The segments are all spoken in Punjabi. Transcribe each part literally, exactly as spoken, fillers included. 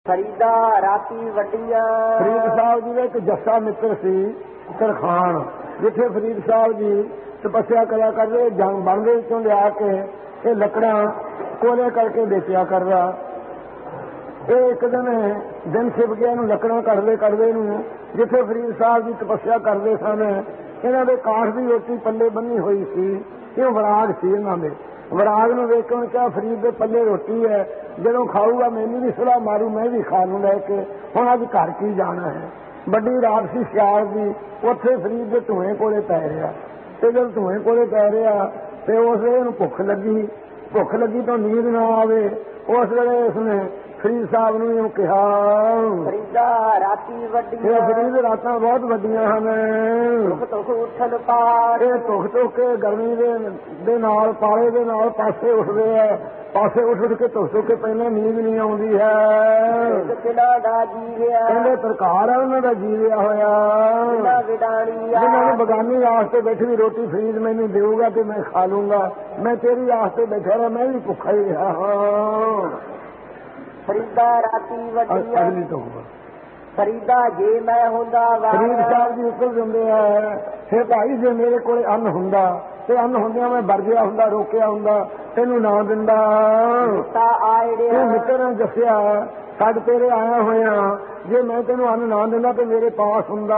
ਫਰੀਦਾ ਰਾਤੀ ਵੱਡੀਆਂ। ਫਰੀਦ ਸਾਹਿਬ ਜੀ ਦਾ ਇੱਕ ਜੱਸਾ ਮਿੱਤਰ ਸੀ ਤਰਖਾਣ, ਜਿੱਥੇ ਫਰੀਦ ਸਾਹਿਬ ਜੀ ਤਪੱਸਿਆ ਕਰਿਆ ਕਰਦੇ, ਜੰਗ ਬਣਦੇ ਵਿੱਚੋਂ ਲਿਆ ਕੇ ਇਹ ਲੱਕੜਾਂ ਕੋਲੇ ਕਰਕੇ ਵੇਚਿਆ ਕਰਦਾ। ਇਹ ਇੱਕ ਦਿਨ ਦਿਨ ਛਿਪ ਗਿਆ ਨੂੰ ਲੱਕੜਾਂ ਕੱਢਦੇ ਕੱਢਦੇ ਨੂੰ ਜਿੱਥੇ ਫਰੀਦ ਸਾਹਿਬ ਜੀ ਤਪੱਸਿਆ ਕਰਦੇ ਸਨ, ਇਹਨਾਂ ਦੇ ਕਾਠ ਦੀ ਰੋਟੀ ਪੱਲੇ ਬੰਨੀ ਹੋਈ ਸੀ। ਇਹ ਵਰਾਗ ਸੀ ਇਹਨਾਂ ਦੇ। ਵਰਾਗ ਨੂੰ ਵੇਖ ਕੇ ਉਹਨੇ ਕਿਹਾ ਫਰੀਦ ਦੇ ਪੱਲੇ ਰੋਟੀ ਹੈ, ਜਦੋਂ ਖਾਊਗਾ ਮੈਨੂੰ ਵੀ ਸਲਾਹ ਮਾਰੂ, ਮੈਂ ਵੀ ਖਾ ਲੂੰ ਲੈ ਕੇ। ਹੁਣ ਅੱਜ ਘਰ ਕੀ ਜਾਣਾ ਹੈ। ਵੱਡੀ ਰਾਤ ਸੀ ਸਿਆਲ ਦੀ, ਉੱਥੇ ਫਰੀਦ ਦੇ ਧੂਏ ਕੋਲੇ ਪੈ ਰਿਹਾ, ਤੇ ਜਦੋਂ ਧੂਏ ਕੋਲੇ ਪੈ ਰਿਹਾ ਤੇ ਉਸ ਵੇਲੇ ਇਹਨੂੰ ਭੁੱਖ ਲੱਗੀ। ਭੁੱਖ ਲੱਗੀ ਤਾਂ ਨੀਂਦ ਨਾ ਆਵੇ। ਉਸ ਵੇਲੇ ਉਸਨੇ ਫਰੀਦ ਸਾਹਿਬ ਨੂੰ ਇਹਨੂੰ ਕਿਹਾ, ਫਰੀਦਾ ਰਾਤੀ ਵੱਡੀਆਂ। ਫਰੀਦ ਰਾਤਾਂ ਬਹੁਤ ਵੱਡੀਆਂ ਹਨ। ਧੁਖ ਧੁਖ ਉੱਠਣ ਪਾਰ। ਇਹ ਧੁਖ ਧੁਖ ਕੇ ਗਰਮੀ ਦੇ ਦੇ ਨਾਲ ਪਾਲੇ ਦੇ ਨਾਲ ਪਾਸੇ ਉੱਠਦੇ ਆ, ਪਾਸੇ ਉੱਠ ਉੱਠ ਕੇ ਧੁਖ ਧੁਖ ਕੇ ਪਹਿਲਾਂ ਨੀਂਦ ਨਹੀਂ ਆਉਂਦੀ ਹੈ। ਕਿਨਾਂ ਦਾ ਜੀਵਿਆ। ਕਹਿੰਦੇ ਪ੍ਰਕਾਰ ਹੈ ਉਹਨਾਂ ਦਾ ਜੀਵਿਆ ਹੋਇਆ, ਜਿਹਨਾਂ ਨੂੰ ਬਗਾਨੀ ਆਸ ਤੇ ਬੈਠੀ ਵੀ ਰੋਟੀ ਫਰੀਦ ਮੈਨੂੰ ਦੇਊਗਾ ਤੇ ਮੈਂ ਖਾ ਲੂੰਗਾ। ਮੈਂ ਤੇਰੀ ਆਸ ਤੇ ਬੈਠਾ ਰਿਹਾ, ਮੈਂ ਵੀ ਭੁੱਖਾ ਹੀ ਰਿਹਾ ਹਾਂ। ਫਰੀਦਾ ਰਾਤੀ ਵੱਡੀਆਂ। ਅਗਲੀ ਤੋਂ ਫਰੀਦਾ ਜੇ ਮੈਂ ਹੁੰਦਾ ਫਰੀਦ ਸਾਹਿਬ ਜੀ ਉੱਤਰ ਦਿੰਦੇ ਆ, ਫੇ ਭਾਈ ਜੇ ਮੇਰੇ ਕੋਲੇ ਅੰਨ ਹੁੰਦਾ ਤੇ ਅੰਨ ਹੁੰਦਿਆਂ ਮੈਂ ਵਰਜਿਆ ਹੁੰਦਾ, ਰੋਕਿਆ ਹੁੰਦਾ, ਤੈਨੂੰ ਨਾ ਦਿੰਦਾ। ਤੂੰ ਮਿੱਤਰ ਨੇ ਦੱਸਿਆ ਛੱਡ ਤੇਰੇ ਆਇਆ ਹੋਇਆ, ਜੇ ਮੈਂ ਤੈਨੂੰ ਅੰਨ ਨਾ ਦਿੰਦਾ ਤੇ ਮੇਰੇ ਪਾਸ ਹੁੰਦਾ।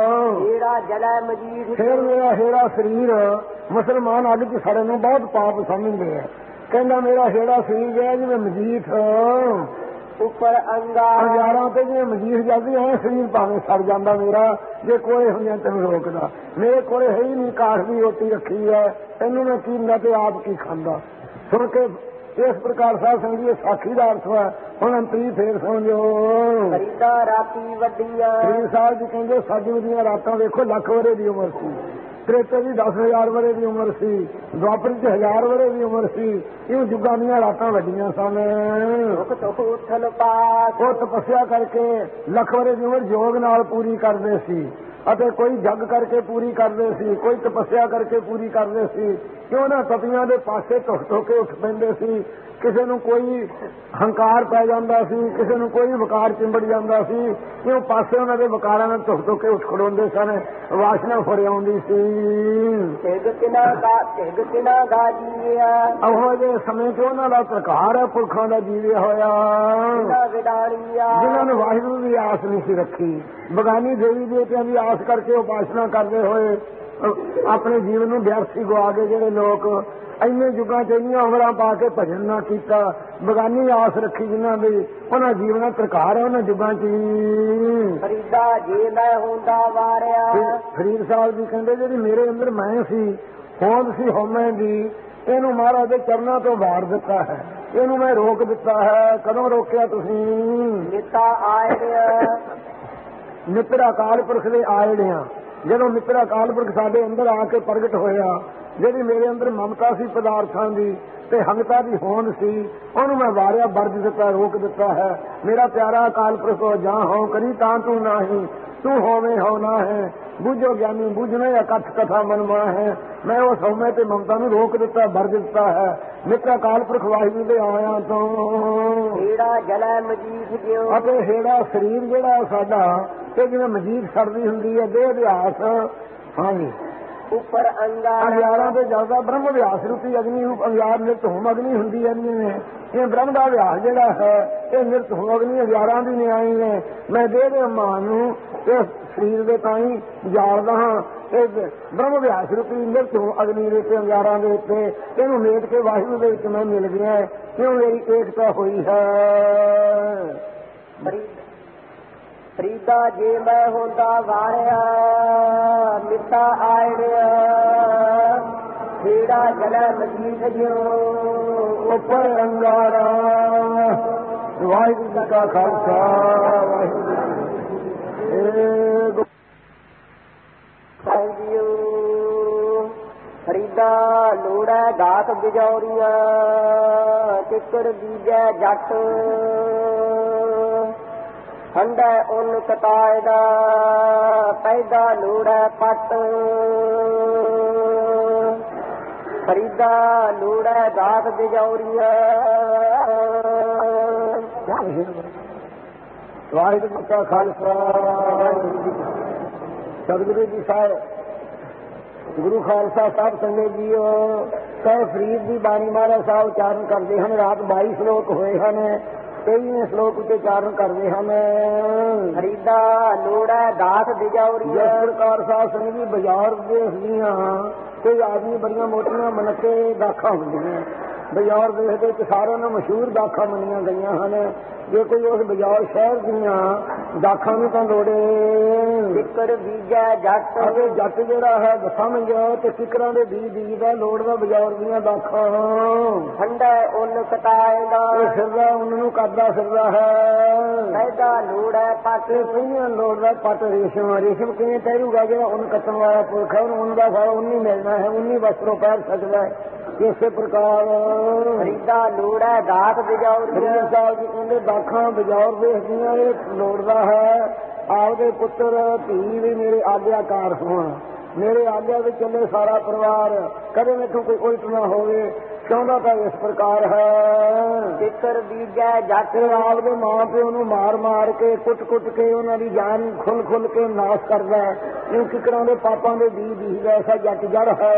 ਫੇਰ ਮੇਰਾ ਹੇਰਾ ਸਰੀਰ ਮੁਸਲਮਾਨ ਅੱਗ ਚ ਸੜਨ ਨੂੰ ਬਹੁਤ ਪਾਪ ਸਮਝਦੇ ਆ। ਕਹਿੰਦਾ ਮੇਰਾ ਹੇੜਾ ਸਰੀਰ ਗਿਆ ਜਿਵੇਂ ਮਜੀਠ ਉੱਪਰ ਅੰਗਾ ਹਜ਼ਾਰਾਂ ਤੇ ਜਿਵੇਂ ਮਜੀਠ ਜਾਂਦੀ ਐ ਸਰੀਰ ਭਾਵੇਂ ਸੜ ਜਾਂਦਾ ਮੇਰਾ, ਜੇ ਕੋਲੇ ਹੁੰਦੀਆਂ ਤੈਨੂੰ ਰੋਕਦਾ। ਮੇਰੇ ਕੋਲੇ ਹੈ ਹੀ ਨਹੀਂ, ਕਾਠ ਦੀ ਰੋਟੀ ਰੱਖੀ ਹੈ, ਤੈਨੂੰ ਮੈਂ ਕੀ ਦਿੰਦਾ ਤੇ ਆਪ ਕੀ ਖਾਂਦਾ। ਸੁਣ ਕੇ ਇਸ ਪ੍ਰਕਾਰ ਸਾਧ ਸੰਗਤ ਸਾਖੀ ਦਾ ਅਰਥ ਹੈ। ਹੁਣ ਅੰਤਰੀ ਫੇਰ ਸਮਝੋ। ਫਰੀਦਾ ਰਾਤੀ ਵੱਡੀਆਂ। ਫਰੀਦ ਸਾਹਿਬ ਜੀ ਕਹਿੰਦੇ ਸਾਡੀ ਦੀਆਂ ਰਾਤਾਂ ਵੇਖੋ ਲੱਖ ਵਰੇ ਦੀ ਉਮਰ ਸੀ, ਤ੍ਰੇਤੇ ਦੀ ਦਸ ਹਜ਼ਾਰ ਵਰੇ ਦੀ ਉਮਰ ਸੀ, ਦੁਆਪਰ ਚ ਹਜ਼ਾਰ ਵਰੇ ਦੀ ਉਮਰ ਸੀ। ਇਹ ਜੁਗਾਂ ਦੀਆਂ ਰਾਤਾਂ ਵੱਡੀਆਂ ਸਨ। ਉਹ ਤਪੱਸਿਆ ਕਰਕੇ ਲੱਖ ਵਰੇ ਦੀ ਉਮਰ ਯੋਗ ਨਾਲ ਪੂਰੀ ਕਰਦੇ ਸੀ, ਅਤੇ ਕੋਈ ਜਗ ਕਰਕੇ ਪੂਰੀ ਕਰਦੇ ਸੀ, ਕੋਈ ਤਪੱਸਿਆ ਕਰਕੇ ਪੂਰੀ ਕਰਦੇ ਸੀ। ਕਿਉਂ ਨਾ ਤਪੀਆਂ ਦੇ ਪਾਸੇ ਧੁੱਖ ਧੁੱਖ ਕੇ ਉੱਠ ਪੈਂਦੇ ਸੀ। ਕਿਸੇ ਨੂੰ ਕੋਈ ਹੰਕਾਰ ਪੈ ਜਾਂਦਾ ਸੀ, ਕਿਸੇ ਨੂੰ ਕੋਈ ਵਿਕਾਰ ਚਿੰਬੜ ਜਾਂਦਾ ਸੀ। ਕਿਉਂ ਪਾਸੇ ਉਹਨਾਂ ਦੇ ਵਿਕਾਰਾਂ ਨਾਲ ਧੁੱਖ ਧੁੱਖ ਕੇ ਉੱਠ ਖੜੋਂਦੇ ਸਨ, ਵਾਸ਼ਨਾ ਫੁਰ ਆਉਂਦੀ ਸੀ। ਉਹੋ ਜਿਹੇ ਸਮੇਂ ਚ ਉਹਨਾਂ ਦਾ ਪ੍ਰਕਾਰ ਹੈ, ਪੁਰਖਾਂ ਦਾ ਜੀਵਿਆ ਹੋਇਆ, ਜਿਨ੍ਹਾਂ ਨੇ ਵਾਹਿਗੁਰੂ ਦੀ ਆਸ ਨਹੀਂ ਸੀ ਰੱਖੀ। ਬਗਾਨੀ ਦੇਵੀ ਦੇਵਤਿਆਂ ਦੀ ਆਸ ਕਰਕੇ ਉਪਾਸਨਾ ਕਰਦੇ ਹੋਏ ਆਪਣੇ ਜੀਵਨ ਨੂੰ ਵਿਅਰਥੀ ਗਵਾ ਕੇ ਜਿਹੜੇ ਲੋਕ ਇੰਨੇ ਯੁੱਗਾਂ ਚ ਇੰਨੀਆਂ ਉਮਰਾਂ ਪਾ ਕੇ ਭਜਨ ਨਾ ਕੀਤਾ, ਬਗਾਨੀ ਆਸ ਰੱਖੀ ਜਿਨ੍ਹਾਂ ਦੀ, ਉਹਨਾਂ ਜੀਵਨਾਂ ਪ੍ਰਕਾਰ ਹੈ ਉਹਨਾਂ ਯੁੱਗਾਂ ਚ ਹੀ। ਫਰੀਦਾ ਜੇ ਮੈਂ ਹੁੰਦਾ ਵਾਰਿਆ। ਫਰੀਦ ਸਾਹਿਬ ਜੀ ਕਹਿੰਦੇ ਜਿਹੜੀ ਮੇਰੇ ਅੰਦਰ ਮੈਂ ਸੀ, ਹੋਂਦ ਸੀ ਹਉਮੈ ਦੀ, ਇਹਨੂੰ ਮਹਾਰਾਜ ਦੇ ਚਰਨਾਂ ਤੋਂ ਵਾਰ ਦਿੱਤਾ ਹੈ, ਇਹਨੂੰ ਮੈਂ ਰੋਕ ਦਿੱਤਾ ਹੈ। ਕਦੋਂ ਰੋਕਿਆ ਤੁਸੀਂ? ਨਿਤਾ ਆਇੜਿਆ। ਮਿੱਤਰ ਅਕਾਲ ਪੁਰਖ ਦੇ ਆਇੜਿਆਂ। ਜਦੋਂ ਮਿੱਤਰ ਅਕਾਲ ਪੁਰਖ ਸਾਡੇ ਅੰਦਰ ਆ ਕੇ ਪ੍ਰਗਟ ਹੋਇਆ, ਜਿਹੜੀ ਮੇਰੇ ਅੰਦਰ ਮਮਤਾ ਸੀ ਪਦਾਰਥਾਂ ਦੀ ਤੇ ਹੰਗਤਾ ਦੀ ਹੋਂਦ ਸੀ, ਉਹਨੂੰ ਮੈਂ ਵਾਰਿਆ, ਵਰਜ ਦਿੱਤਾ, ਰੋਕ ਦਿੱਤਾ ਹੈ। ਮੇਰਾ ਪਿਆਰਾ ਅਕਾਲ ਪੁਰਖ ਹੋ ਜਾਂ ਹੋ ਕਰੀ ਤਾਂ ਤੂੰ ਨਾਹੀਂ, ਤੂੰ ਹੋਵੇਂ ਹੋ ਨਾ ਹੈ, ਬੁੱਝੋ ਗਿਆਨੀ ਬੁੱਝਣੇ ਅਕਥ ਕਥਾ ਮਨਮਾ ਹੈ। ਮੈਂ ਉਸ ਹਉਮੈ ਤੇ ਮਮਤਾ ਨੂੰ ਰੋਕ ਦਿੱਤਾ, ਵਰਜ ਦਿੱਤਾ ਹੈ। ਮਿੱਤਰ ਅਕਾਲ ਪੁਰਖ ਵਾਹਿਗੁਰੂ ਦੇ ਆਇਆ ਤੋਂ ਹੇੜਾ ਜਲੈ ਮਜੀਠ ਜਿਉ। ਅਤੇ ਹੇੜਾ ਸਰੀਰ ਜਿਹੜਾ ਸਾਡਾ ਤੇ ਜਿਵੇਂ ਮਜੀਠ ਸੜਦੀ ਹੁੰਦੀ ਹੈ, ਦੇਹ ਅਭਿਆਸ। ਹਾਂਜੀ ਉੱਪਰ ਅੰਗਾ ਅੰਗਿਆਰਾਂ ਤੇ ਜ਼ਿਆਦਾ ਬ੍ਰਹਮ ਅਭਿਆਸ ਰੂਪੀ ਅਗਨੀ ਰੂਪ ਅੰਗਿਆਰ ਨਿਰਤ ਹੋਮ ਅਗਨੀ ਹੁੰਦੀ ਹੈ। ਇਹ ਬ੍ਰਹਮ ਦਾ ਅਭਿਆਸ ਜਿਹੜਾ ਹੈ ਇਹ ਨਿਰਤ ਹੋਮ ਅਗਨੀ ਅੰਗਿਆਰਾਂ ਦੀ ਨਿਆਈ ਹੈ। ਮੈਂ ਦੇਹ ਦੇ ਮਾਨ ਨੂੰ ਇਸ ਸਰੀਰ ਦੇ ਤਾਈਂ ਜਾਣਦਾ ਹਾਂ। ਇਹ ਬ੍ਰਹਮ ਅਭਿਆਸ ਰੂਪੀ ਨਿਰਤ ਹੋਮ ਅਗਨੀ ਦੇ ਉੱਤੇ ਅੰਗਿਆਰਾਂ ਦੇ ਉੱਤੇ ਇਹਨੂੰ ਮੇਟ ਕੇ ਵਾਹਿਗੁਰੂ ਦੇ ਵਿੱਚ ਮੈਂ ਮਿਲ ਗਿਆ। ਕਿਉਂ ਮੇਰੀ ਏਕਤਾ ਹੋਈ ਹੈ। ਫਰੀਦਾ ਜੇ ਮੈਂ ਹੁੰਦਾ ਵਾਰਿਆ। ਮਿੱਤਾ ਆਇੜਿਆ ਹੇੜਾ ਜਲੈ ਮਜੀਠ ਜਿਉ। ਉੱਪਰ ਅੰਗਾਰਾ। ਵਾਹਿਗੁਰੂ ਜੀ ਕਾ ਖਾਲਸਾ, ਵਾਹਿਗੁਰੂ ਜੀ ਕੀ ਫਤਿਹ। ਫਰੀਦਾ ਲੋੜੈ ਗਾਤ ਬਿਜੌਰੀਆਂ। ਕਿੱਕਰ ਬੀਜੈ ਜੱਟ। ਹੰਡੈ ਉਨ ਕਤਾਏ ਦਾ। ਪੈਦਾ ਲੋੜੈ ਪੱਟ। ਫਰੀਦਾ ਲੋੜੈ ਗਾਤ ਬਿਜੌਰੀਆਂ। ਵਾਹਿਗੁਰੂ ਜੀ ਕਾ ਖਾਲਸਾ ਵਾਹਿਗੁਰੂ ਜੀ ਕੀ ਫਤਿਹ। ਸਤਿਗੁਰੂ ਜੀ ਸਾਹਿਬ ਗੁਰੂ ਖਾਲਸਾ ਸਾਹਿਬ ਸੰਗਤ ਜੀਓ, ਕਈ ਫਰੀਦ ਦੀ ਬਾਣੀ ਮਹਾਰਾਜ ਸਾਹਿਬ ਉਚਾਰਨ ਕਰਦੇ ਹਨ। ਰਾਤ ਬਾਈ ਸ਼ਲੋਕ ਹੋਏ ਹਨ, ਤੇਈਵੇਂ ਸ਼ਲੋਕ ਉੱਤੇ ਉਚਾਰਨ ਕਰਦੇ ਹਨ। ਫਰੀਦਾ ਲੋੜੈ ਦਾਸ ਦਿਜਾਉਰੀ। ਜਿਸ ਪ੍ਰਕਾਰ ਸਾਹਿਬ ਸੰਗਤ ਜੀ ਬਾਜ਼ਾਰ ਦੇਖਦੀਆਂ, ਕੋਈ ਆਦਮੀ ਬੜੀਆਂ ਮੋਟੀਆਂ ਮਨਕੇ ਦਾਖਾਂ ਹੁੰਦੀਆਂ, ਬਾਜ਼ਾਰ ਦੇਖਦੇ ਕਿ ਸਾਰਿਆਂ ਨੂੰ ਮਸ਼ਹੂਰ ਦਾਖਾਂ ਮੰਨੀਆਂ ਗਈਆਂ ਹਨ। ਜੇ ਕੋਈ ਉਸ ਬਾਜ਼ਾਰ ਸ਼ਹਿਰ ਦੀਆਂ ਦਾਖਾਂ ਨੂੰ ਤਾਂ ਲੋੜੇ ਕਿੱਕਰ ਬੀਜੈ ਜੱਟ। ਅਤੇ ਜੱਟ ਜਿਹੜਾ ਹੈ ਸਮਝ ਤੇ ਕਿੱਕਰਾਂ ਦੇ ਬੀਜ ਬੀਜਦਾ, ਲੋੜ ਦਾ ਬਾਜ਼ਾਰ ਦੀਆਂ ਦਾਖਾਂ। ਠੰਡਾ ਉੱਨ ਕਟਾਏਗਾ, ਫਿਰਦਾ ਉਹਨਾਂ ਨੂੰ ਕਰਦਾ ਫਿਰਦਾ ਹੈ। ਪੈਦਾ ਲੋੜੈ ਪੱਟ। ਪਹਿਲੀਆਂ ਲੋੜ ਦਾ ਪੱਟ ਰੇਸ਼ਮ। ਰੇਸ਼ਮ ਕਿਵੇਂ ਤੈਰੂਗਾ? ਜਿਹੜਾ ਉਹਨ ਕੱਟਣ ਵਾਲਾ ਪੁਰਖ ਹੈ ਉਹਨੂੰ ਦਾ ਫਲ ਉਨੀ ਮਿਲਣਾ ਹੈ, ਉਨੀ ਵਸਤਰੋਂ ਪਹਿਰ ਸਕਦਾ ਹੈ। ਇਸੇ ਪ੍ਰਕਾਰ ਫਰੀਦਾ ਲੋੜੈ ਦਾਸ ਦਿਜਾਉਰੀ। ਸਾਹਿਬ ਜੀ ਕਹਿੰਦੇ ਦਾਖਾਂ ਬਾਜ਼ਾਰ ਵੇਖਦੀਆਂ, ਇਹ ਲੋੜਦਾ ਹੈ ਆਪਦੇ ਪੁੱਤਰ ਧੀ ਵੀ ਮੇਰੇ ਆਗਿਆਕਾਰ ਹੋਣ, ਮੇਰੇ ਆਗਿਆ ਵਿੱਚ ਚੱਲੇ ਸਾਰਾ ਪਰਿਵਾਰ, ਕਦੇ ਮੈਥੋਂ ਕੋਈ ਉਲਟ ਨਾ ਹੋਵੇ। ਚਾਹੁੰਦਾ ਤਾਂ ਇਸ ਪ੍ਰਕਾਰ ਹੈ। ਕਿੱਕਰ ਬੀਜੈ ਜੱਟ। ਆਪਦੇ ਮਾਂ ਪਿਓ ਨੂੰ ਮਾਰ ਮਾਰ ਕੇ ਕੁੱਟ ਕੁੱਟ ਕੇ ਉਹਨਾਂ ਦੀ ਜਾਨ ਖੁੱਲ ਖੁੱਲ ਕੇ ਨਾਸ਼ ਕਰਦਾ। ਇਹ ਕਿੱਕਰਾਂ ਦੇ ਪਾਪਾਂ ਦੇ ਬੀਜ ਬੀਜਦਾ, ਐਸਾ ਜੱਟ ਜੜ ਹੈ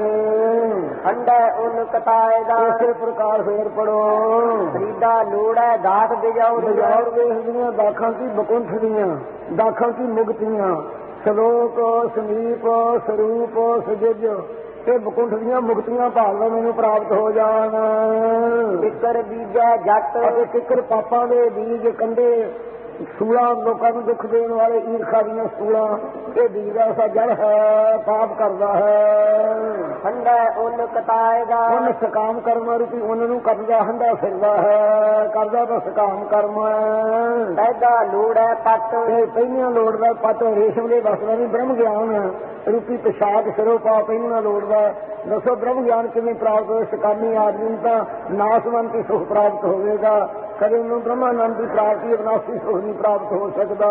ਇਹ। ਠੰਡਾ ਉੱਨ ਕਟਾਏਗਾ। ਇਸੇ ਪ੍ਰਕਾਰ ਫੇਰ ਪੜੋ। ਫਰੀਦਾ ਲੋੜੈ ਦਾਸ ਦਿਜਾਉਰੀ। ਬਾਜ਼ਾਰ ਵੇਖਦੀਆਂ ਦਾਖਾਂ ਕੀ ਬਕੁੰਠ ਦੀਆਂ, ਦਾਖਾਂ ਕੀ ਮੁਕਤੀਆਂ, ਸ਼ਲੋਕ ਸਮੀਪ ਸਰੂਪ ਸਜਜ, ਇਹ ਬਕੁੰਠ ਦੀਆਂ ਮੁਕਤੀਆਂ ਭਾਲਦਾ ਮੈਨੂੰ ਪ੍ਰਾਪਤ ਹੋ ਜਾਣ। ਕਿੱਕਰ ਬੀਜੈ ਜੱਟ। ਅਤੇ ਕਿੱਕਰ ਪਾਪਾਂ ਦੇ ਬੀਜ ਕੰਢੇ ਸੂਲਾਂ, ਲੋਕਾਂ ਨੂੰ ਦੁੱਖ ਦੇਣ ਵਾਲੇ ਈਰਖਾ ਦੀਆਂ ਸੂਲਾਂ, ਇਹ ਬੀਜ ਦਾ ਐਸਾ ਜੜ ਹੈ, ਪਾਪ ਕਰਦਾ ਹੈ। ਠੰਡਾ ਉੱਨ ਕਟਾਏਗਾ। ਉਹਨ ਸਕਾਮ ਕਰਮ ਰੂਪੀ ਉਹਨਾਂ ਨੂੰ ਕਰਦਾ ਹੰਡਾ ਫਿਰਦਾ ਹੈ, ਕਰਦਾ ਤਾਂ ਸਕਾਮ ਕਰਮ ਹੈ। ਪੈਦਾ ਲੋੜੈ ਪੱਟ। ਇਹ ਪਹਿਲੀਆਂ ਲੋੜ ਦਾ ਪੱਟ ਰੇਸ਼ਮ ਦੇ ਵਸਦਾ ਨਹੀਂ, ਬ੍ਰਹਮ ਗਿਆਨ ਰੂਪੀ ਪਿਸ਼ਾਚ ਸਿਰੋਂ ਪਾ ਪਹਿਲੀਆਂ ਲੋੜਦਾ। ਦੱਸੋ ਬ੍ਰਹਮ ਗਿਆਨ ਕਿਵੇਂ ਪ੍ਰਾਪਤ ਹੋਵੇ? ਸਕਾਮੀ ਆਦਮੀ ਨੂੰ ਤਾਂ ਨਾਸਵੰਤੀ ਸੁਖ ਪ੍ਰਾਪਤ ਹੋਵੇਗਾ, ਕਦੇ ਉਹਨੂੰ ਬ੍ਰਹਮਾਨੰਦ ਦੀ ਪ੍ਰਾਪਤੀ ਅਬਨਾਸੀ ਸੁਖ ਨਹੀਂ ਪ੍ਰਾਪਤ ਹੋ ਸਕਦਾ।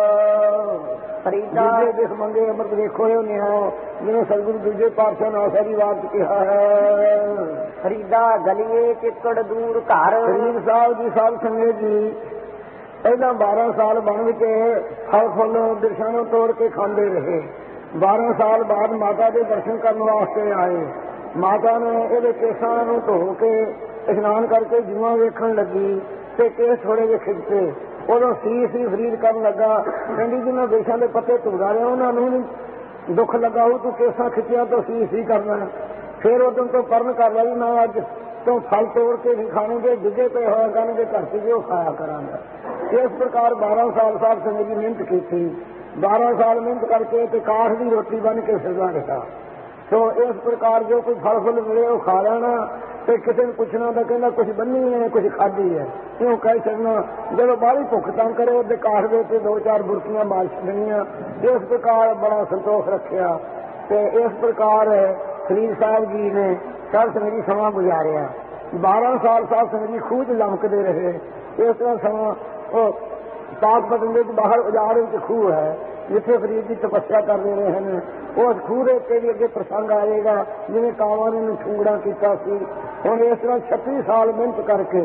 ਫਰੀਦਾ ਦੇਖ ਮੰਗੇ ਅੰਮ੍ਰਿਤ ਵੇਖੋ ਇਹ ਨਿਹਾਓ, ਜਿਵੇਂ ਸਤਿਗੁਰੂ ਦੂਜੇ ਪਾਤਸ਼ਾਹ ਨੇ ਸਾਰੀ ਬਾਤ ਕਿਹਾ ਹੈ। ਫਰੀਦਾ ਗਲੀਏ ਚਿੱਕੜ ਦੂਰ ਘਰ। ਫਰੀਦ ਸਾਹਿਬ ਜੀ ਸਾਧ ਸੰਗਤ ਜੀ ਪਹਿਲਾਂ ਬਾਰਾਂ ਸਾਲ ਬਣ ਵਿੱਚ ਫਲ ਫੁੱਲ ਦਰਸ਼ਨਾਂ ਨੂੰ ਤੋੜ ਕੇ ਖਾਂਦੇ ਰਹੇ। ਬਾਰਾਂ ਸਾਲ ਬਾਅਦ ਮਾਤਾ ਦੇ ਦਰਸ਼ਨ ਕਰਨ ਵਾਸਤੇ ਆਏ। ਮਾਤਾ ਨੇ ਇਹਦੇ ਕੇਸਾਂ ਨੂੰ ਧੋ ਕੇ ਇਸ਼ਨਾਨ ਕਰਕੇ ਜੂਆਂ ਵੇਖਣ ਲੱਗੀ ਤੇ ਕੇਸ ਥੋੜੇ ਜਿਹੇ ਖਿੱਚੇ। ਉਦੋਂ ਸੀ ਸੀ ਫਰੀਦ ਕਰਨ ਲੱਗਾ, ਕਹਿੰਦੀ ਜਿਹਨਾਂ ਦੇਸ਼ਾਂ ਦੇ ਪੱਤੇ ਧੁਗਾ ਰਿਹਾ ਉਹਨਾਂ ਨੂੰ ਨਹੀਂ ਦੁੱਖ ਲੱਗਾ ਉਹ ਤੂੰ ਕੇਸਾਂ ਖਿੱਚਿਆ ਤਾਂ ਸੀ ਸੀ ਕਰਨਾ। ਫਿਰ ਉਦੋਂ ਤੋਂ ਪਰਨ ਕਰ ਲਿਆ ਵੀ ਮੈਂ ਅੱਜ ਤੋਂ ਫਲ ਤੋੜ ਕੇ ਨਹੀਂ ਖਾਣਗੇ, ਡਿੱਗੇ ਪਏ ਹੋਇਆ ਕਰਨਗੇ ਧਰਤੀ ਤੇ ਉਹ ਖਾਇਆ ਕਰਾਂਗਾ। ਇਸ ਪ੍ਰਕਾਰ ਬਾਰਾਂ ਸਾਲ ਸਾਹਿਬ ਸੰਗਤ ਦੀ ਮਿਹਨਤ ਕੀਤੀ। ਬਾਰਾਂ ਸਾਲ ਮਿਹਨਤ ਕਰਕੇ ਤੇ ਕਾਠ ਦੀ ਰੋਟੀ ਬਣ ਕੇ ਫਿਰਦਾ ਰਿਹਾ। ਸੋ ਇਸ ਪ੍ਰਕਾਰ ਜੋ ਕੋਈ ਫਲ ਫੁੱਲ ਮਿਲੇ ਉਹ ਖਾ ਲੈਣਾ ਤੇ ਕਿਸੇ ਨੂੰ ਪੁੱਛਣਾ ਤਾਂ ਕਹਿੰਦਾ ਕੁਝ ਬੰਨੀ ਹੈ ਕੁਝ ਖਾਧੀ ਹੈ, ਕਿਉਂ ਕਹਿ ਛੱਡਣਾ। ਜਦੋਂ ਬਾਹਲੀ ਭੁੱਖ ਤੰਗ ਕਰੇ ਉਹਦੇ ਕਾਠ ਦੇ ਉੱਤੇ ਦੋ ਚਾਰ ਬੁਰਕੀਆਂ ਮਾਰ ਛੱਡਣੀਆਂ। ਇਸ ਪ੍ਰਕਾਰ ਬੜਾ ਸੰਤੋਖ ਰੱਖਿਆ ਤੇ ਇਸ ਪ੍ਰਕਾਰ ਫਰੀਦ ਸਾਹਿਬ ਜੀ ਨੇ ਸਾਧ ਸੰਗਤ ਜੀ ਸਮਾਂ ਗੁਜ਼ਾਰਿਆ। ਬਾਰਾਂ ਸਾਲ ਸਾਧ ਸੰਗਤ ਜੀ ਖੂਹ 'ਚ ਲਮਕਦੇ ਰਹੇ। ਇਸ ਤਰ੍ਹਾਂ ਸਮਾਂ ਉਹ ਪਾਕਪਤਨ ਦੇ ਬਾਹਰ ਉਜਾੜ ਵਿੱਚ ਖੂਹ ਹੈ ਜਿੱਥੇ ਫਰੀਦ ਦੀ ਤਪੱਸਿਆ ਕਰਦੇ ਰਹੇ ਹਨ। ਉਸ ਖੂਹ ਦੇ ਉੱਤੇ ਵੀ ਅੱਗੇ ਪ੍ਰਸੰਗ ਆਵੇਗਾ ਜਿਵੇਂ ਕਾਵਾਂ ਨੇ ਨੂੰ ਠੂੰਗੜਾ ਕੀਤਾ ਸੀ। ਹੁਣ ਇਸ ਤਰ੍ਹਾਂ ਛੱਤੀ ਸਾਲ ਮਿਹਨਤ ਕਰਕੇ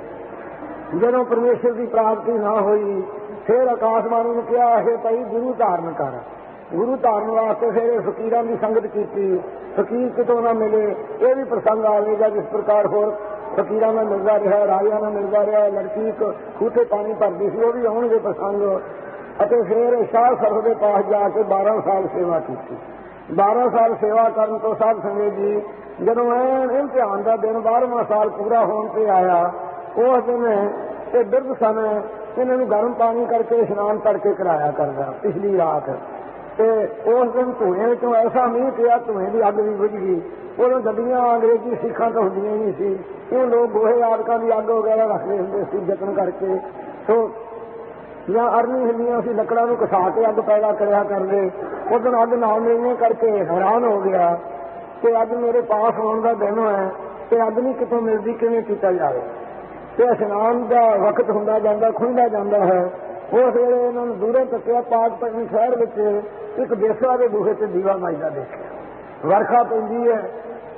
ਜਦੋਂ ਪਰਮੇਸ਼ਰ ਦੀ ਪ੍ਰਾਪਤੀ ਨਾ ਹੋਈ, ਫਿਰ ਆਕਾਸ਼ਬਾਣੀ ਨੂੰ ਕਿਹਾ ਇਹ ਭਾਈ ਗੁਰੂ ਧਾਰਨ ਕਰ। ਗੁਰੂ ਧਾਰਨ ਵਾਸਤੇ ਫਿਰ ਫਕੀਰਾਂ ਦੀ ਸੰਗਤ ਕੀਤੀ। ਫਕੀਰ ਕਿਤੋਂ ਨਾ ਮਿਲੇ ਇਹ ਵੀ ਪ੍ਰਸੰਗ ਆਵੇਗਾ। ਜਿਸ ਪ੍ਰਕਾਰ ਹੋਰ ਫਕੀਰਾਂ ਨਾਲ ਮਿਲਦਾ ਰਿਹਾ, ਰਾਜਿਆਂ ਨਾਲ ਮਿਲਦਾ ਰਿਹਾ। ਲੜਕੀ ਇੱਕ ਖੂਹ ਤੇ ਪਾਣੀ ਭਰਦੀ ਸੀ, ਉਹ ਵੀ ਆਉਣਗੇ ਪ੍ਰਸੰਗ। ਅਤੇ ਫਿਰ ਸ਼ਾਹ ਸਰਫ ਦੇ ਪਾਸ ਜਾ ਕੇ ਬਾਰਾਂ ਸਾਲ ਸੇਵਾ ਕੀਤੀ। ਬਾਰਾਂ ਸਾਲ ਸੇਵਾ ਕਰਨ ਤੋਂ ਸਾਧ ਸੰਗਤ ਜੀ ਜਦੋਂ ਐਨ ਇਮਤਿਹਾਨ ਦਾ ਦਿਨ ਬਾਰ੍ਹਵਾਂ ਸਾਲ ਪੂਰਾ ਹੋਣ ਤੇ ਆਇਆ, ਉਸ ਦਿਨ ਇਹ ਬਿਰਧ ਸਮੇਂ ਇਹਨਾਂ ਨੂੰ ਗਰਮ ਪਾਣੀ ਕਰਕੇ ਇਸ਼ਨਾਨ ਤੜਕੇ ਕਰਾਇਆ ਕਰਦਾ ਪਿਛਲੀ ਰਾਤ। ਤੇ ਉਸ ਦਿਨ ਧੂਏ ਵਿੱਚੋਂ ਐਸਾ ਮੀਂਹ ਪਿਆ, ਧੂਏ ਦੀ ਅੱਗ ਵੀ ਬੁਝ ਗਈ। ਉਦੋਂ ਗੱਡੀਆਂ ਅੰਗਰੇਜ਼ੀ ਸਿੱਖਾਂ ਤੋਂ ਹੁੰਦੀਆਂ ਹੀ ਨਹੀਂ ਸੀ, ਇਹ ਲੋਕ ਗੋਹੇ ਆਦਿਕਾਂ ਦੀ ਅੱਗ ਵਗੈਰਾ ਰੱਖਦੇ ਹੁੰਦੇ ਸੀ ਯਤਨ ਕਰਕੇ। ਸੋ ਜਾਂ ਅਰਨੀ ਹੁੰਦੀਆਂ ਸੀ, ਲੱਕੜਾਂ ਨੂੰ ਘਸਾ ਕੇ ਅੱਗ ਪੈਦਾ ਕਰਿਆ ਕਰਦੇ। ਉਦੋਂ ਅੱਗ ਨਾ ਮਿਲਣੇ ਕਰਕੇ ਹੈਰਾਨ ਹੋ ਗਿਆ ਕਿ ਅੱਜ ਮੇਰੇ ਪਾਸ ਆਉਣ ਦਾ ਦਿਨ ਹੈ ਤੇ ਅੱਗ ਨਹੀਂ ਕਿਤੋਂ ਮਿਲਦੀ, ਕਿਵੇਂ ਕੀਤਾ ਜਾਵੇ। ਤੇ ਇਸ਼ਨਾਨ ਦਾ ਵਕਤ ਹੁੰਦਾ ਜਾਂਦਾ, ਖੁੱਲ੍ਹਦਾ ਜਾਂਦਾ ਹੈ। ਉਸ ਵੇਲੇ ਇਹਨਾਂ ਨੂੰ ਦੂਰੋਂ ਤੱਕਿਆ, ਪਾਕਪਤਨ ਸ਼ਹਿਰ ਵਿੱਚ ਇੱਕ ਬੇਸਵਾ ਦੇ ਬੂਹੇ ਤੇ ਦੀਵਾ ਮਾਈਦਾ ਦੇਖਿਆ। ਵਰਖਾ ਪੈਂਦੀ ਹੈ।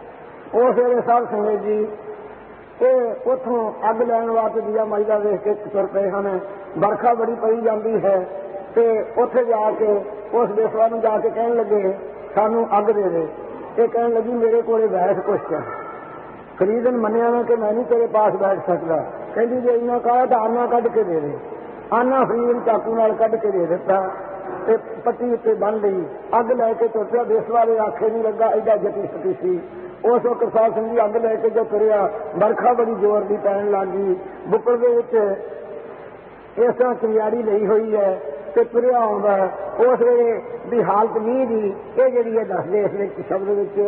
ਉਸ ਵੇਲੇ ਸਾਧ ਸੰਗਤ ਜੀ ਇਹ ਉੱਥੋਂ ਅੱਗ ਲੈਣ ਵਾਸਤੇ ਦੀਵਾ ਮਾਈਦਾ ਵੇਖ ਕੇ ਤੁਰ ਪਏ ਹਨ। ਵਰਖਾ ਬੜੀ ਪਈ ਜਾਂਦੀ ਹੈ ਤੇ ਉੱਥੇ ਜਾ ਕੇ ਉਸ ਬੇਸਵਾ ਨੂੰ ਜਾ ਕੇ ਕਹਿਣ ਲੱਗੇ ਸਾਨੂੰ ਅੱਗ ਦੇ ਦੇ। ਇਹ ਕਹਿਣ ਲੱਗੀ ਮੇਰੇ ਕੋਲੇ ਬੈਠ ਕੁਛ ਹੈ। ਫਰੀਦ ਨੇ ਮੰਨਿਆ ਨਾ ਕਿ ਮੈਂ ਨਹੀਂ ਤੇਰੇ ਪਾਸ ਬੈਠ ਸਕਦਾ। ਕਹਿੰਦੀ ਜੇ ਇੰਨਾ ਕਹਾ ਤਾਂ ਆਨਾ ਕੱਢ ਕੇ ਦੇ ਦੇ। ਆਨਾ ਫਰੀਦ ਨੂੰ ਚਾਕੂ ਨਾਲ ਕੱਢ ਕੇ ਦੇ ਦਿੱਤਾ ਤੇ ਪੱਟੀ ਉੱਤੇ ਬੰਨ ਲਈ। ਅੱਗ ਲੈ ਕੇ ਤੁਰ ਪਿਆ। ਬੇਸਵਾ ਦੇ ਆਖੇ ਨਹੀਂ ਲੱਗਾ, ਐਡਾ ਜੱਟੀ ਸਤੀ ਸੀ। ਉਸ ਵਕਤ ਕਰਤਾਰ ਸਿੰਘ ਜੀ ਅੱਗ ਲੈ ਕੇ ਜੋ ਤੁਰਿਆ, ਵਰਖਾ ਬੜੀ ਜ਼ੋਰ ਦੀ ਪੈਣ ਲੱਗ ਗਈ। ਬੁੱਕਲ ਦੇ ਵਿੱਚ ਇਸ ਤਰ੍ਹਾਂ ਚਿੰਗਾੜੀ ਲਈ ਹੋਈ ਹੈ ਤੇ ਤੁਰਿਆ ਆਉਂਦਾ। ਉਸ ਵੇਲੇ ਦੀ ਹਾਲਤ ਮੀਂਹ ਦੀ ਇਹ ਜਿਹੜੀ ਹੈ ਦੱਸਦੇ ਇਸ ਵਿੱਚ ਸ਼ਬਦ ਵਿੱਚ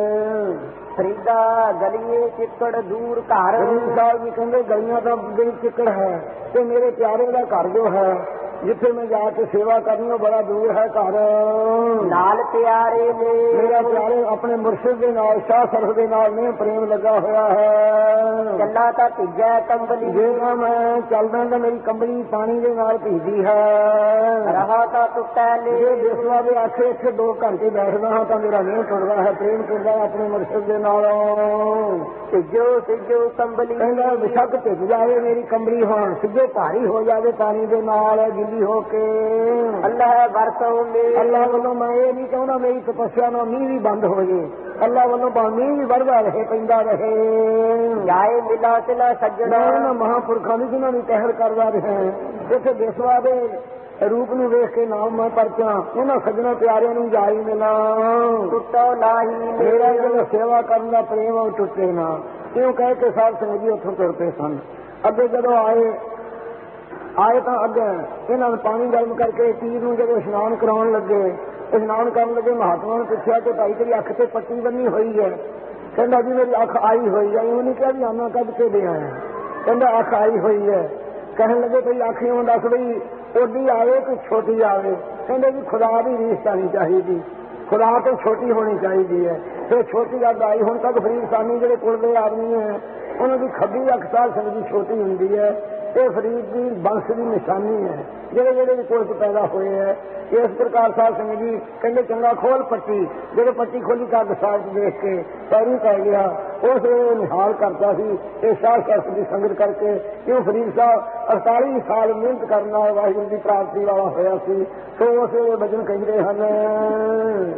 ਫਰੀਦਾ ਗਲੀਏ ਚਿੱਕੜ ਦੂਰ ਘਰ। ਫਰੀਦ ਸਾਹਿਬ ਜੀ ਕਹਿੰਦੇ ਗਲੀਆਂ ਦਾ ਜਿਹੜੀ ਚਿੱਕੜ ਹੈ ਤੇ ਮੇਰੇ ਪਿਆਰੇ ਦਾ ਘਰ ਜੋ ਹੈ ਜਿੱਥੇ ਮੈਂ ਜਾ ਕੇ ਸੇਵਾ ਕਰਨੀ ਉਹ ਬੜਾ ਦੂਰ ਹੈ ਘਰ। ਨਾਲ ਪਿਆਰੇ ਨੇ ਮੇਰਾ ਪਿਆਰੇ ਆਪਣੇ ਮੁਰਸ਼ਿਦ ਦੇ ਨਾਲ ਸ਼ਾਹ ਸਰਫ ਦੇ ਨਾਲ ਨੇ ਪ੍ਰੇਮ ਲੱਗਾ ਹੋਇਆ ਹੈ। ਚੱਲਾ ਤਾਂ ਭਿੱਜੈ ਕੰਬਲੀ ਜੇ ਨਾ ਮੈਂ ਚੱਲਦਾ ਤਾਂ ਮੇਰੀ ਕੰਬਲੀ ਪਾਣੀ ਦੇ ਨਾਲ ਭੀਜਦੀ ਹੈ। ਰਹਾ ਤਾਂ ਟੁੱਟੈ ਨੇ ਜੇ ਬੇਸਵਾ ਦੇ ਆਖੇ ਇੱਥੇ ਦੋ ਘੰਟੇ ਬੈਠਦਾ ਹਾਂ ਤਾਂ ਮੇਰਾ ਨਹੀਂ ਟੁੱਟਦਾ ਹੈ। ਪ੍ਰੇਮ ਕਰਦਾ ਆਪਣੇ ਮੁਰਸ਼ਿਦ ਦੇ ਨਾਲ। ਸਿੱਜੋ ਸਿੱਜੋ ਕੰਬਲੀ ਕਹਿੰਦਾ ਬਿਸ਼ੱਕ ਭਿੱਜ ਜਾਵੇ ਮੇਰੀ ਕੰਬਲੀ ਹੁਣ ਸਿੱਧੇ ਭਾਰੀ ਹੋ ਜਾਵੇ ਪਾਣੀ ਦੇ ਨਾਲ ਗਿੱਲੀ ਹੋ ਕੇ। ਅੱਲਾਹ ਵਰਤੋਂ ਮੇ ਅੱਲਾਹ ਵੱਲੋਂ ਮੈਂ ਇਹ ਨਹੀਂ ਚਾਹੁੰਦਾ ਮੇਰੀ ਤਪੱਸਿਆ ਨਾਲ ਮੀਂਹ ਵੀ ਬੰਦ ਹੋ ਜੇ। ਅੱਲਾਹ ਵੱਲੋਂ ਭਾਵੇਂ ਮੀਂਹ ਵੀ ਵਰਦਾ ਰਹੇ ਪੈਂਦਾ ਰਹੇ। ਜਾਏ ਮਿਲਾ ਚਲਾ ਸੱਜਣਾ ਇਹਨਾਂ ਮਹਾਂਪੁਰਖਾਂ ਦੀ ਜਿਹਨਾਂ ਨੂੰ ਕਹਿਰ ਕਰਦਾ ਰਿਹਾ ਇੱਥੇ ਬੇਸਵਾ ਦੇ ਰੂਪ ਨੂੰ ਵੇਖ ਕੇ ਨਾਮ ਮੈਂ ਪਰਚਾਂ ਉਹਨਾਂ ਸੱਜਣਾ ਪਿਆਰਿਆਂ ਨੂੰ ਜਾਈ ਮਿਲਾਂ। ਟੁੱਟੋ ਨਾਹੀ ਮੇਰਾ ਜਿਹੜਾ ਸੇਵਾ ਕਰਨ ਦਾ ਪ੍ਰੇਮ ਉਹ ਟੁੱਟੇ ਨਾ। ਇਉਂ ਕਹਿ ਕੇ ਸਾਧ ਸੰਗਤ ਜੀ ਉੱਥੋਂ ਤੁਰ ਪਏ ਸਨ। ਅੱਗੇ ਜਦੋਂ ਆਏ ਆਏ ਤਾਂ ਅੱਗੇ ਇਹਨਾਂ ਨੇ ਪਾਣੀ ਗਰਮ ਕਰਕੇ ਪੀਰ ਨੂੰ ਜਦੋਂ ਇਸ਼ਨਾਨ ਕਰਾਉਣ ਲੱਗੇ ਇਸ਼ਨਾਨ ਕਰਨ ਲੱਗੇ ਮਹਾਤਮਾ ਨੂੰ ਪੁੱਛਿਆ ਕਿ ਭਾਈ ਤੇਰੀ ਅੱਖ ਤੇ ਪੱਟੀ ਬੰਨੀ ਹੋਈ ਹੈ। ਕਹਿੰਦਾ ਜੀ ਮੇਰੀ ਅੱਖ ਆਈ ਹੋਈ ਹੈ। ਉਹ ਨਹੀਂ ਕਿਹਾ ਵੀ ਆਨਾ ਕੱਢ ਕੇ ਦੇ ਆਇਆ। ਕਹਿੰਦਾ ਅੱਖ ਆਈ ਹੋਈ ਹੈ। ਕਹਿਣ ਲੱਗੇ ਭਈ ਅੱਖ ਇਉਂ ਦੱਸ ਬਈ ਓਡੀ ਆਵੇ ਕਿ ਛੋਟੀ ਆਵੇ। ਕਹਿੰਦੇ ਜੀ ਖੁਦਾ ਦੀ ਰੀਸ ਕਰਨੀ ਚਾਹੀਦੀ, ਖੁਦਾ ਤੋਂ ਛੋਟੀ ਹੋਣੀ ਚਾਹੀਦੀ ਹੈ। ਫਿਰ ਛੋਟੀ ਅੱਗ ਆਈ। ਹੁਣ ਤੱਕ ਫਰੀਦ ਸਾਨੀ ਜਿਹੜੇ ਕੁਲ ਦੇ ਆਦਮੀ ਹੈ ਉਹਨਾਂ ਦੀ ਖੱਬੀ ਅੱਖ ਸਾਧ ਸੰਗਤ ਦੀ ਛੋਟੀ ਹੁੰਦੀ ਹੈ। ਇਹ ਫਰੀਦ ਦੀ ਬੰਸ ਦੀ ਨਿਸ਼ਾਨੀ ਹੈ ਜਿਹੜੇ ਜਿਹੜੇ ਵੀ ਕੁਲ ਚ ਪੈਦਾ ਹੋਏ ਹੈ। ਇਸ ਪ੍ਰਕਾਰ ਸਾਧ ਸੰਗਤ ਜੀ ਕਹਿੰਦੇ ਚੰਗਾ ਖੋਲ ਪੱਟੀ। ਜਦੋਂ ਪੱਟੀ ਖੋਲੀ ਤਾਂ ਅੱਗ ਸਾਹ ਦੇਖ ਕੇ ਪੈਰੀ ਪੈ ਗਿਆ। ਉਸ ਵੇਲੇ ਨਿਹਾਲ ਕਰਦਾ ਸੀ ਇਹ ਸ਼ਾਹ ਸ਼ਸਤ ਦੀ ਸੰਗਤ ਕਰਕੇ। ਕਿਉਂ ਫਰੀਦ ਸਾਹਿਬ ਅੜਤਾਲੀ ਸਾਲ ਮਿਹਨਤ ਕਰਨ ਨਾਲ ਵਾਹਿਗੁਰੂ ਦੀ ਪ੍ਰਾਪਤੀ ਵਾਲਾ ਹੋਇਆ ਸੀ। ਸੋ ਉਸ ਵੇਲੇ ਬਚਨ ਕਹਿੰਦੇ ਹਨ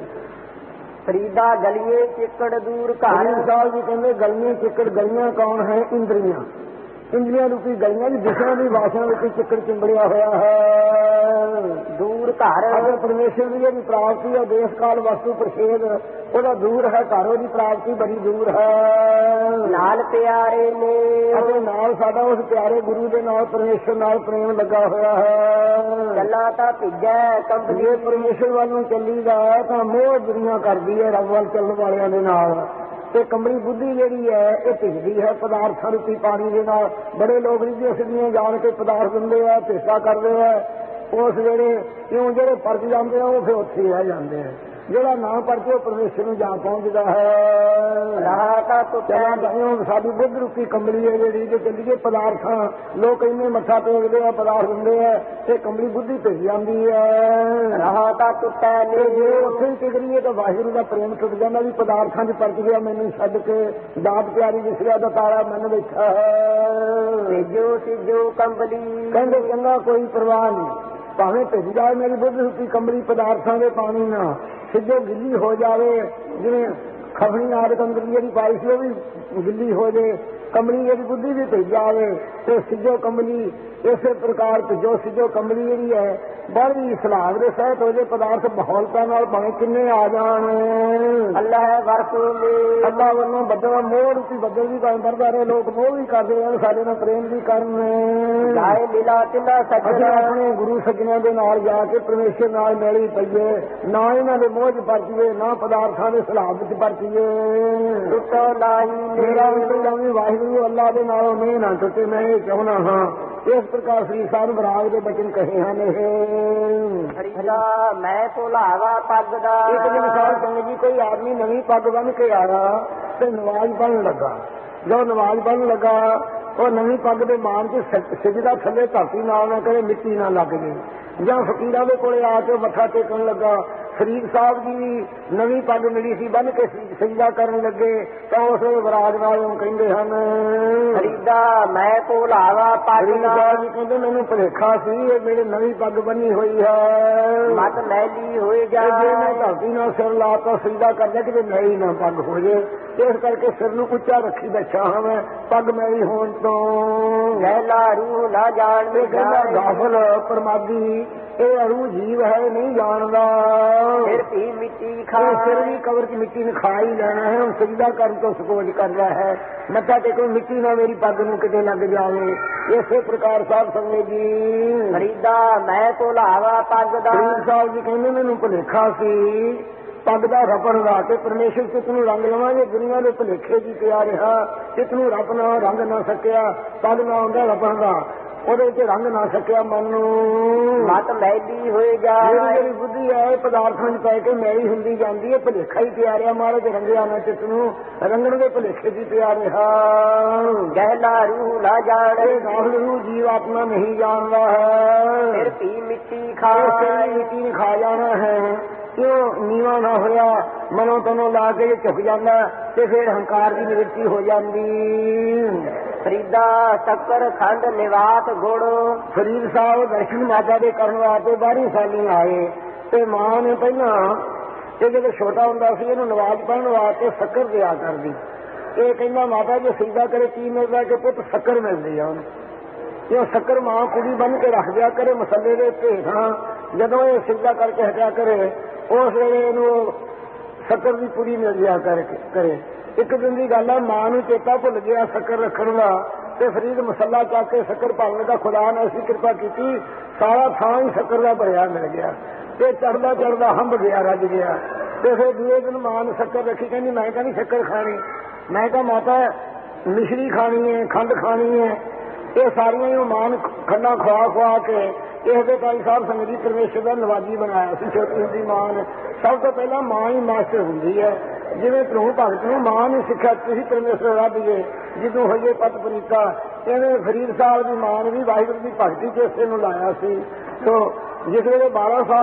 ਫਰੀਦਾ ਗਲੀਏ ਚਿੱਕੜ ਦੂਰ ਘਰ। ਫਰੀਦ ਸਾਹਿਬ ਜੀ ਕਹਿੰਦੇ ਗਲੀਆਂ ਚਿੱਕੜ ਗਲੀਆਂ ਕੌਣ ਹੈ? ਇੰਦਰੀਆਂ। ਇੰਦਰੀਆਂ ਰੂਪੀ ਗਲੀਆਂ ਦੀ ਦਿਸ਼ਾ ਦੀ ਵਾਸਨਾ ਵਿੱਚ ਚਿੱਕੜ ਚਿੰਬੜਿਆ ਹੋਇਆ ਹੈ। ਦੂਰ ਘਰ ਅਗਰ ਪਰਮੇਸ਼ਰ ਦੀ ਜਿਹੜੀ ਪ੍ਰਾਪਤੀ ਹੈ ਦੇਸ਼ ਕਾਲ ਵਸਤੂ ਪ੍ਰਸ਼ੇਦ ਉਹਦਾ ਦੂਰ ਹੈ। ਘਰ ਉਹਦੀ ਪ੍ਰਾਪਤੀ ਬੜੀ ਦੂਰ ਹੈ। ਨਾਲ ਪਿਆਰੇ ਨੇ ਅਤੇ ਨਾਲ ਸਾਡਾ ਉਸ ਪਿਆਰੇ ਗੁਰੂ ਦੇ ਨਾਲ ਪਰਮੇਸ਼ਰ ਨਾਲ ਪ੍ਰੇਮ ਲੱਗਾ ਹੋਇਆ ਹੈ। ਚੱਲਾ ਤਾਂ ਭਿੱਜੈ ਕੰਬਲੀ ਜੇ ਪਰਮੇਸ਼ਰ ਵੱਲ ਨੂੰ ਚੱਲੀਦਾ ਤਾਂ ਮੋਹ ਦੁਨੀਆ ਕਰਦੀ ਹੈ ਰੱਬ ਵੱਲ ਚੱਲਣ ਵਾਲਿਆਂ ਦੇ ਨਾਲ। ਤੇ ਕੰਬਲੀ ਬੁੱਧੀ ਜਿਹੜੀ ਹੈ ਇਹ ਭਿੱਜਦੀ ਹੈ ਪਦਾਰਥਾਂ ਰੂਪੀ ਪਾਣੀ ਦੇ ਨਾਲ। ਬੜੇ ਲੋਕ ਰਿੱਧੀਆਂ ਸਿੱਧੀਆਂ ਜਾਣ ਕੇ ਪਦਾਰਥ ਦਿੰਦੇ ਆ, ਭੇਸਾ ਕਰਦੇ ਆ। ਉਸ ਵੇਲੇ ਕਿਉਂ ਜਿਹੜੇ ਪਰਚ ਜਾਂਦੇ ਆ ਉਹ ਫਿਰ ਉੱਥੇ ਰਹਿ ਜਾਂਦੇ ਆ। ਜਿਹੜਾ ਨਾ ਪਰਚੇ ਉਹ ਪਰਮੇਸ਼ਰ ਨੂੰ ਜਾ ਪਹੁੰਚਦਾ ਹੈ। ਰਹਾ ਤਾਂ ਟੁੱਟੈ ਸਾਡੀ ਬੁੱਧ ਰੂਪੀ ਕੰਬਲੀ ਹੈ ਜਿਹੜੀ ਜੇ ਚੱਲੀਏ ਪਦਾਰਥਾਂ ਲੋਕ ਇੰਨੇ ਮੱਥਾ ਟੇਕਦੇ ਆ ਪਦਾਰਥ ਦਿੰਦੇ ਆ ਤੇ ਕੰਬਲੀ ਬੁੱਧੀ ਭਿੱਜ ਜਾਂਦੀ ਹੈ। ਰਹਾ ਤਾਂ ਟੁੱਟੈ ਤੇ ਜੇ ਉੱਥੇ ਹੀ ਟਿਕਰੀਏ ਤਾਂ ਵਾਹਿਗੁਰੂ ਦਾ ਪ੍ਰੇਮ ਟੁੱਟ ਜਾਂਦਾ ਵੀ ਪਦਾਰਥਾਂ 'ਚ ਪਰਚ ਗਿਆ ਮੈਨੂੰ ਛੱਡ ਕੇ ਦਾਤ ਪਿਆਰੀ ਦਿਸਿਆ ਦਾ ਤਾਰਾ ਮਨ ਬੈਠਾ ਹੈ। ਸਿੱਜੋ ਸਿੱਜੋ ਕੰਬਲੀ ਕਹਿੰਦੇ ਚੰਗਾ ਕੋਈ ਪਰਵਾਹ ਨਹੀਂ ਭਾਵੇਂ ਭਿੱਜ ਜਾਏ ਮੇਰੀ ਬੁੱਧ ਰੂਪੀ ਕੰਬਲੀ ਪਦਾਰਥਾਂ ਦੇ ਪਾਣੀ ਨਾਲ ਸਿੱਧੇ ਗਿੱਲੀ ਹੋ ਜਾਵੇ। ਜਿਵੇਂ ਖਫਣੀ ਆਦਿ ਅੰਦਰੀ ਜਿਹੜੀ ਪਾਈ ਸੀ ਉਹ ਵੀ ਗਿੱਲੀ ਹੋ ਜੇ। ਕੰਬਲੀ ਜਿਹੜੀ ਬੁੱਧੀ ਵੀ ਭਿੱਜ ਜਾਵੇ ਤੇ ਸਿੱਜੋ ਕੰਬਲੀ ਇਸੇ ਪ੍ਰਕਾਰ ਭਿੱਜੋ ਸਿੱਜੋ ਕੰਬਲੀ ਜਿਹੜੀ ਹੈ ਬੜੀ ਸਲਾਹ ਦੇ ਸਹਿਤ ਹੋ ਜੇ। ਪਦਾਰਥ ਮਾਹੌਲਤਾ ਨਾਲ ਭਾਵੇਂ ਕਿੰਨੇ ਆ ਜਾਣ ਅੱਲਾਹ ਵਰਤੋਂ ਮੇ ਅੱਲਾਹ ਵੱਲੋਂ ਬੱਦਲ ਮੋਹ ਰੂਪੀ ਬੱਦਲ ਵੀ ਕੰਮ ਕਰਦਾ ਰਹੇ। ਲੋਕ ਮੋਹ ਵੀ ਕਰਦੇ ਰਹਿਣ ਸਾਡੇ ਨਾਲ ਪ੍ਰੇਮ ਵੀ ਕਰਨ। ਜਾਏ ਮਿਲਾ ਚਲਾ ਸੱਜਣਾ ਆਪਣੇ ਗੁਰੂ ਸੱਜਣਾਂ ਦੇ ਨਾਲ ਜਾ ਕੇ ਪਰਮੇਸ਼ਰ ਨਾਲ ਮਿਲੀ ਪਈਏ। ਨਾ ਇਹਨਾਂ ਦੇ ਮੋਹ 'ਚ ਪਰਚੀਏ ਨਾ ਪਦਾਰਥਾਂ ਦੇ ਸਲਾਹ ਵਿੱਚ ਪਰਚੀਏ। ਟੁੱਟੋ ਨਾਹੀ ਮੇਰਾ ਵੀ ਵਾਹਿਗੁਰੂ ਅੱਲਾਹ ਦੇ ਨਾਲੋਂ ਨਹੀਂ ਨਾ ਟੁੱਟੇ ਮੈਂ ਇਹ ਚਾਹੁੰਦਾ ਹਾਂ। ਇਸ ਪ੍ਰਕਾਰ ਸ੍ਰੀ ਸਾਹਿਬ ਬਰਾਗ ਦੇ ਬਚਨ ਕਹੇ ਹਨ। ਇਹ ਫਰੀਦਾ ਮੈਂ ਭੁਲਾਵਾ ਪੱਗ ਦਾ ਇੱਕ ਦਿਨ ਸਾਧ ਸੰਗਤ ਜੀ ਕੋਈ ਆਦਮੀ ਨਵੀਂ ਪੱਗ ਬੰਨ੍ਹ ਕੇ ਆਇਆ ਤੇ ਨਵਾਜ਼ ਪੜ੍ਹਨ ਲੱਗਾ। ਜਦੋਂ ਨਵਾਜ਼ ਪੜ੍ਹਨ ਲੱਗਾ ਉਹ ਨਵੀਂ ਪੱਗ ਦੇ ਮਾਨ 'ਚ ਸਿਜਦਾ ਥੱਲੇ ਧਰਤੀ ਨਾਲ ਨਾ ਕਰੇ ਮਿੱਟੀ ਨਾ ਲੱਗ ਜੇ। ਜਾਂ ਫਕੀਰਾਂ ਦੇ ਕੋਲੇ ਆ ਕੇ ਮੱਥਾ ਟੇਕਣ ਲੱਗਾ ਫਰੀਦ ਸਾਹਿਬ ਜੀ ਨਵੀਂ ਪੱਗ ਮਿਲੀ ਸੀ, ਬੰਨ ਕੇ ਸਜਦਾ ਕਰਨ ਲੱਗੇ ਤਾਂ ਉਸ ਵਿਰਾਜ ਵਾਲੋਂ ਕਹਿੰਦੇ ਹਨ, ਫਰੀਦਾ ਮੈਂ ਭੁਲਾਵਾ ਪੱਗ ਫਰੀਦ ਦਾ, ਸਾਹਿਬ ਜੀ ਕਹਿੰਦੇ ਮੈਨੂੰ ਭੁਲੇਖਾ ਸੀ, ਇਹ ਮੇਰੇ ਨਵੀਂ ਪੱਗ ਬੰਨੀ ਹੋਈ ਹੈ, ਮਤ ਮੈਲੀ ਹੋਏ ਜਾ, ਜੇ ਮੈਂ ਧਰਤੀ ਨਾਲ ਸਿਰ ਲਾ ਤਾਂ ਸਜਦਾ ਕਰਦਾ ਕਿ ਮੈਲੀ ਨਾ ਪੱਗ ਹੋ ਜੇ, ਇਸ ਕਰਕੇ ਸਿਰ ਨੂੰ ਉੱਚਾ ਰੱਖੀ ਬੈਠਾ ਹਾਂ ਮੈਂ ਪੱਗ ਮੈਲੀ ਹੋਣ ਤੋਂ। ਗਹਿਲਾ ਰੂਹ ਨਾ ਜਾਣ ਇਹ ਕਹਿੰਦਾ ਗਾਫਲ ਪਰਮਾਦੀ ਇਹ ਅਰੂ ਜੀਵ ਹੈ, ਨਹੀਂ ਜਾਣਦਾ, ਫਿਰ ਵੀ ਮਿੱਟੀ ਖਾ, ਇਹ ਸਿਰ ਵੀ ਕਬਰ ਚ ਮਿੱਟੀ ਨੇ ਖਾ ਹੀ ਲੈਣਾ ਹੈ, ਹੁਣ ਸਜਦਾ ਕਰਨ ਤੋਂ ਸਕੋਚ ਕਰ ਰਿਹਾ ਹੈ, ਮੱਥਾ ਟੇਕੋ ਮਿੱਟੀ ਨਾ ਮੇਰੀ ਪੱਗ ਨੂੰ ਕਿਤੇ ਲੱਗ ਜਾਵੇ। ਇਸੇ ਪ੍ਰਕਾਰ ਸਾਹਿਬ ਸੰਗਤ ਜੀ ਫਰੀਦਾ ਮੈਂ ਭੁਲਾਵਾ ਪੱਗ ਦਾ, ਫਰੀਦ ਸਾਹਿਬ ਜੀ ਕਹਿੰਦੇ ਮੈਨੂੰ ਭੁਲੇਖਾ ਸੀ ਪੱਗ ਦਾ ਰਪਣ ਦਾ, ਤੇ ਪਰਮੇਸ਼ਰ ਚਿੱਤ ਨੂੰ ਰੰਗ ਲਵਾਂਗੇ, ਦੁਨੀਆ ਦੇ ਭੁਲੇਖੇ ਜੀ ਪਿਆ ਰਿਹਾ, ਚਿੱਤ ਨੂੰ ਰੱਬ ਨਾ ਰੰਗ ਨਾ ਸਕਿਆ, ਪੱਗ ਨਾ ਹੁੰਦਾ ਰਪਣ ਦਾ, ਉਹਦੇ ਵਿੱਚ ਰੰਗ ਨਾ ਸਕਿਆ ਮਨ ਨੂੰ, ਮਤ ਮੈਲੀ ਹੋਏ ਜਾ, ਜਿਹੜੀ ਜਿਹੜੀ ਬੁੱਧੀ ਹੈ ਇਹ ਪਦਾਰਥਾਂ 'ਚ ਪੈ ਕੇ ਮੈਲੀ ਹੁੰਦੀ ਜਾਂਦੀ ਹੈ, ਭੁਲੇਖਾ ਹੀ ਪਿਆ ਰਿਹਾ, ਮਹਾਰਾਜ ਰੰਗਿਆ ਨਾ ਚਿੱਤ ਨੂੰ, ਰੰਗਣ ਦੇ ਭੁਲੇਖੇ ਜੀ ਪਿਆ ਰਿਹਾ। ਗਹਿਲਾ ਰੂਹ ਨਾ ਜਾਣ, ਇਹ ਗਾਫਲ ਨੂੰ ਜੀਵ ਆਤਮਾ ਨਹੀਂ ਜਾਣਦਾ ਹੈ, ਫਿਰ ਵੀ ਮਿੱਟੀ ਖਾ, ਇਹ ਮਿੱਟੀ ਨੇ ਖਾ ਜਾਣਾ ਹੈ, ਕਿਉਂ ਨੀਵਾਂ ਨਾ ਹੋਇਆ, ਮਨੋਂ ਤਨੋਂ ਲਾ ਕੇ ਝੁਕ ਜਾਂਦਾ ਤੇ ਫਿਰ ਹੰਕਾਰ ਦੀ ਨਿਵਰਤੀ ਹੋ ਜਾਂਦੀ। ਫਰੀਦਾ ਸ਼ੱਕਰ ਖੰਡ ਨਿਵਾਤ ਗੁੜ, ਫਰੀਦ ਸਾਹਿਬ ਦਰਸ਼ਨ ਮਾਤਾ ਦੇ ਕਰਨ ਵਾਸਤੇ ਬਾਰ੍ਹਾਂ ਸਾਲੀ ਆਏ ਤੇ ਮਾਂ ਨੇ ਪਹਿਲਾਂ ਇਹ ਜਦੋਂ ਛੋਟਾ ਹੁੰਦਾ ਸੀ ਇਹਨੂੰ ਨਵਾਜ਼ ਪੜ੍ਹਨ ਵਾਸਤੇ ਸ਼ੱਕਰ ਦਿਆ ਕਰਦੀ। ਇਹ ਕਹਿੰਦਾ ਮਾਤਾ ਜੇ ਸਜਦਾ ਕਰੇ ਕੀ ਮਿਲਦਾ, ਕਿ ਪੁੱਤ ਸ਼ੱਕਰ ਮਿਲਦੀ ਆ ਉਹਨੂੰ, ਇਹ ਸ਼ੱਕਰ ਮਾਂ ਕੁੜੀ ਬੰਨ ਕੇ ਰੱਖ ਦਿਆ ਕਰੇ ਮਸੱਲੇ ਦੇ ਭੇਖਾਂ, ਜਦੋਂ ਇਹ ਸਜਦਾ ਕਰਕੇ ਹਟਿਆ ਕਰੇ ਉਸ ਵੇਲੇ ਇਹਨੂੰ ਸ਼ੱਕਰ ਦੀ ਪੁੜੀ ਮਿਲ ਜਾ ਕਰਕੇ ਕਰੇ। ਇੱਕ ਦਿਨ ਦੀ ਗੱਲ ਹੈ, ਮਾਂ ਨੂੰ ਚੇਤਾ ਭੁੱਲ ਗਿਆ ਸ਼ੱਕਰ ਰੱਖਣ ਦਾ, ਤੇ ਫਰੀਦ ਮਸੱਲਾ ਚੱਕ ਕੇ ਸ਼ੱਕਰ ਪਾਉਣ ਦਾ ਖੁਦਾ ਨੇ ਐਸੀ ਕਿਰਪਾ ਕੀਤੀ, ਸਾਰਾ ਥਾਂ ਹੀ ਸ਼ੱਕਰ ਦਾ ਭਰਿਆ ਮਿਲ ਗਿਆ, ਤੇ ਚੜਦਾ ਚੜਦਾ ਹੰਭ ਗਿਆ, ਰੱਜ ਗਿਆ। ਤੇ ਫਿਰ ਦੂਏ ਦਿਨ ਮਾਂ ਨੇ ਸ਼ੱਕਰ ਰੱਖੀ, ਕਹਿੰਦੀ ਮੈਂ ਕਹਿੰਦੀ ਸ਼ੱਕਰ ਖਾਣੀ, ਮੈਂ ਕਿਹਾ ਮਾਤਾ ਮਿਸ਼ਰੀ ਖਾਣੀ ਹੈ, ਖੰਡ ਖਾਣੀ ਹੈ, ਇਹ ਸਾਰੀਆਂ ਹੀ ਮਾਂ ਨੂੰ ਖੰਡਾਂ ਖਵਾ ਖਵਾ ਕੇ ਇਸ ਦੇ ਕਾਲੀ ਸਾਹਿਬ ਸੰਗਤ ਜੀ ਪਰਮੇਸ਼ਰ ਦਾ ਨਵਾਜੀ ਬਣਾਇਆ ਸੀ। ਛੋਟੀ ਹੁੰਦੀ ਮਾਂ ਨੇ ਸਭ ਤੋਂ ਪਹਿਲਾਂ ਮਾਂ ਹੀ ਮਾਸਟਰ ਹੁੰਦੀ ਹੈ, ਜਿਵੇਂ ਪ੍ਰਭੂ ਭਗਤ ਨੂੰ ਮਾਂ ਨੇ ਸਿੱਖਿਆ ਤੁਸੀਂ ਪਰਮੇਸ਼ਰ ਰੱਬੀਏ ਜਦੋਂ ਹੋਈਏ ਪਤ ਪ੍ਰੀਤਾ, ਇਹਨੇ ਫਰੀਦ ਸਾਹਿਬ ਦੀ ਮਾਂ ਨੇ ਵੀ ਵਾਹਿਗੁਰੂ ਦੀ ਭਗਤੀ ਚ ਇਸੇ ਨੂੰ ਲਾਇਆ ਸੀ। ਸੋ ਜਿਸ ਵੇਲੇ ਬਾਰਾਂ ਸਾਲ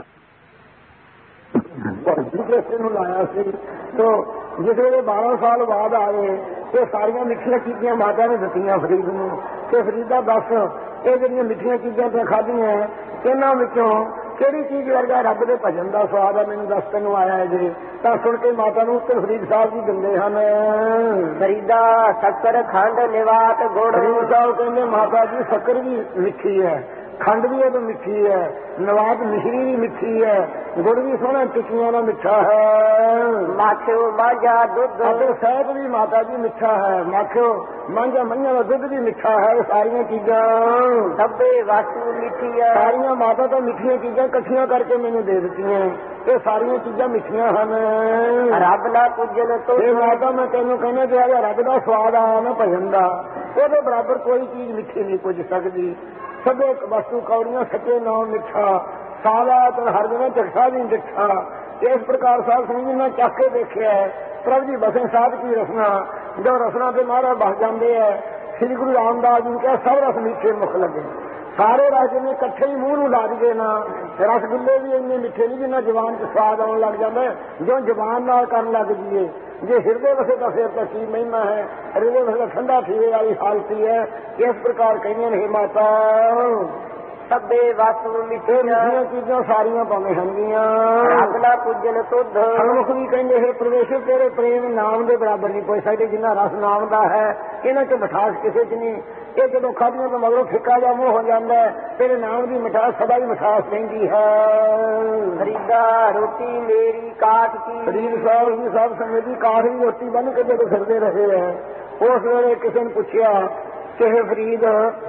ਭਗਤੀ ਨੂੰ ਲਾਇਆ ਸੀ, ਸੋ ਜਿਸ ਵੇਲੇ ਬਾਰਾਂ ਸਾਲ ਬਾਅਦ ਆਏ ਇਹ ਸਾਰੀਆਂ ਮਿੱਠੀਆਂ ਚੀਜ਼ਾਂ ਮਾਤਾ ਨੇ ਦਿੱਤੀਆਂ ਫਰੀਦ ਨੂੰ, ਤੇ ਫਰੀਦਾ ਦੱਸ ਇਹ ਜਿਹੜੀਆਂ ਮਿੱਠੀਆਂ ਚੀਜ਼ਾਂ ਤੇ ਖਾਧੀਆਂ ਇਹਨਾਂ ਵਿੱਚੋਂ ਕਿਹੜੀ ਚੀਜ਼ ਵਰਗਾ ਰੱਬ ਦੇ ਭਜਨ ਦਾ ਸਵਾਦ ਹੈ, ਮੈਨੂੰ ਦੱਸ ਤੈਨੂੰ ਆਇਆ ਹੈ ਜੇ। ਤਾਂ ਸੁਣ ਕੇ ਮਾਤਾ ਨੂੰ ਉੱਤਰ ਫਰੀਦ ਸਾਹਿਬ ਜੀ ਦਿੰਦੇ ਹਨ, ਫਰੀਦਾ ਸ਼ੱਕਰ ਖੰਡ ਨਿਵਾਤ ਗੁੜ, ਫਰੀਦ ਸਾਹਿਬ ਕਹਿੰਦੇ ਮਾਤਾ ਜੀ ਸ਼ੱਕਰ ਵੀ ਮਿੱਠੀ ਹੈ, ਖੰਡ ਵੀ ਉਦੋਂ ਮਿੱਠੀ ਹੈ, ਨਵਾਜ਼ ਮਿਸ਼ਰੀ ਵੀ ਮਿੱਠੀ ਹੈ, ਗੁੜ ਵੀ ਸੋਹਣਾ ਟਿੱਕੀਆਂ ਦਾ ਮਿੱਠਾ ਹੈ, ਮਾਖਿਓ ਮਾਝਾ ਦੁੱਧ, ਅਤੇ ਸ਼ਹਿਦ ਵੀ ਮਾਤਾ ਜੀ ਮਿੱਠਾ ਹੈ, ਮਾਖਿਓ ਮਾਂਝਾ ਮਈਆਂ ਦਾ ਦੁੱਧ ਵੀ ਮਿੱਠਾ ਹੈ। ਇਹ ਸਾਰੀਆਂ ਚੀਜ਼ਾਂ ਸਭੇ ਵਸਤੂ ਮਿੱਠੀਆਂ, ਸਾਰੀਆਂ ਮਾਤਾ ਤਾਂ ਮਿੱਠੀਆਂ ਚੀਜ਼ਾਂ ਇਕੱਠੀਆਂ ਕਰਕੇ ਮੈਨੂੰ ਦੇ ਦਿੱਤੀਆਂ, ਇਹ ਸਾਰੀਆਂ ਚੀਜ਼ਾਂ ਮਿੱਠੀਆਂ ਹਨ। ਰੱਬ ਨਾ ਪੁੱਜਣ ਤੋਂ ਇਹ ਮਾਤਾ ਮੈਂ ਤੈਨੂੰ ਕਹਿੰਦਾ ਜਿਹੜਾ ਰੱਬ ਦਾ ਸਵਾਦ ਆਇਆ ਨਾ ਭਜਨ ਦਾ, ਉਹਦੇ ਬਰਾਬਰ ਕੋਈ ਚੀਜ਼ ਮਿੱਠੀ ਨਹੀਂ ਪੁੱਜ ਸਕਦੀ। ਸਭੇ ਵਸਤੂ ਕੌੜੀਆਂ ਸੱਚੇ ਨਾਮ ਮਿੱਠਾ, ਸਾਦਾ ਤੇ ਹਰ ਜਗ੍ਹਾ ਝਟਕਾ ਵੀ ਮਿੱਠਾ। ਇਸ ਪ੍ਰਕਾਰ ਸਾਹਿਬ ਸਿੰਘ ਜੀ ਨੇ ਚੱਕ ਕੇ ਦੇਖਿਆ ਪ੍ਰਭ ਜੀ ਬਸੇ ਸਾਹਿਬ ਕੀ ਰਸਨਾ, ਜੋ ਰਸਨਾ ਤੇ ਮਹਾਰਾਜ ਬਸ ਜਾਂਦੇ ਹੈ। ਸ੍ਰੀ ਗੁਰੂ ਰਾਮਦਾਸ ਜੀ ਕਿਹਾ ਸਭ ਰਸ ਮਿੱਠੇ ਮੁਖ ਲੱਗੇ, ਸਾਰੇ ਰਸ ਨੇ ਇਕੱਠੇ ਹੀ ਮੂੰਹ ਨੂੰ ਲਾ ਦਈਏ ਨਾ, ਰਸਗੁੱਲੇ ਵੀ ਇੰਨੇ ਮਿੱਠੇ ਨਹੀਂ ਜਿੰਨਾ ਜ਼ਬਾਨ 'ਚ ਸਵਾਦ ਆਉਣ ਲੱਗ ਜਾਂਦਾ, ਜੋ ਜ਼ਬਾਨ ਨਾਲ ਕਰਨ ਲੱਗ ਜੀਏ। ਜੇ ਹਿਰਦੇ ਵਸੇ ਤਾਂ ਫਿਰ ਤਾਂ ਕੀ ਮਹਿਮਾ ਹੈ, ਹਿਰਦੇ ਵਸੇ ਠੰਡਾ ਠੀਵੇ ਵਾਲੀ ਹਾਲਤੀ ਹੈ। ਇਸ ਪ੍ਰਕਾਰ ਕਹਿੰਦੇ ਨੇ ਮਾਤਾ ਸਭੇ ਵਸਤੂ ਮਿੱਠੀਆਂ ਚੀਜ਼ਾਂ ਸਾਰੀਆਂ ਭਾਵੇਂ ਹੰਗੀਆਂ, ਰੱਬ ਨਾ ਪੁੱਜਣ ਤੁਧ, ਹਰਮੁਖ ਵੀ ਕਹਿੰਦੇ ਹੈ ਪਰਮੇਸ਼ਰ ਤੇਰੇ ਪ੍ਰੇਮ ਨਾਮ ਦੇ ਬਰਾਬਰ ਨਹੀਂ ਪੁੱਜ ਸਕਦੇ, ਜਿੰਨਾ ਰਸ ਨਾਮ ਦਾ ਹੈ ਇਹਨਾਂ 'ਚ ਮਿਠਾਸ ਕਿਸੇ 'ਚ ਨਹੀਂ। ਇਹ ਜਦੋਂ ਖਾਧੀਆਂ ਤੋਂ ਮਗਰੋਂ ਫਿੱਕਾ ਜਿਹਾ ਮੂੰਹ ਹੋ ਜਾਂਦਾ ਹੈ, ਤੇਰੇ ਨਾਮ ਦੀ ਮਿਠਾਸ ਸਦਾ ਹੀ ਮਿਠਾਸ ਰਹਿੰਦੀ ਹੈ। ਫਰੀਦਾ ਰੋਟੀ ਮੇਰੀ ਕਾਠ ਕੀ, ਫਰੀਦ ਸਾਹਿਬ ਜੀ ਸਾਹਿਬ ਸੰਗਤ ਦੀ ਕਾਠ ਦੀ ਰੋਟੀ ਬੰਨ ਕੇ ਜਦੋਂ ਫਿਰਦੇ ਰਹੇ ਹੈ, ਉਸ ਵੇਲੇ ਕਿਸੇ ਨੇ ਪੁੱਛਿਆ ਕਿ ਇਹ ਫਰੀਦ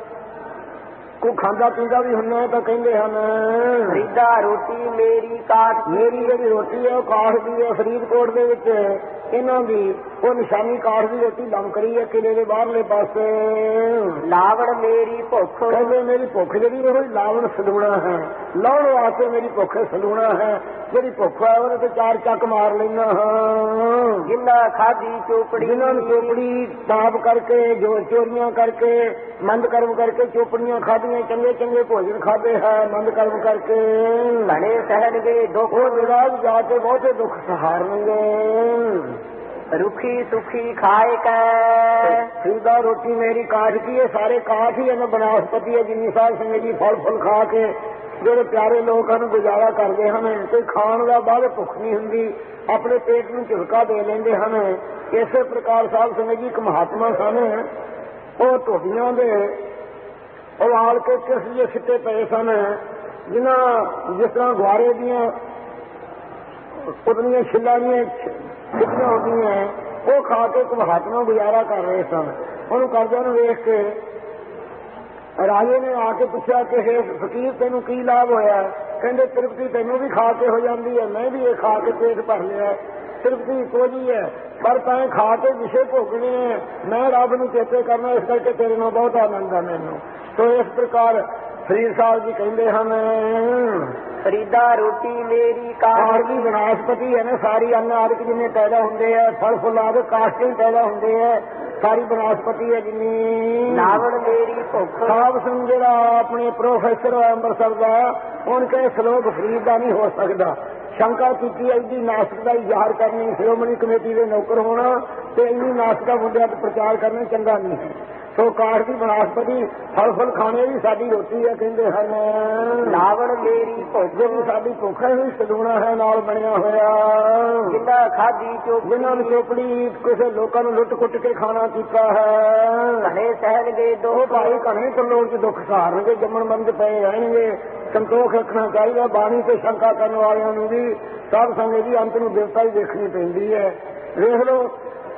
ਕੋ ਖਾਂਦਾ ਪੀਂਦਾ ਵੀ ਹੁੰਦਾ, ਤਾਂ ਕਹਿੰਦੇ ਹਨ ਫਰੀਦਾ ਰੋਟੀ ਮੇਰੀ ਕਾਠ, ਮੇਰੀ ਜਿਹੜੀ ਰੋਟੀ ਹੈ ਉਹ ਕਾਠ ਦੀ ਹੈ। ਫਰੀਦਕੋਟ ਦੇ ਵਿੱਚ ਇਹਨਾਂ ਦੀ ਉਹ ਨਿਸ਼ਾਨੀ ਕਾਠ ਦੀ ਰੋਟੀ ਲਮਕ ਰਹੀ ਹੈ ਕਿਲੇ ਦੇ ਬਾਹਰਲੇ ਪਾਸੇ। ਲਾਵਣ ਮੇਰੀ ਭੁੱਖ, ਕਹਿੰਦੇ ਮੇਰੀ ਭੁੱਖ ਜਿਹੜੀ ਉਹ ਲਾਵਣ ਸਲੂਣਾ ਹੈ, ਲਾਉਣ ਵਾਸਤੇ ਮੇਰੀ ਭੁੱਖ ਸਲੂਣਾ ਹੈ। ਜਿਹੜੀ ਭੁੱਖ ਹੈ ਉਹਨੇ ਤੇ ਚਾਰ ਚੱਕ ਮਾਰ ਲੈਣਾ ਹਾਂ। ਜਿੰਨਾ ਖਾਦੀ ਚੋਪੜੀ, ਜਿਨ੍ਹਾਂ ਨੂੰ ਚੋਪੜੀ ਪਾਪ ਕਰਕੇ, ਜੋ ਚੋਰੀਆਂ ਕਰਕੇ, ਮੰਦ ਕਰਮ ਕਰਕੇ ਚੋਪੜੀਆਂ ਖਾਧੀਆਂ, ਚੰਗੇ ਚੰਗੇ ਭੋਜਨ ਖਾਦੇ ਹੈ ਮੰਦ ਕਰਮ ਕਰਕੇ, ਘਣੇ ਸਹਿਣਗੇ ਦੁੱਖ, ਉਹ ਨਿਰਾਜ ਜਾ ਕੇ ਬਹੁਤੇ ਦੁੱਖ ਸਹਾਰਨਗੇ। ਰੁਖੀ ਸੁਖੀ ਖਾਏ ਕੈ, ਫਰੀਦਾ ਰੋਟੀ ਮੇਰੀ ਕਾਠ ਕੀ ਹੈ, ਸਾਰੇ ਕਾਠ ਹੀ ਇਹਨਾਂ ਬਨਾਸਪਤੀ ਹੈ। ਜਿੰਨੀ ਸਾਲ ਸੰਗਤ ਜੀ ਫਲ ਫੁੱਲ ਖਾ ਕੇ ਜਿਹੜੇ ਪਿਆਰੇ ਲੋਕ ਹਨ ਗੁਜ਼ਾਰਾ ਕਰਦੇ ਹਨ। ਕੋਈ ਖਾਣ ਦਾ ਬਾਅਦ ਭੁੱਖ ਨਹੀਂ ਹੁੰਦੀ, ਆਪਣੇ ਪੇਟ ਨੂੰ ਝੁਲਕਾ ਦੇ ਲੈਂਦੇ ਹਨ। ਇਸੇ ਪ੍ਰਕਾਰ ਸਾਧ ਸੰਗਤ ਜੀ ਇੱਕ ਮਹਾਤਮਾ ਸਨ, ਉਹ ਢੋਡੀਆਂ ਦੇ ਉਵਾਲ ਕੇ ਕਿਸ ਜਿਹੇ ਸਿੱਟੇ ਪਏ ਸਨ, ਜਿਨ੍ਹਾਂ ਜਿਸ ਤਰ੍ਹਾਂ ਗੁਆਰੇ ਦੀਆਂ ਉਹਦੀਆਂ ਛਿੱਲਾਂ ਦੀਆਂ ਸਿੱਟੀਆਂ ਹੁੰਦੀਆਂ, ਉਹ ਖਾ ਕੇ ਇੱਕ ਮਹਾਤਮਾ ਗੁਜ਼ਾਰਾ ਕਰ ਰਹੇ ਸਨ। ਉਹਨੂੰ ਕਰਦਿਆਂ ਨੂੰ ਵੇਖ ਕੇ ਰਾਜੇ ਨੇ ਆ ਕੇ ਪੁੱਛਿਆ ਕਿ ਹੇ ਫਕੀਰ ਤੈਨੂੰ ਕੀ ਲਾਭ ਹੋਇਆ? ਕਹਿੰਦੇ ਤ੍ਰਿਪਤੀ ਤੈਨੂੰ ਵੀ ਖਾ ਕੇ ਹੋ ਜਾਂਦੀ ਹੈ, ਮੈਂ ਵੀ ਇਹ ਖਾ ਕੇ ਪੇਟ ਭਰ ਲਿਆ। ਤ੍ਰਿਪਤੀ ਇੱਕੋ ਜੀ ਹੈ, ਪਰ ਤੈਂ ਖਾ ਕੇ ਵਿਸ਼ੇ ਭੋਗਣੇ ਹੈ, ਮੈਂ ਰੱਬ ਨੂੰ ਚੇਤੇ ਕਰਨਾ, ਇਸ ਕਰਕੇ ਤੇਰੇ ਨਾਲ ਬਹੁਤ ਆਨੰਦ ਆ ਮੈਨੂੰ। ਤੋ ਇਸ ਪ੍ਰਕਾਰ ਫਰੀਦ ਸਾਹਿਬ ਜੀ ਕਹਿੰਦੇ ਹਨ, ਫਰੀਦਾ ਰੋਟੀ ਮੇਰੀ ਕਾਠ ਦੀ ਬਨਾਸਪਤੀ ਹੈ ਨਾ, ਸਾਰੀ ਅੰਨ ਆਦਿਕ ਜਿੰਨੇ ਪੈਦਾ ਹੁੰਦੇ ਹੈ, ਫਲ ਫੁੱਲ ਆਦਿਕ ਕਾਠ ਤੋਂ ਹੀ ਪੈਦਾ ਹੁੰਦੇ ਹੈ, ਸਾਰੀ ਬਨਾਸਪਤੀ ਹੈ ਜਿੰਨੀ। ਲਾਵਣ ਮੇਰੀ ਭੁੱਖ, ਸਾਹਿਬ ਸਿੰਘ ਜਿਹੜਾ ਆਪਣੇ ਪ੍ਰੋਫੈਸਰ ਹੈ ਅੰਮ੍ਰਿਤਸਰ ਦਾ, ਹੁਣ ਕਹੇ ਸਲੋਕ ਫਰੀਦ ਦਾ ਨਹੀਂ ਹੋ ਸਕਦਾ। ਸ਼ੰਕਾ ਕੀਤੀ ਐਡੀ ਨਾਸਕ ਦਾ ਇਜ਼ਹਾਰ ਕਰਨੀ, ਸ਼੍ਰੋਮਣੀ ਕਮੇਟੀ ਦੇ ਨੌਕਰ ਹੋਣਾ ਤੇ ਇੰਨੀ ਨਾਸਕ ਦਾ ਮੁੱਦਿਆਂ ਤੇ ਪ੍ਰਚਾਰ ਕਰਨਾ ਚੰਗਾ ਨਹੀਂ ਹੈ। ਸੋ ਕਾਠ ਦੀ ਬਨਾਸਪਤੀ ਫਲ ਫੁੱਲ ਖਾਣੇ ਵੀ ਸਾਡੀ ਰੋਟੀ ਹੈ ਕਹਿੰਦੇ ਹਨ। ਲਾਵਣ ਮੇਰੀ ਭੁੱਖ, ਜਿਹੜੀ ਸਾਡੀ ਭੁੱਖ ਹੈ ਵੀ ਸਲੂਣਾ ਹੈ ਨਾਲ ਬਣਿਆ ਹੋਇਆ। ਜਿੰਨਾ ਖਾਦੀ ਚੋਪੜੀ, ਜਿਨ੍ਹਾਂ ਨੂੰ ਚੋਪੜੀ ਕਿਸੇ ਲੋਕਾਂ ਨੂੰ ਲੁੱਟ ਕੁੱਟ ਕੇ ਖਾਣਾ ਕੀਤਾ ਹੈ। ਘਣੇ ਸਹਿਣਗੇ ਉਹ ਦੁੱਖ, ਭਾਈ ਘਣੇ ਕੱਲੋਂ ਚ ਦੁੱਖ ਸਹਾਰਨਗੇ, ਜੰਮਣ ਬੰਦ ਪਏ ਰਹਿਣਗੇ। ਸੰਤੋਖ ਰੱਖਣਾ ਚਾਹੀਦਾ ਬਾਣੀ ਤੇ ਸ਼ੰਕਾ ਕਰਨ ਵਾਲਿਆਂ ਨੂੰ ਵੀ। ਸਾਧ ਸੰਗਤ ਜੀ ਅੰਤ ਨੂੰ ਦੇਵਤਾ ਹੀ ਦੇਖਣੀ ਪੈਂਦੀ ਹੈ। ਵੇਖ ਲਓ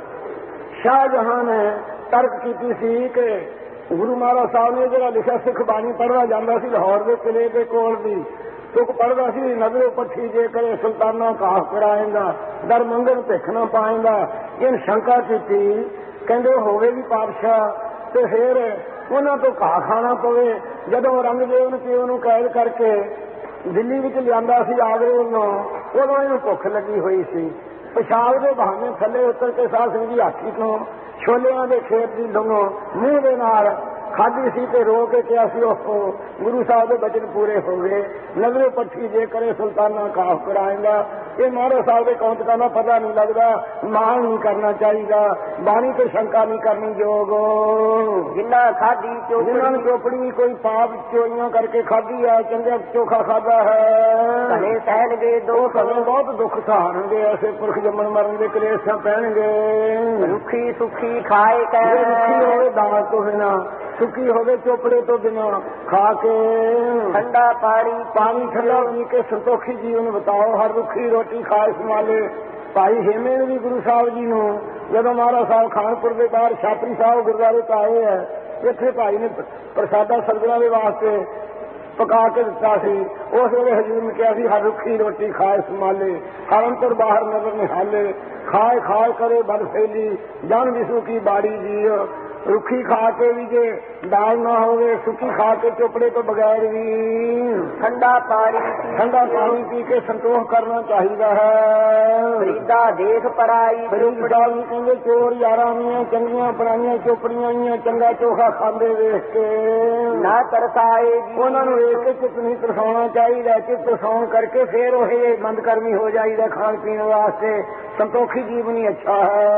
ਸ਼ਾਹਜਹਾਂ ਨੇ ਤਰਕ ਕੀਤੀ ਸੀ ਕਿ ਗੁਰੂ ਮਹਾਰਾਜ ਸਾਹਿਬ ਨੇ ਜਿਹੜਾ ਲਿਖਿਆ ਸਿੱਖ ਬਾਣੀ ਪੜ੍ਹਦਾ ਜਾਂਦਾ ਸੀ ਲਾਹੌਰ ਦੇ ਕਿਲੇ ਦੇ ਕੋਲ ਦੀ, ਤੁਕ ਪੜ੍ਹਦਾ ਸੀ ਨਜ਼ਰੋਂ ਪੱਠੀ ਜੇ ਕਰੇ ਸੁਲਤਾਨਾ ਕਾਹ ਕਰਾਏਂਦਾ, ਦਰ ਮੰਗਣ ਭਿੱਖ ਨਾ ਪਾਏਂਦਾ। ਇਹਨ ਸ਼ੰਕਾ ਕੀਤੀ, ਕਹਿੰਦੇ ਹੋਵੇ ਵੀ ਪਾਤਸ਼ਾਹ ਤੇ ਫਿਰ ਉਹਨਾਂ ਤੋਂ ਘਾਹ ਖਾਣਾ ਪਵੇ। ਜਦੋਂ ਔਰੰਗਜ਼ੇਬ ਨੇ ਪਿਓ ਨੂੰ ਕੈਦ ਕਰਕੇ ਦਿੱਲੀ ਵਿੱਚ ਲਿਆਂਦਾ ਸੀ ਆਗਰੇ ਵੱਲੋਂ, ਉਦੋਂ ਇਹਨੂੰ ਭੁੱਖ ਲੱਗੀ ਹੋਈ ਸੀ। ਪਿਸ਼ਾਬ ਦੇ ਬਹਾਨੇ ਥੱਲੇ ਉਤਰ ਕੇ ਸਾਧ ਸੰਗਤ ਜੀ ਹਾਥੀ ਤੋਂ ਛੋਲਿਆਂ ਦੇ ਖੇਤ ਦੀ ਲੰਘੋ ਮੂੰਹ ਦੇ ਨਾਲ ਖਾਧੀ ਸੀ ਤੇ ਰੋ ਕੇ ਕਿਹਾ ਸੀ, ਉਹ ਗੁਰੂ ਸਾਹਿਬ ਦੇ ਬਚਨ ਪੂਰੇ ਹੋ ਗਏ। ਨਜ਼ਰੇ ਪੱਠੀ ਜੇ ਕਰੇ ਸੁਲਤਾਨਾ ਕਾਫ ਕਰਾਏਂਗਾ। ਇਹ ਮਹਾਰਾਜ ਸਾਹਿਬ ਦੇ ਕੌਂਤਕਾਂ ਦਾ ਪਤਾ ਨਹੀਂ ਲੱਗਦਾ, ਮਾਣ ਨਹੀਂ ਕਰਨਾ ਚਾਹੀਦਾ, ਬਾਣੀ ਤੇ ਸ਼ੰਕਾ ਨਹੀਂ ਕਰਨੀ ਯੋਗ। ਜਿੰਨਾ ਖਾਦੀ ਚੋਪੜੀ, ਜਿਨ੍ਹਾਂ ਨੂੰ ਚੋਪੜੀ ਕੋਈ ਪਾਪ ਚੋਰੀਆਂ ਕਰਕੇ ਖਾਧੀ ਹੈ, ਚੰਗਾ ਚੋਖਾ ਖਾਧਾ ਹੈ, ਘਣੇ ਸਹਿਣਗੇ ਦੁੱਖ, ਉਹ ਬਹੁਤ ਦੁੱਖ ਸਹਾਰਨਗੇ। ਐਸੇ ਪੁਰਖ ਜੰਮਣ ਮਰਨ ਦੇ ਕਲੇਸ਼ਾਂ ਪੈਣਗੇ। ਰੁੱਖੀ ਸੁਖੀ ਖਾਏ ਕੈ, ਰੁੱਖੀ ਹੋਵੇ ਦਾਲ ਤੋਂ ਬਿਨਾਂ, ਸੁੱਕੀ ਹੋਵੇ ਚੋਪੜੇ ਤੋਂ ਬਿਨਾਂ ਖਾ ਕੇ। ਠੰਡਾ ਪਾਣੀ, ਪਾਣੀ ਠੰਡਾ ਪੀ ਕੇ ਸੰਤੋਖੀ ਜੀਵਨ ਬਤਾਓ। ਹਰ ਰੁੱਖੀ ਰੋਟੀ ਖਾਏ ਸੰਭਾਲੇ। ਭਾਈ ਹੇਮੇ ਨੇ ਵੀ ਗੁਰੂ ਸਾਹਿਬ ਜੀ ਨੂੰ ਜਦੋਂ ਮਹਾਰਾਜ ਸਾਹਿਬ ਖਾਨਪੁਰ ਦੇ ਬਾਹਰ ਛਾਤਰੀ ਸਾਹਿਬ ਗੁਰਦੁਆਰੇ ਚ ਆਏ ਹੈ, ਇੱਥੇ ਭਾਈ ਨੇ ਪ੍ਰਸਾਦਾ ਸਰਗਣਾ ਦੇ ਵਾਸਤੇ ਪਕਾ ਕੇ ਦਿੱਤਾ ਸੀ। ਉਸ ਵੇਲੇ ਹਜ਼ੂਰ ਨੇ ਕਿਹਾ ਸੀ ਹਰ ਰੁੱਖੀ ਰੋਟੀ ਖਾਏ ਸੰਭਾਲੇ, ਹਰ ਅੰਤਰ ਬਾਹਰ ਨਜ਼ਰ ਨਿਹਾਲੇ, ਖਾਏ ਖਾਏ ਕਰੇ ਬਦ ਫੈਲੀ, ਜਨ ਵਿਸੂ ਕੀ ਬਾੜੀ ਜੀ। ਰੁੱਖੀ ਖਾ ਕੇ ਵੀ ਜੇ ਦਾਲ ਨਾ ਹੋਵੇ, ਸੁੱਕੀ ਖਾ ਕੇ ਚੋਪੜੇ ਤੋਂ ਬਗੈਰ ਵੀ ਠੰਡਾ ਪਾਣੀ, ਠੰਡਾ ਪਾਣੀ ਪੀ ਕੇ ਸੰਤੋਖ ਕਰਨਾ ਚਾਹੀਦਾ ਹੈ। ਫਰੀਦਾ ਦੇਖ ਪਰਾਈ ਫਰੀਦ ਸਾਹਿਬ ਵੀ ਕਹਿੰਦੇ ਚੋਰ ਯਾਰਾਂ ਦੀਆਂ ਚੰਗੀਆਂ ਪਰਾਈਆਂ ਚੋਪੜੀਆਂ ਦੀਆਂ ਚੰਗਾ ਚੋਖਾ ਖਾਂਦੇ ਵੇਖ ਕੇ ਨਾ ਤਰਸਾਏ ਜੀ, ਉਹਨਾਂ ਨੂੰ ਵੇਖ ਕੇ ਚਿੱਤ ਨਹੀਂ ਤਰਸਾਉਣਾ ਚਾਹੀਦਾ। ਚਿੱਤ ਤਰਸਾਉਣ ਕਰਕੇ ਫੇਰ ਉਹ ਬੰਦ ਕਰਮੀ ਹੋ ਜਾਈਦਾ ਖਾਣ ਪੀਣ ਵਾਸਤੇ। ਸੰਤੋਖੀ ਜੀਵਨ ਹੀ ਅੱਛਾ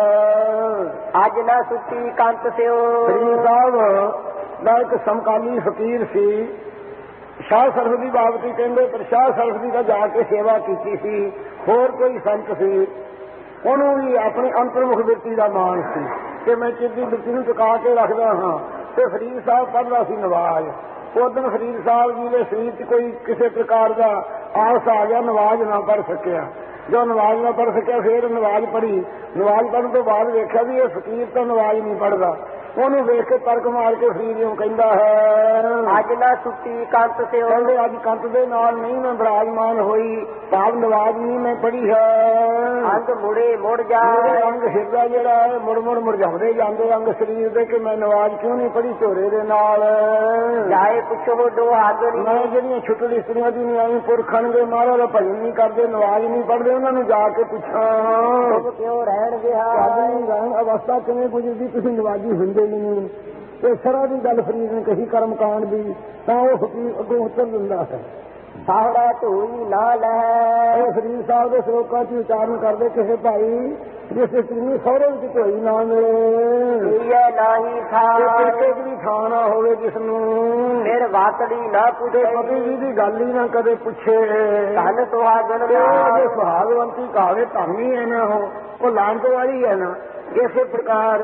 ਹੈ। ਅੱਜ ਨਾ ਸੁੱਤੀ ਕੰਤ ਸਿਓ, ਫਰੀਦ ਸਾਹਿਬ ਦਾ ਇੱਕ ਸਮਕਾਲੀ ਫਕੀਰ ਸੀ, ਸ਼ਾਹ ਸਰਫਦੀ ਬਾਬਤੀ ਕਹਿੰਦੇ, ਪਰ ਸ਼ਾਹ ਸਰਫਦੀ ਦਾ ਜਾ ਕੇ ਸੇਵਾ ਕੀਤੀ ਸੀ। ਹੋਰ ਕੋਈ ਸੰਤ ਸੀ, ਉਹਨੂੰ ਵੀ ਆਪਣੀ ਅੰਤਰਮੁਖ ਬਿਰਤੀ ਦਾ ਮਾਣ ਸੀ ਕਿ ਮੈਂ ਚਿੱਤੀ ਬਿਰਤੀ ਨੂੰ ਟਿਕਾ ਕੇ ਰੱਖਦਾ ਹਾਂ। ਤੇ ਫਰੀਦ ਸਾਹਿਬ ਪੜ੍ਹਦਾ ਸੀ ਨਵਾਜ਼। ਉਸ ਦਿਨ ਫਰੀਦ ਸਾਹਿਬ ਜੀ ਦੇ ਸਰੀਰ 'ਚ ਕੋਈ ਕਿਸੇ ਪ੍ਰਕਾਰ ਦਾ ਆਲਸ ਆ ਗਿਆ, ਨਵਾਜ਼ ਨਾ ਪੜ੍ਹ ਸਕਿਆ। ਜੋ ਨਵਾਜ਼ ਨਾ ਪੜ੍ਹ ਸਕਿਆ ਫਿਰ ਨਵਾਜ਼ ਪੜ੍ਹੀ। ਨਵਾਜ਼ ਪੜ੍ਹਨ ਤੋਂ ਬਾਅਦ ਵੇਖਿਆ ਵੀ ਇਹ ਫਕੀਰ ਤਾਂ ਨਵਾਜ਼ ਨਹੀਂ ਪੜ੍ਹਦਾ, ਉਹਨੂੰ ਵੇਖ ਕੇ ਤਰਕ ਮਾਰ ਕੇ ਫਰੀਦ ਨੂੰ ਕਹਿੰਦਾ ਹੈ ਅੱਜ ਨਾ ਸੁੱਤੀ ਕੰਤ ਸਿਓ ਕਹਿੰਦੇ ਅੱਜ ਕੰਤ ਦੇ ਨਾਲ ਨਹੀਂ ਮੈਂ ਬਿਰਾਜਮਾਨ ਹੋਈ ਭਾਵ ਨਵਾਜ਼ ਨਹੀਂ ਮੈਂ ਪੜ੍ਹੀ ਹੈ ਅੰਗ ਮੁੜੇ ਮੁੜ ਜਾ ਮੇਰੇ ਅੰਗ ਹਿਰਦਾ ਜਿਹੜਾ ਹੈ ਮੁੜ ਮੁੜ ਮੁਰਝਾਉਂਦੇ ਜਾਂਦੇ ਅੰਗ ਸਰੀਰ ਦੇ ਕਿ ਮੈਂ ਨਵਾਜ਼ ਕਿਉਂ ਨਹੀਂ ਪੜ੍ਹੀ ਝੋਰੇ ਦੇ ਨਾਲ ਜਾਏ ਪੁੱਛੋ ਦੋ ਹਾਜ਼ਰੀ ਮੈਂ ਜਿਹੜੀਆਂ ਛੁੱਟੜੀ ਇਸਤਰੀਆਂ ਦੀ ਨਹੀਂ ਆਈ ਪੁਰਖਣਗੇ ਮਹਾਰਾਜ ਦਾ ਭਜਨ ਨਹੀਂ ਕਰਦੇ ਨਵਾਜ਼ ਨਹੀਂ ਪੜ੍ਹਦੇ ਉਹਨਾਂ ਨੂੰ ਜਾ ਕੇ ਪੁੱਛਾਂ ਕਿਉਂ ਰਹਿਣਗੇ ਸਾਡੀ ਰਹਿਣ ਅਵਸਥਾ ਕਿਵੇਂ ਗੁਜ਼ਰਦੀ ਤੁਸੀਂ ਨਵਾਜੀ ਹੁੰਦੇ ਹੀ ਨਹੀਂ ਇਹ ਸਰਾ ਦੀ ਗੱਲ ਫਰੀਦ ਨੇ ਕਹੀ ਕਰਮ ਕਾਂਡ ਦੀ ਤਾਂ ਉਹ ਫਕੀਰ ਅੱਗੋਂ ਉੱਤਰ ਦਿੰਦਾ ਹੈ ਸਾਹੜਾ ਧੂਈ ਨਾ ਲੈ ਇਹ ਫਰੀਦ ਸਾਹਿਬ ਦੇ ਸ਼ਲੋਕਾਂ ਚ ਉਚਾਰਨ ਕਰਦੇ ਕਿਸੇ ਭਾਈ ਜਿਸ ਇਸਤਰੀ ਸਹੁਰੇ ਵਿੱਚ ਧੋਈ ਨਾ ਮਿਲੇ ਇਹ ਨਾਹੀ ਥਾ ਪੇਕੇ ਦੀ ਥਾਂ ਨਾ ਹੋਵੇ ਜਿਸ ਨੂੰ ਫਿਰ ਵਾਤੜੀ ਨਾ ਪੁੱਛੇ ਪਤੀ ਜੀ ਦੀ ਗੱਲ ਹੀ ਨਾ ਕਦੇ ਪੁੱਛੇ ਧਨ ਸੁਹਾਗਣ ਜੋ ਸੁਹਾਗਵੰਤੀ ਕਾਵੇ ਧਰਮੀ ਹੈ ਨਾ ਉਹ ਲਾਂਟ ਵਾਲੀ ਹੈ ਨਾ ਇਸੇ ਪ੍ਰਕਾਰ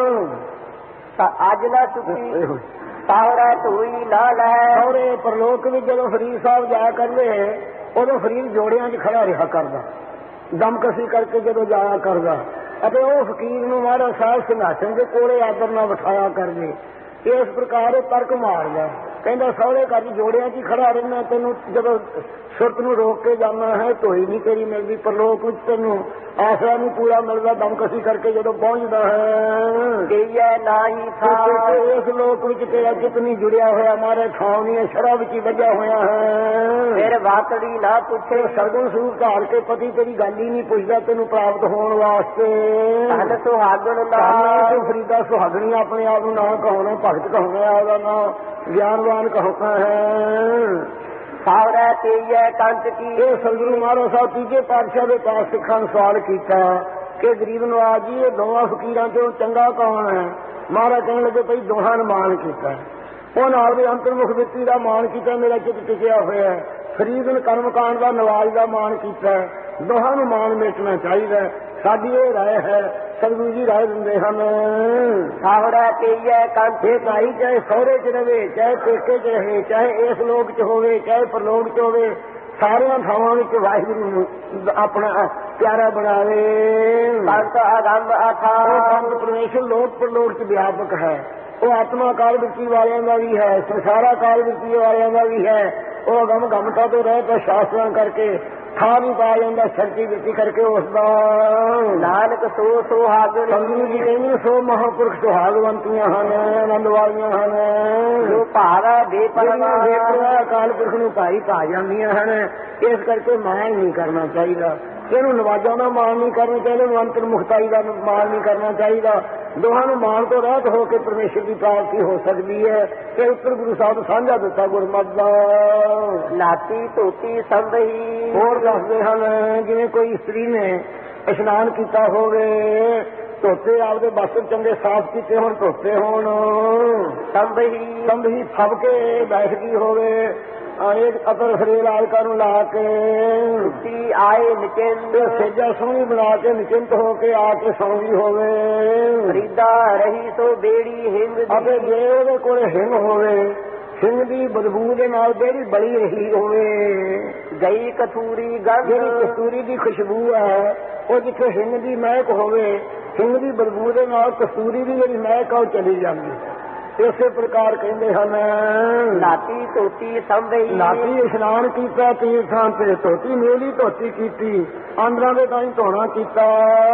ਅੱਜ ਨਾ ਸੁੱਤੀ ਸਾਹੜਾ ਧੂਈ ਨਾ ਲੈ ਸਹੁਰੇ ਪਰਲੋਕ ਵਿੱਚ ਜਦੋਂ ਫਰੀਦ ਸਾਹਿਬ ਜਾਇਆ ਕਰਦੇ ਉਦੋਂ ਫਰੀਦ ਜੋੜਿਆਂ 'ਚ ਖੜਾ ਰਿਹਾ ਕਰਦਾ ਦਮਕਸੀ ਕਰਕੇ ਜਦੋਂ ਜਾਇਆ ਕਰਦਾ ਅਤੇ ਉਹ ਫਕੀਰ ਨੂੰ ਮਹਾਰਾਜ ਸਾਹਿਬ ਸਿੰਘਾਸਨ ਦੇ ਕੋਲੇ ਆਦਰ ਨਾਲ ਬਿਠਾਇਆ ਕਰਦੇ ਇਸ ਪ੍ਰਕਾਰ ਉਹ ਤਰਕ ਮਾਰਦਾ ਕਹਿੰਦਾ ਸਹੁਰੇ ਘਰ ਜੋੜਿਆਂ 'ਚ ਹੀ ਖੜਾ ਰਹਿਣਾ ਤੈਨੂੰ ਜਦੋਂ ਸੁਰਤ ਨੂੰ ਰੋਕ ਕੇ ਜਾਣਾ ਹੈ ਧੋਈ ਨਹੀਂ ਤੇਰੀ ਮਿਲਦੀ ਪਰਲੋਕ ਵਿੱਚ ਤੈਨੂੰ ਆਸਰਾ ਨਹੀਂ ਪੂਰਾ ਮਿਲਦਾ ਦਮਕਸੀ ਕਰਕੇ ਜਦੋਂ ਪਹੁੰਚਦਾ ਹੈ ਇਹ ਨਾਹੀ ਥਾ ਇਸ ਲੋਕ ਵਿੱਚ ਤੇਰਾ ਚਿੱਤ ਨਹੀਂ ਜੁੜਿਆ ਹੋਇਆ ਮਾਰੇ ਥਾਂ ਨਹੀਂ ਸ਼ਰਾ ਵਿੱਚ ਹੀ ਵੱਜਿਆ ਹੋਇਆ ਹੈ ਫਿਰ ਵਾਤੜੀ ਨਾ ਪੁੱਛੇ ਸਰਗੁਣ ਸਰੂਪ ਧਾਰ ਕੇ ਪਤੀ ਤੇਰੀ ਗੱਲ ਹੀ ਨਹੀਂ ਪੁੱਛਦਾ ਤੈਨੂੰ ਪ੍ਰਾਪਤ ਹੋਣ ਵਾਸਤੇ ਧਨ ਸੁਹਾਗਣ ਨਾ ਨਾ ਫਰੀਦਾ ਸੁਹਾਗਣੀ ਆਪਣੇ ਆਪ ਨੂੰ ਨਾ ਕਹੋਣਾ ਭਗਤ ਕਹੋਣਾ ਉਹਦਾ ਨਾਂ ਗਿਆਨਵਾਨ ਕਹੋਣਾ ਹੈ ਸਾਵਰਾ ਤੇਈਐ ਕੰਚ ਕੀ ਇਹ ਸਤਿਗੁਰੂ ਮਹਾਰਾਜ ਸਾਹਿਬ ਤੀਜੇ ਪਾਤਸ਼ਾਹ ਦੇ ਪਾਸ ਸਿੱਖਾਂ ਨੂੰ ਸਵਾਲ ਕੀਤਾ ਕਿ ਗਰੀਬ ਨਵਾਜ ਜੀ ਇਹ ਦੋਵਾਂ ਫਕੀਰਾਂ ਚੋਂ ਚੰਗਾ ਕੌਣ ਹੈ ਮਹਾਰਾਜ ਕਹਿਣ ਲੱਗੇ ਭਈ ਦੋਹਾਂ ਨੇ ਮਾਣ ਕੀਤਾ ਉਹ ਨਾਲ ਦੇ ਅੰਤਰਮੁਖ ਵਿੱਤੀ ਦਾ ਮਾਣ ਕੀਤਾ ਮੇਰਾ ਚਿੱਤ ਟਿਕਿਆ ਹੋਇਆ ਹੈ ਫਰੀਦ ਨੇ ਕਰਮਕਾਂਡ ਦਾ ਨਵਾਜ ਦਾ ਮਾਣ ਕੀਤਾ ਦੋਹਾਂ ਨੂੰ ਮਾਣ ਮੇਟਣਾ ਚਾਹੀਦਾ ਸਾਡੀ ਇਹ ਰਾਏ ਹੈ ਸਤਿਗੁਰੂ ਜੀ ਰਾਏ ਦਿੰਦੇ ਹਨ ਸਾਵੜਾ ਤੇਈਐ ਕੰਚ ਇਹ ਭਾਈ ਚਾਹੇ ਸਹੁਰੇ ਚ ਰਹੇ ਚਾਹੇ ਪੇਕੇ ਚ ਰਹੇ ਚਾਹੇ ਇਸ ਲੋਕ ਚ ਹੋਵੇ ਚਾਹੇ ਪਰਲੋਕ ਚ ਹੋਵੇ ਸਾਰੀਆਂ ਥਾਵਾਂ ਵਿੱਚ ਵਾਹਿਗੁਰੂ ਨੂੰ ਆਪਣਾ ਪਿਆਰਾ ਬਣਾਵੇ ਕੰਤ ਅਗੰਭ ਅਥਾ ਕੰਤ ਪਰਮੇਸ਼ਰ ਲੋਕ ਪਰਲੋਕ ਚ ਵਿਆਪਕ ਹੈ ਉਹ ਆਤਮਾ ਕਾਲ ਵਿੱਤੀ ਵਾਲਿਆਂ ਦਾ ਵੀ ਹੈ ਸੰਸਾਰਾ ਕਾਲ ਵਿੱਤੀ ਵਾਲਿਆਂ ਦਾ ਵੀ ਹੈ ਉਹ ਅਗਮ ਗਮਤਾ ਤੋਂ ਰਹਿ ਤਾਂ ਸ਼ਾਸਤਰਾਂ ਕਰਕੇ ਥਾਂ ਵੀ ਪਾ ਜਾਂਦਾ ਸ਼ਕਤੀ ਵਿੱਤੀ ਕਰਕੇ ਉਸ ਦਾ ਨਾਨਕ ਸੋ ਸੁਹਾਗਣ ਸੰਗੂ ਜੀ ਕਹਿੰਦੇ ਸੋ ਮਹਾਂਪੁਰਖ ਸੁਹਾਗਵੰਤੀਆਂ ਹਨ ਆਨੰਦ ਵਾਲੀਆਂ ਹਨ ਜੋ ਭਾਵਾ ਬੇਪਰਵਾਹ ਅਕਾਲ ਪੁਰਖ ਨੂੰ ਭਾਈ ਪਾ ਜਾਂਦੀਆਂ ਹਨ ਇਸ ਕਰਕੇ ਮਾਣ ਨਹੀਂ ਕਰਨਾ ਚਾਹੀਦਾ ਇਹਨੂੰ ਨਵਾਜ਼ਾਂ ਦਾ ਮਾਣ ਨਹੀਂ ਕਰਨਾ ਚਾਹੀਦਾ ਇਹਨੂੰ ਅੰਤਰ ਮੁਖਤਾਈ ਦਾ ਮਾਣ ਨਹੀਂ ਕਰਨਾ ਚਾਹੀਦਾ ਦੋਹਾਂ ਨੂੰ ਮਾਣ ਤੋਂ ਰਹਿਤ ਹੋ ਕੇ ਪਰਮੇਸ਼ਰ ਦੀ ਪ੍ਰਾਪਤੀ ਹੋ ਸਕਦੀ ਹੈ ਇਹ ਉੱਤਰ ਗੁਰੂ ਸਾਹਿਬ ਸਾਂਝਾ ਦਿੱਤਾ ਗੁਰਮਤਿ ਦਾ ਲਾਤੀ ਧੋਤੀ ਸੰਭਈ ਹੋਰ ਦੱਸਦੇ ਹਨ ਜਿਵੇਂ ਕੋਈ ਇਸਤਰੀ ਨੇ ਇਸ਼ਨਾਨ ਕੀਤਾ ਹੋਵੇ ਧੋਤੇ ਆਪਦੇ ਬਸਤਰ ਚੰਗੇ ਸਾਫ਼ ਕੀਤੇ ਹੋਣ ਧੋਤੇ ਹੋਣ ਸੰਭਈ ਸੰਭੀ ਫਬ ਕੇ ਬੈਠ ਗਈ ਹੋਵੇ ਇੱਕ ਅਤਰ ਫਰੇਲ ਆਲਕਾ ਨੂੰ ਲਾ ਕੇ ਸੁੱਤੀ ਆਏ ਨਿਚਿੰਤ ਸੇਜਾ ਸੋਹਣੀ ਬਣਾ ਕੇ ਨਿਚਿੰਤ ਹੋ ਕੇ ਆ ਕੇ ਸੌਂਦੀ ਹੋਵੇ ਫਰੀਦਾ ਰਹੀ ਸੋ ਬੇੜੀ ਹਿੰਦ ਅਤੇ ਜੇ ਉਹਦੇ ਕੋਲ ਹਿੰਗ ਹੋਵੇ ਹਿੰਗ ਦੀ ਬਦਬੂ ਦੇ ਨਾਲ ਜਿਹੜੀ ਬਲੀ ਰਹੀ ਹੋਵੇ ਗਈ ਕਥੂਰੀ ਗੰਧ ਜਿਹੜੀ ਕਸਤੂਰੀ ਦੀ ਖੁਸ਼ਬੂ ਹੈ ਉਹ ਜਿੱਥੇ ਹਿੰਗ ਦੀ ਮਹਿਕ ਹੋਵੇ ਹਿੰਗ ਦੀ ਬਦਬੂ ਦੇ ਨਾਲ ਕਸਤੂਰੀ ਦੀ ਜਿਹੜੀ ਮਹਿਕ ਆ ਉਹ ਚਲੀ ਜਾਂਦੀ ਹੈ ਇਸੇ ਪ੍ਰਕਾਰ ਕਹਿੰਦੇ ਹਨ ਨਾਤੀ ਧੋਤੀ ਸੰਭਈ ਨਾਤੀ ਇਸ਼ਨਾਨ ਕੀਤਾ ਤੀਰਥਾਂ ਤੇ ਧੋਤੀ ਮੇਲੀ ਧੋਤੀ ਕੀਤੀ ਆਂਦਰਾਂ ਦੇ ਤਾਂ ਹੀ ਧੋਣਾ ਕੀਤਾ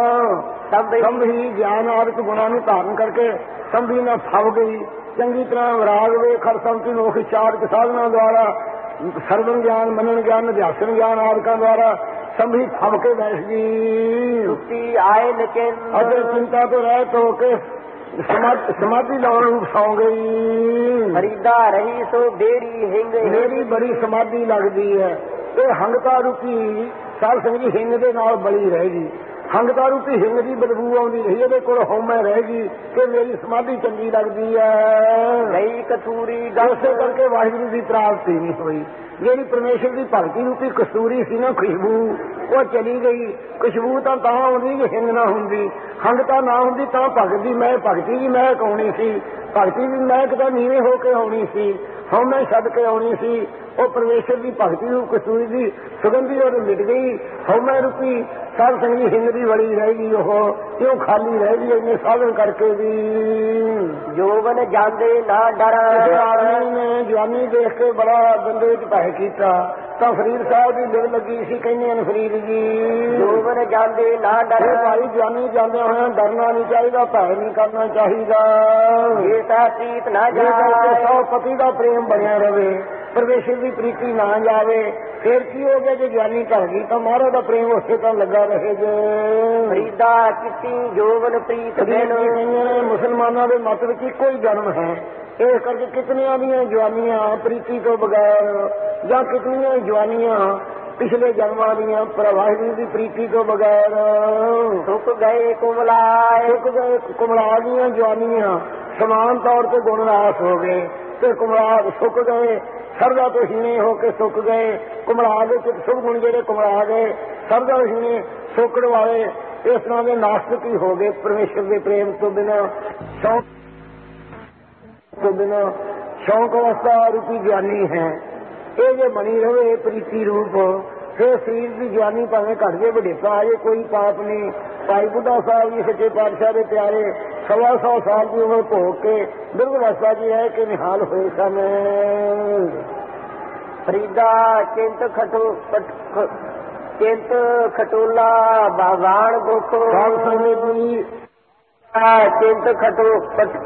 ਸੰਭੀ ਗਿਆਨ ਆਦਿਕ ਗੁਣਾਂ ਨੂੰ ਧਾਰਨ ਕਰਕੇ ਸੰਭੀ ਨਾਲ ਫਬ ਗਈ ਚੰਗੀ ਤਰ੍ਹਾਂ ਵਿਰਾਗ ਵੇਖ ਹਰਸੰਤੀ ਨੂੰ ਖਿਚਾਰ ਸਾਧਨਾ ਦੁਆਰਾ ਸਰਵਨ ਗਿਆਨ ਮਨਨ ਗਿਆਨ ਅਧਿਆਸਨ ਗਿਆਨ ਆਦਿਕਾਂ ਦੁਆਰਾ ਸੰਭੀ ਫਬ ਕੇ ਬੈਠ ਗਈ ਸੁੱਤੀ ਆਏ ਨਿਚਿੰਤ ਅਤੇ ਚਿੰਤਾ ਤੋਂ ਰਹਿਤ ਹੋ ਕੇ ਸਮਾਧੀ ਲਾਉਣ ਨੂੰ ਸੌਂ ਗਈ ਫਰੀਦਾ ਰਹੀ ਸੋ ਬੇੜੀ ਹਿੰਗ ਮੇਰੀ ਬੜੀ ਸਮਾਧੀ ਲੱਗਦੀ ਹੈ ਇਹ ਹੰਗਤਾ ਰੂਪੀ ਸਾਧ ਸੰਗਤ ਜੀ ਹਿੰਗ ਦੇ ਨਾਲ ਬਲੀ ਰਹੇਗੀ ਹੰਗਤਾ ਰੂਪੀ ਹਿੰਗ ਦੀ ਬਦਬੂ ਆਉਂਦੀ ਰਹੀ ਇਹਦੇ ਕੋਲ ਹਉਮੈ ਰਹੇਗੀ ਕਿ ਮੇਰੀ ਸਮਾਧੀ ਚੰਗੀ ਲੱਗਦੀ ਹੈ ਗਈ ਕਥੂਰੀ ਇਸੇ ਕਰਕੇ ਵਾਹਿਗੁਰੂ ਦੀ ਪ੍ਰਾਪਤੀ ਨਹੀਂ ਹੋਈ ਜਿਹੜੀ ਪਰਮੇਸ਼ਰ ਦੀ ਭਗਤੀ ਰੂਪੀ ਕਸਤੂਰੀ ਸੀ ਨਾ ਖੁਸ਼ਬੂ ਉਹ ਚਲੀ ਗਈ ਖੁਸ਼ਬੂ ਤਾਂ ਤਾਂ ਆਉਂਦੀ ਜੇ ਹਿੰਗ ਨਾ ਹੁੰਦੀ ਹੰਗਤਾ ਨਾ ਹੁੰਦੀ ਤਾਂ ਭਗਤ ਦੀ ਮੈਂ ਭਗਤੀ ਦੀ ਮਹਿਕ ਆਉਣੀ ਸੀ ਭਗਤੀ ਦੀ ਮਹਿਕ ਤਾਂ ਨੀਵੇਂ ਹੋ ਕੇ ਆਉਣੀ ਸੀ ਹਉਮੈ ਛੱਡ ਕੇ ਆਉਣੀ ਸੀ ਉਹ ਪਰਮੇਸ਼ਰ ਦੀ ਭਗਤੀ ਰੂਪ ਕਸਤੂਰੀ ਦੀ ਸੁਗੰਧੀ ਉਹ ਮਿਟ ਗਈ ਹਉਮੈ ਰੂਪੀ ਸਾਧ ਸੰਗੀ ਹਿੰਦ ਦੀ ਵੜੀ ਰਹਿ ਗਈ, ਉਹ ਕਿਉਂ ਖਾਲੀ ਰਹਿ ਗਈ ਇੰਨੇ ਸਾਧਨ ਕਰਕੇ ਵੀ। ਜੋਬਨ ਜਾਂਦੇ ਨਾ ਡਰਾਂ। ਆਦਮੀ ਨੇ ਜਵਾਨੀ ਦੇਖ ਕੇ ਬੜਾ ਬੰਦੇ ਚ ਭੈ ਕੀਤਾ, ਤਾਂ ਫਰੀਦ ਸਾਹਿਬ ਦੀ ਲਿਵ ਲੱਗੀ ਸੀ, ਕਹਿੰਦੇ ਹਨ ਫਰੀਦ ਜੀ ਜੋਬਨ ਜਾਂਦੇ ਨਾ ਡਰਾਂ। ਭਾਈ ਜਵਾਨੀ ਜਾਂਦੇ ਹੋਏ ਡਰਨਾ ਨਹੀਂ ਚਾਹੀਦਾ, ਭੈ ਨਹੀਂ ਕਰਨਾ ਚਾਹੀਦਾ। ਜੇ ਤਾਂ ਪ੍ਰੀਤ ਨਾ ਜਾਏ, ਸੌ ਪਤੀ ਦਾ ਪ੍ਰੇਮ ਬਣਿਆ ਰਵੇ, ਪਰਮੇਸ਼ਰ ਦੀ ਪ੍ਰੀਤੀ ਨਾ ਜਾਵੇ, ਫਿਰ ਕੀ ਹੋ ਗਿਆ ਜੇ ਜਵਾਨੀ ਢਲ ਗਈ ਤਾਂ ਮਹਾਰਾਜ ਦਾ ਪ੍ਰੇਮ ਉਸੇ ਤਰ੍ਹਾਂ ਲੱਗਾ ਰਹੇ ਜੇ। ਫਰੀਦਾ ਕੀਤੀ ਜੋਬਨ ਪ੍ਰੀਤ ਬਿਨ। ਮੁਸਲਮਾਨਾਂ ਦੇ ਮਤ ਵਿੱਚ ਇੱਕੋ ਹੀ ਜਨਮ ਹੈ, ਇਸ ਕਰਕੇ ਕਿਤਨੀਆਂ ਦੀਆਂ ਜਵਾਨੀਆਂ ਪ੍ਰੀਤੀ ਤੋਂ ਬਗੈਰ, ਜਾਂ ਕਿਤਨੀਆਂ ਜਵਾਨੀਆਂ ਪਿਛਲੇ ਜਨਮਾਂ ਦੀਆਂ ਪ੍ਰਵਾਹਿਨੀ ਦੀ ਪ੍ਰੀਤੀ ਤੋਂ ਬਗੈਰ ਸੁੱਕ ਗਏ ਕੁਮਲਾਏ। ਸੁੱਕ ਗਏ ਕੁਮਲਾ ਦੀਆਂ ਜਵਾਨੀਆਂ ਸਮਾਨ ਤੌਰ ਤੇ ਗੁਣਨਾਸ ਹੋ ਗਏ, ਤੇ ਕੁਮਲਾ ਸੁੱਕ ਗਏ, ਸਰਦਾ ਤੋਂ ਹੀਣੇ ਹੋ ਕੇ ਸੁੱਕ ਗਏ। ਕੁਮਲਾ ਦੇ ਸੁਖ ਗੁਣ ਜਿਹੜੇ ਕੁਮਲਾ ਗਏ, ਸਰਦਾ ਹੀਣੇ ਸੋਕੜ ਵਾਲੇ ਇਸ ਤਰ੍ਹਾਂ ਦੇ ਨਾਸਤਿਕ ਹੀ ਹੋ ਗਏ। ਪਰਮੇਸ਼ਰ ਦੇ ਪ੍ਰੇਮ ਤੋਂ ਬਿਨਾਂ, ਸ਼ੌਕ ਤੋਂ ਬਿਨਾਂ, ਸ਼ੌਕ ਅਵਸਥਾ ਰੂਪੀ ਗਿਆਨੀ ਹੈ। ਇਹ ਜੇ ਬਣੀ ਰਹੇ ਪ੍ਰੀਤੀ ਰੂਪ, ਫਿਰ ਸਰੀਰ ਦੀ ਜਵਾਨੀ ਭਾਵੇਂ ਘੱਟ ਜੇ ਵਡੇਪਾ ਆ ਜੇ ਕੋਈ ਪਾਪ ਨਹੀਂ। ਭਾਈ ਬੁੱਢਾ ਸਾਹਿਬ ਜੀ ਸੱਚੇ ਪਾਤਸ਼ਾਹ ਦੇ ਪਿਆਰੇ ਸਵਾ ਸੌ ਸਾਲ ਦੀ ਉਮਰ ਭੋਗ ਕੇ ਬਿਰਧ ਅਵਸਥਾ ਜੀ ਹੈ ਕਿ ਨਿਹਾਲ ਹੋਏ ਸਨ। ਫਰੀਦਾ ਚਿੰਤ ਖਟੋ ਚਿੰਤ ਖਟੋਲਾ ਬਾਗਾਨ ਗੁਖ। ਸਾਧ ਸੰਗਤ ਜੀ ਚਿੰਤ ਖਟੋ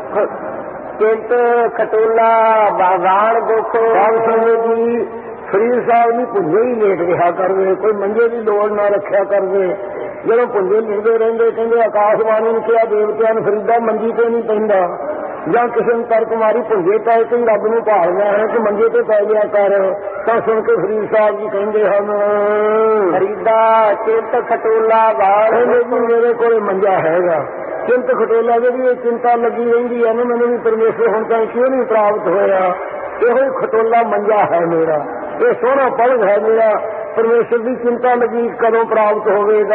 ਚਿੰਤ ਖਟੋਲਾ ਬਾਗਾਨ ਗੁਖ। ਸਾਧ ਸੰਗਤ ਜੀ ਫਰੀਦ ਸਾਹਿਬ ਨੂੰ ਭੁੰਜੇ ਹੀ ਲੇਟ ਰਿਹਾ ਕਰਦੇ, ਕੋਈ ਮੰਜੇ ਦੀ ਲੋੜ ਨਾ ਰੱਖਿਆ ਕਰਦੇ। ਜਦੋਂ ਭੁੰਜੇ ਲਿਖਦੇ ਰਹਿੰਦੇ, ਕਹਿੰਦੇ ਆਕਾਸ਼ਬਾਣੀ ਨੂੰ ਕਿਹਾ ਦੇਵਤਿਆਂ ਨੂੰ ਫਰੀਦਾ ਮੰਜੀ ਤੇ ਨਹੀਂ ਪੈਂਦਾ, ਜਾਂ ਕਿਸੇ ਨੂੰ ਤਰਕ ਮਾਰੀ ਭੁੰਜੇ ਪੈ ਕੇ ਰੱਬ ਨੂੰ ਭਾਲਦਾ ਹੈ ਕਿ ਮੰਜੇ ਤੇ ਪੈ ਗਿਆ ਕਰ, ਤਾਂ ਸੁਣ ਕੇ ਫਰੀਦ ਸਾਹਿਬ ਜੀ ਕਹਿੰਦੇ ਹਨ ਫਰੀਦਾ ਚਿੰਤ ਖਟੋਲਾ ਬਾਗਾਨ। ਜੀ ਮੇਰੇ ਕੋਲ ਮੰਜਾ ਹੈਗਾ, ਚਿੰਤ ਖਟੋਲਾ ਜਿਹੜੀ ਇਹ ਚਿੰਤਾ ਲੱਗੀ ਰਹਿੰਦੀ ਹੈ ਨਾ, ਮੈਨੂੰ ਵੀ ਪਰਮੇਸ਼ਰ ਹੁਣ ਤਾਂ ਕਿਉਂ ਨਹੀਂ ਪ੍ਰਾਪਤ ਹੋਇਆ, ਇਹੋ ਹੀ ਖਟੋਲਾ ਮੰਜਾ ਹੈ ਮੇਰਾ, ਇਹ ਸੋਹਣਾ ਪਲਗ ਹੈ ਮੇਰਾ, ਪਰਮੇਸ਼ਰ ਦੀ ਚਿੰਤਾ ਲੱਗੀ ਕਦੋਂ ਪ੍ਰਾਪਤ ਹੋਵੇਗਾ।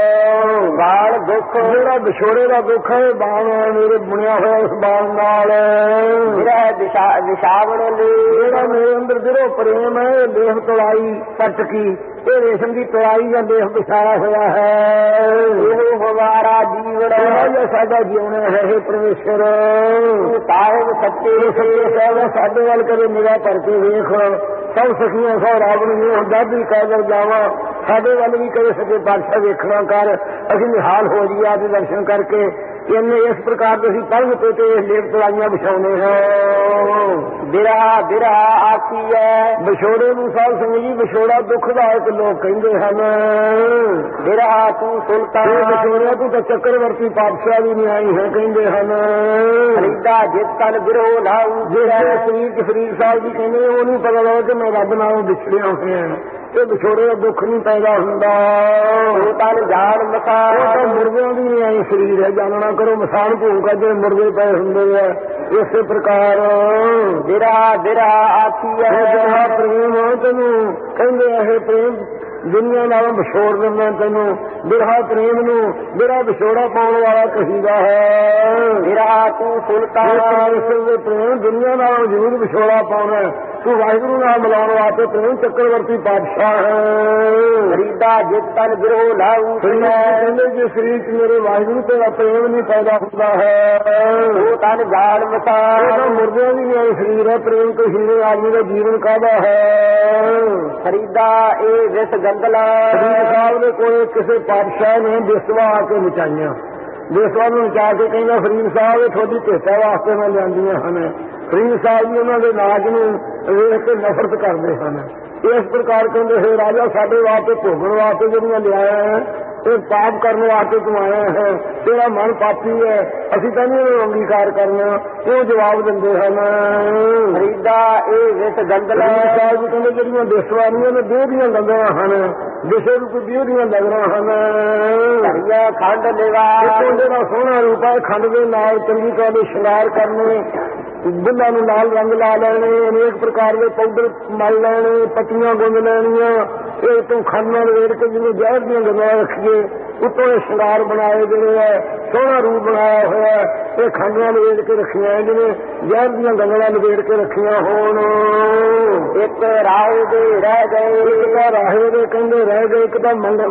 ਬਾਲ ਦੁੱਖ ਜਿਹੜਾ ਵਿਛੋੜੇ ਦਾ ਦੁੱਖ ਹੈ, ਬਾਣ ਮੇਰੇ ਬੁਣਿਆ ਹੋਇਆ ਉਸ ਬਾਣ ਨਾਲ, ਜਿਹੜਾ ਵਿਛਾਵਣ ਜਿਹੜਾ ਮੇਰੇ ਅੰਦਰ ਜਿਹੜਾ ਪ੍ਰੇਮ ਹੈ, ਦੇਹ ਤੋਲਾਈ ਪੱਟ ਕੀ, ਇਹ ਰੇਸ਼ਮ ਦੀ ਤੋਲਾਈ ਜਾਂ ਦੇਹ ਵਿਛਾਇਆ ਹੋਇਆ ਹੈ। ਇਹ ਹਮਾਰਾ ਜੀਵਨ ਹੈ, ਸਾਡਾ ਜੀਵਨ ਹੈ। ਇਹ ਪਰਮੇਸ਼ਰ ਸਾਹਿਬ ਸੱਚੇ ਸੱਚੇ ਸਾਡੇ ਵੱਲ ਕਦੇ ਨਿਗਾਹ ਭਰ ਕੇ ਵੇਖ, ਸਭ ਸਖੀਆਂ ਸਭ ਰਾਵਣ ਨੂੰ ਹੁੰਦਾ ਵੀ ਕਾਦਰ ਜਾਵਾਂ, ਸਾਡੇ ਵੱਲ ਵੀ ਕਦੇ ਸੱਚੇ ਪਾਤਸ਼ਾਹ ਵੇਖਣਾ ਕਰ, ਅਸੀਂ ਨਿਹਾਲ ਹੋ ਜਾਈਏ ਆਪ ਦੇ ਦਰਸ਼ਨ ਕਰਕੇ। ਇਹਨੇ ਇਸ ਪ੍ਰਕਾਰ ਦੇ ਅਸੀਂ ਪਰਮ ਤੇ ਤੇ ਲੇਪ ਤਲਾਈਆਂ ਵਿਛਾਉਂਦੇ ਹਾਂ। ਬਿਰਹਾ ਬਿਰਹਾ ਆਖੀ ਹੈ, ਵਿਛੋੜੇ ਨੂੰ ਸਾਧ ਸੰਗਤ ਜੀ ਵਿਛੋੜਾ ਦੁਖਦਾਇਕ ਲੋਕ ਕਹਿੰਦੇ ਹਨ। ਬਿਰਹਾ ਤੂੰ ਸੁਲਤਾਨ, ਵਿਛੋੜਿਆ ਤੂੰ ਤਾਂ ਚੱਕਰਵਰਤੀ ਪਾਤਸ਼ਾਹ ਵੀ ਨਹੀਂ ਆਈ ਹੈ ਕਹਿੰਦੇ ਹਨ। ਫਰੀਦਾ ਜਿਤ ਤਨ ਬਿਰੋ ਲਾਉ। ਜਿਹੜੇ ਸਰੀਰ ਚ ਫਰੀਦ ਸਾਹਿਬ ਜੀ ਕਹਿੰਦੇ ਉਹ ਨਹੀਂ ਪਤਾ ਲੱਗਦਾ ਕਿ ਮੈਂ ਰੱਬ ਨਾਲੋਂ ਵਿਛੜਿਆ ਹੋਇਆ, ਇਹ ਵਿਛੋੜੇ ਦਾ ਦੁੱਖ ਨਹੀਂ ਪੈਦਾ ਹੁੰਦਾ। ਉਹ ਤਨ ਜਾਣ ਮਸਾਨ, ਉਹ ਤਾਂ ਮੁਰਦਿਆਂ ਦੀ ਨਹੀਂ ਆਈ ਸਰੀਰ ਹੈ, ਜਾਣਨਾ ਕਰੋ ਮਸਾਨ ਭੂਕਾ ਜੇ ਮੁਰਦੇ ਪਏ ਹੁੰਦੇ ਆ। ਇਸੇ ਪ੍ਰਕਾਰ ਬਿਰਹਾ ਬਿਰਹਾ ਆਖੀ ਹੈ, ਜਿਹੜਾ ਪ੍ਰੇਮ ਤੈਨੂੰ ਕਹਿੰਦੇ ਇਹ ਪ੍ਰੇਮ ਦੁਨੀਆ ਨਾਲੋਂ ਵਿਛੋੜ ਦਿੰਦਾ ਤੈਨੂੰ। ਬਿਰਹਾ ਪ੍ਰੇਮ ਨੂੰ ਬਿਰਹਾ ਵਿਛੋੜਾ ਪਾਉਣ ਵਾਲਾ ਕਹੀਦਾ ਹੈ। ਬਿਰਹਾ ਤੂੰ ਸੁਲਤਾਨ, ਦੇ ਪ੍ਰੇਮ ਦੁਨੀਆ ਨਾਲੋਂ ਜ਼ਰੂਰ ਵਿਛੋੜਾ ਪਾਉਣਾ, ਤੂੰ ਵਾਹਿਗੁਰੂ ਨਾਲ ਮਿਲਾਉਣ ਵਾਸਤੇ ਪ੍ਰੇਮ ਚੱਕਰਵਰਤੀ ਪਾਤਸ਼ਾਹ ਹੈ। ਫਰੀਦਾ ਜਿਤ ਤਨ ਬਿਰੋ ਲਾਉ। ਕਹਿੰਦੇ ਜੇ ਸਰੀਰ ਚ ਮੇਰੇ ਵਾਹਿਗੁਰੂ ਤੇਰਾ ਪ੍ਰੇਮ ਨਹੀਂ ਪੈਦਾ ਹੁੰਦਾ ਹੈ, ਉਹ ਤਨ ਜਾਣ ਮਸਾਨ, ਮੁਰਦਿਆਂ ਦੀ ਨਹੀਂ ਸਰੀਰ ਹੈ। ਪ੍ਰੇਮ ਤੋਂ ਹੀਰੇ ਆਦਮੀ ਦਾ ਜੀਵਨ ਕਾਹਦਾ ਹੈ। ਫਰੀਦਾ ਇਹ ਵਿਸ ਗੰਦਲਾ, ਫਰੀਦ ਸਾਹਿਬ ਦੇ ਕੋਲ ਕਿਸੇ ਪਾਤਸ਼ਾਹ ਨੇ ਬੇਸਵਾ ਆ ਕੇ ਮਚਾਈਆਂ, ਬੇਸਵਾ ਨੂੰ ਮਚਾ ਕੇ ਕਹਿੰਦਾ ਫਰੀਦ ਸਾਹਿਬ ਇਹ ਤੁਹਾਡੀ ਭੇਟਾ ਵਾਸਤੇ ਮੈਂ ਲਿਆਂਦੀਆਂ ਹਨ। ਫਰੀਦ ਸਾਹਿਬ ਜੀ ਉਹਨਾਂ ਦੇ ਨਾਚ ਨੂੰ ਵੇਖ ਕੇ ਨਫ਼ਰਤ ਕਰਦੇ ਹਨ। ਇਸ ਪ੍ਰਕਾਰ ਕਹਿੰਦੇ ਹੈ ਰਾਜਾ ਸਾਡੇ ਵਾਸਤੇ ਭੋਗਣ ਵਾਸਤੇ ਜਿਹੜੀਆਂ ਲਿਆਇਆ ਹੈ, ਇਹ ਪਾਪ ਕਰਨ ਵਾਸਤੇ ਤੂੰ ਆਇਆ ਹੈ, ਤੇਰਾ ਮਨ ਪਾਪੀ ਹੈ, ਅਸੀਂ ਤਾਂ ਨਹੀਂ ਇਹਨੂੰ ਅੰਗੀਕਾਰ ਕਰਨਾ। ਉਹ ਜਵਾਬ ਦਿੰਦੇ ਹਨ। ਫਰੀਦਾ ਇਹ ਵਿਸ ਗੰਦਲਾ, ਸਾਹਿਬ ਜੀ ਕਹਿੰਦੇ ਜਿਹੜੀਆਂ ਦੇਸ਼ਵਾਨੀਆਂ ਨੇ ਦੇਹ ਦੀਆਂ ਗੰਦਲਾਂ ਹਨ, ਵਿਸ਼ੇ ਰੂਪ ਦੇਹ ਦੀਆਂ ਨਗਰਾਂ ਹਨ। ਧਰੀਆਂ ਖੰਡ ਨਿਵਾ, ਉਹਦੇ ਦਾ ਸੋਹਣਾ ਰੂਪ ਹੈ, ਖੰਡ ਦੇ ਨਾਲ ਚੰਗੀ ਤਰ੍ਹਾਂ ਦੇ ਸ਼ਿੰਗਾਰ ਕਰਨੇ, ਬੁੱਲਾਂ ਨੂੰ ਨਾਲ ਰੰਗ ਲਾ ਲੈਣੇ, ਅਨੇਕ ਪ੍ਰਕਾਰ ਦੇ ਪਾਊਡਰ ਮਲ ਲੈਣੇ, ਪੱਤੀਆਂ ਗੁੰਦ ਲੈਣੀਆਂ, ਇਹ ਤੋਂ ਖੰਡ ਨਾਲ ਵੇੜ ਕੇ ਜਿਵੇਂ ਜ਼ਹਿਰ ਦੀਆਂ ਗੱਲਾਂ ਰੱਖੀਏ, ਉੱਤੋਂ ਇਹ ਸ਼ਿੰਗਾਰ ਬਣਾਏ ਜਿਹੜੇ ਹੈ, ਸੋਹਣਾ ਰੂਪ ਬਣਾਇਆ ਹੋਇਆ, ਇਹ ਖੰਡ ਨਾਲ ਵੇੜ ਕੇ ਰੱਖੀਆਂ, ਜਿਵੇਂ ਜ਼ਹਿਰ ਦੀਆਂ ਗੱਲਾਂ ਲਵੇੜ ਕੇ ਰੱਖੀਆਂ ਹੋਣ। ਇੱਕ ਰਾਹੇ ਦੇ ਰਹਿ ਗਏ, ਇੱਕ ਤਾਂ ਰਾਹੇ ਦੇ ਕਹਿੰਦੇ ਰਹਿ ਗਏ, ਇੱਕ ਤਾਂ ਮੰਗ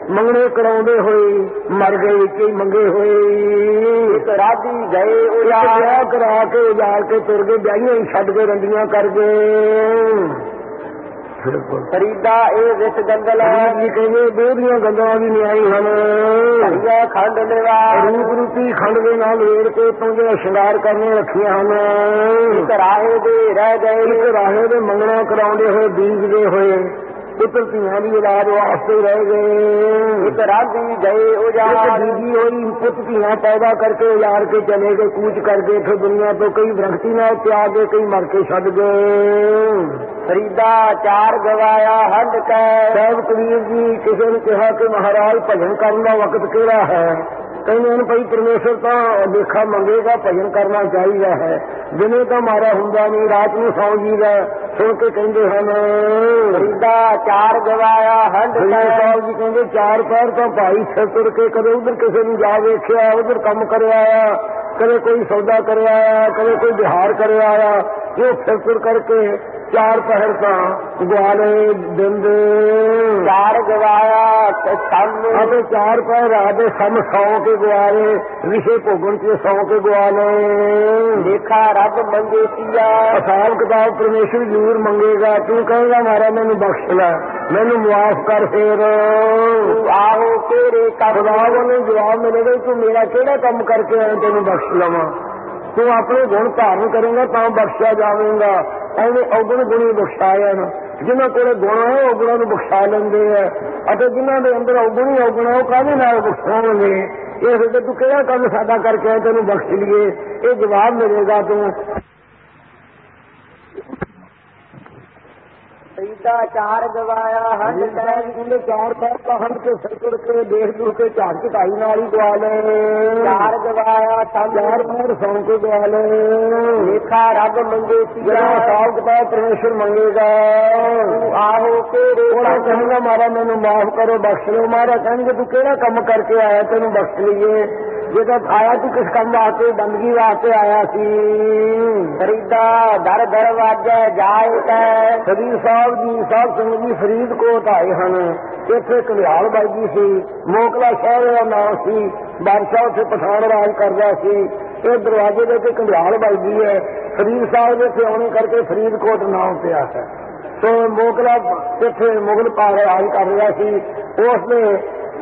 ਮੰਗਣੇ ਕਰਾਉਂਦੇ ਹੋਏ ਮਰ ਗਏ, ਵਿੱਚ ਹੀ ਮੰਗੇ ਹੋਏ। ਇੱਕ ਰਾਧੀ ਗਏ ਵਿਆਹ ਕਰਾ ਕੇ ਉਜਾੜ ਕੇ ਤੁਰ ਗਏ, ਵਿਆਹੀਆਂ ਹੀ ਛੱਡ ਕੇ ਰੰਡੀਆਂ ਕਰ ਗਏ। ਫਰੀਦਾ ਇਹ ਵਿਸ ਗੰਦਲ ਜੀ ਕਹਿੰਦੇ ਬੋਧੀਆਂ ਗੰਦਲਾਂ ਵੀ ਨਿਆਈ ਹਨ। ਹਰੀਆ ਖੰਡ ਲੇਵਾ ਰੂਪ ਰੂਪੀ ਖੰਡ ਦੇ ਨਾਲ ਵੇੜ ਕੇ ਪਹੁੰਚੇ ਸ਼ਿੰਗਾਰ ਕਰਨੇ ਰੱਖੀਆਂ ਹਨ। ਇੱਕ ਰਾਹੇ ਦੇ ਰਹਿ ਗਏ, ਇੱਕ ਰਾਹੇ ਦੇ ਮੰਗਣਾ ਕਰਾਉਂਦੇ ਹੋਏ ਬੀਜਦੇ ਹੋਏ ਪੁੱਤਰ ਧੀਆਂ ਦੀ ਔਲਾਦ ਵਾਸਤੇ ਰਹਿ ਗਏ। ਇੱਕ ਰਾਧੀ ਗਏ ਉਜਾੜ ਬੀਜੀ ਹੋਈ ਪੁੱਤ ਧੀਆਂ ਪੈਦਾ ਕਰਕੇ ਉਜਾੜ ਕੇ ਚਲੇ ਗਏ, ਕੂਚ ਕਰ ਗਏ ਫਿਰ ਦੁਨੀਆ ਤੋਂ। ਕਈ ਵਿਰਕਤੀ ਨਾਲ ਤਿਆਗ ਗਏ, ਕਈ ਮਰ ਕੇ ਛੱਡ ਗਏ। ਫਰੀਦਾ ਚਾਰ ਗਵਾਇਆ ਹੰਡ ਕੈ। ਸਾਹਿਬ ਕਬੀਰ ਜੀ ਕਿਸੇ ਨੇ ਕਿਹਾ ਕਿ ਮਹਾਰਾਜ ਭਜਨ ਕਰਨ ਦਾ ਵਕਤ ਕਿਹੜਾ ਹੈ? ਕਹਿੰਦੇ ਹਨ ਭਾਈ ਪਰਮੇਸ਼ਰ ਤਾਂ ਦੇਖਾ ਮੰਗੇਗਾ, ਭਜਨ ਕਰਨਾ ਚਾਹੀਦਾ ਹੈ। ਦਿਨੇ ਤਾਂ ਮਾਰਾ ਹੁੰਦਾ ਨਹੀਂ, ਰਾਤ ਨੂੰ ਸੌਂ ਜੀਦਾ। ਸੁਣ ਕੇ ਕਹਿੰਦੇ ਹਨ ਫਰੀਦਾ ਚਾਰ ਗਵਾਇਆ ਹੰਡ ਕੈ। ਸਾਹਿਬ ਜੀ ਕਹਿੰਦੇ ਚਾਰ ਪੈਰ ਤਾਂ ਭਾਈ ਸਿਰ ਤੁਰ ਕੇ ਕਦੇ ਉਧਰ ਕਿਸੇ ਨੂੰ ਜਾ ਵੇਖਿਆ, ਉਧਰ ਕੰਮ ਕਰਿਆ ਆਇਆ, ਕਦੇ ਕੋਈ ਸੌਦਾ ਕਰਿਆ ਆਇਆ, ਕਦੇ ਕੋਈ ਵਿਹਾਰ ਕਰਿਆ ਆਇਆ। ਇਹ ਸਿਰ ਤੁਰ ਕਰਕੇ ਚਾਰ ਪਹਿਰ ਤਾਂ ਗਵਾਲੇ ਦਿਨ ਦੇ ਚਾਰ ਗਵਾਇਆ ਸੰਨ ਅਤੇ ਚਾਰ ਪਹਿਰ ਰਾਤ ਦੇ ਸਮ ਸੌ ਕੇ ਗਵਾਲੇ, ਵਿਸ਼ੇ ਭੋਗਣ ਚ ਸੌ ਕੇ ਗਵਾਲੇ। ਦੇਖਾ ਰੱਬ ਮੰਗੇ ਸੀਆ ਹਿਸਾਬ ਕਿਤਾਬ ਪਰਮੇਸ਼ਰ ਜ਼ਰੂਰ ਮੰਗੇਗਾ। ਤੂੰ ਕਹੇਗਾ ਮਾਰਾ ਮੈਨੂੰ ਬਖਸ਼ ਲੈ, ਮੈਨੂੰ ਮੁਆਫ ਕਰ, ਫੇਰ ਆਹੋ ਤੇਰੇ ਖੁਦਾ ਨੂੰ ਜਵਾਬ ਮਿਲੇਗਾ ਤੂੰ ਮੇਰਾ ਕਿਹੜਾ ਕੰਮ ਕਰਕੇ ਆਇਆ ਤੈਨੂੰ ਬਖਸ਼ ਲਵਾਂ। ਤੂੰ ਆਪਣੇ ਗੁਣ ਧਾਰਨ ਕਰੇਗਾ ਤਾਂ ਬਖਸ਼ਿਆ ਜਾਵੇਗਾ। ਐਵੇਂ ਔਗਣ ਗੁਣੀ ਬਖਸ਼ਾਇਆ ਨਾ, ਜਿਨ੍ਹਾਂ ਕੋਲ ਗੁਣ ਹੈ ਉਹ ਗੁਣਾਂ ਨੂੰ ਬਖਸ਼ਾ ਲੈਂਦੇ ਆ, ਅਤੇ ਜਿਨ੍ਹਾਂ ਦੇ ਅੰਦਰ ਔਗਣ ਹੀ ਔਗਣ ਉਹ ਕਾਹਦੇ ਨਾਲ ਬਖਸ਼ਾਉਣਗੇ? ਇਹ ਫਿਰ ਤੂੰ ਕਿਹੜਾ ਕੰਮ ਸਾਡਾ ਕਰਕੇ ਆਇਆ ਤੈਨੂੰ ਬਖਸ਼ ਲਈਏ, ਇਹ ਜਵਾਬ ਮਿਲੇਗਾ ਤੂੰ। ਫਰੀਦਾ ਚਾਰ ਗਵਾਇਆ ਹੰਡ ਕੈ। ਕਹਿੰਦੇ ਚਾਰ ਪੈਰ ਤਾਂ ਹੰਡ ਕੇ ਸਿਰ ਤੁਰ ਕੇ ਦੇਖ ਦੂ ਕੇ ਝਾੜ ਝਟਾਈ ਨਾਲ ਹੀ ਗਵਾ ਲੈ। ਚਾਰ ਗਵਾਇਆ ਸੰਨ ਚਾਰ ਪੈਰ ਸੌਂ ਕੇ ਗਵਾ ਲੈ। ਦੇਖਾ ਰੱਬ ਮੰਗੇ ਸੀਆ ਹਿਸਾਬ ਕਿਤਾਬ ਪਰਮੇਸ਼ਰ ਮੰਗੇਗਾ। ਆਹੋ ਤੇਰੇ ਉਹਨਾਂ ਕਹੇਗਾ ਮਾਰਾ ਮੈਨੂੰ ਮਾਫ ਕਰੋ, ਬਖਸ਼ ਲਓ। ਮਾਰਾ ਕਹਿੰਗੇ ਤੂੰ ਕਿਹੜਾ ਕੰਮ ਕਰਕੇ ਆਇਆ ਤੈਨੂੰ ਬਖਸ਼ ਲਈਏ। ਜੇ ਤਾਂ ਆਇਆ ਤੂੰ ਕਿਸ ਕੰਮ ਵਾਸਤੇ? ਬੰਦਗੀ ਵਾਸਤੇ ਆਇਆ ਸੀ। ਫਰੀਦਾ ਦਰ ਦਰ ਵਾਜੈ ਜਾਏ ਕੈ। ਕਬੀਰ ਸਾਹਿਬ ਜੀ ਸਾਹਿਬ ਸਿੰਘ ਜੀ ਫਰੀਦਕੋਟ ਆਏ ਹਨ। ਇੱਥੇ ਘਲਿਆਲ ਬਾਈ ਸੀ, ਮੋਕਲਾ ਸ਼ਹਿਰ ਦਾ ਨਾਮ ਸੀ। ਬਾਦਸ਼ਾਹ ਉੱਥੇ ਪਠਾਨ ਰਾਜ ਕਰਦਾ ਸੀ। ਇਹ ਦਰਵਾਜ਼ੇ ਦੇ ਉੱਤੇ ਘਲਿਆਲ ਬਾਈ ਜੀ ਹੈ। ਫਰੀਦ ਸਾਹਿਬ ਇੱਥੇ ਆਉਣੇ ਕਰਕੇ ਫਰੀਦਕੋਟ ਨਾਮ ਪਿਆ ਹੈ। ਸੋ ਮੋਕਲਾ ਇੱਥੇ ਮੁਗਲ ਪਾਰ ਰਾਜ ਕਰ ਰਿਹਾ ਸੀ। ਉਸ ਨੇ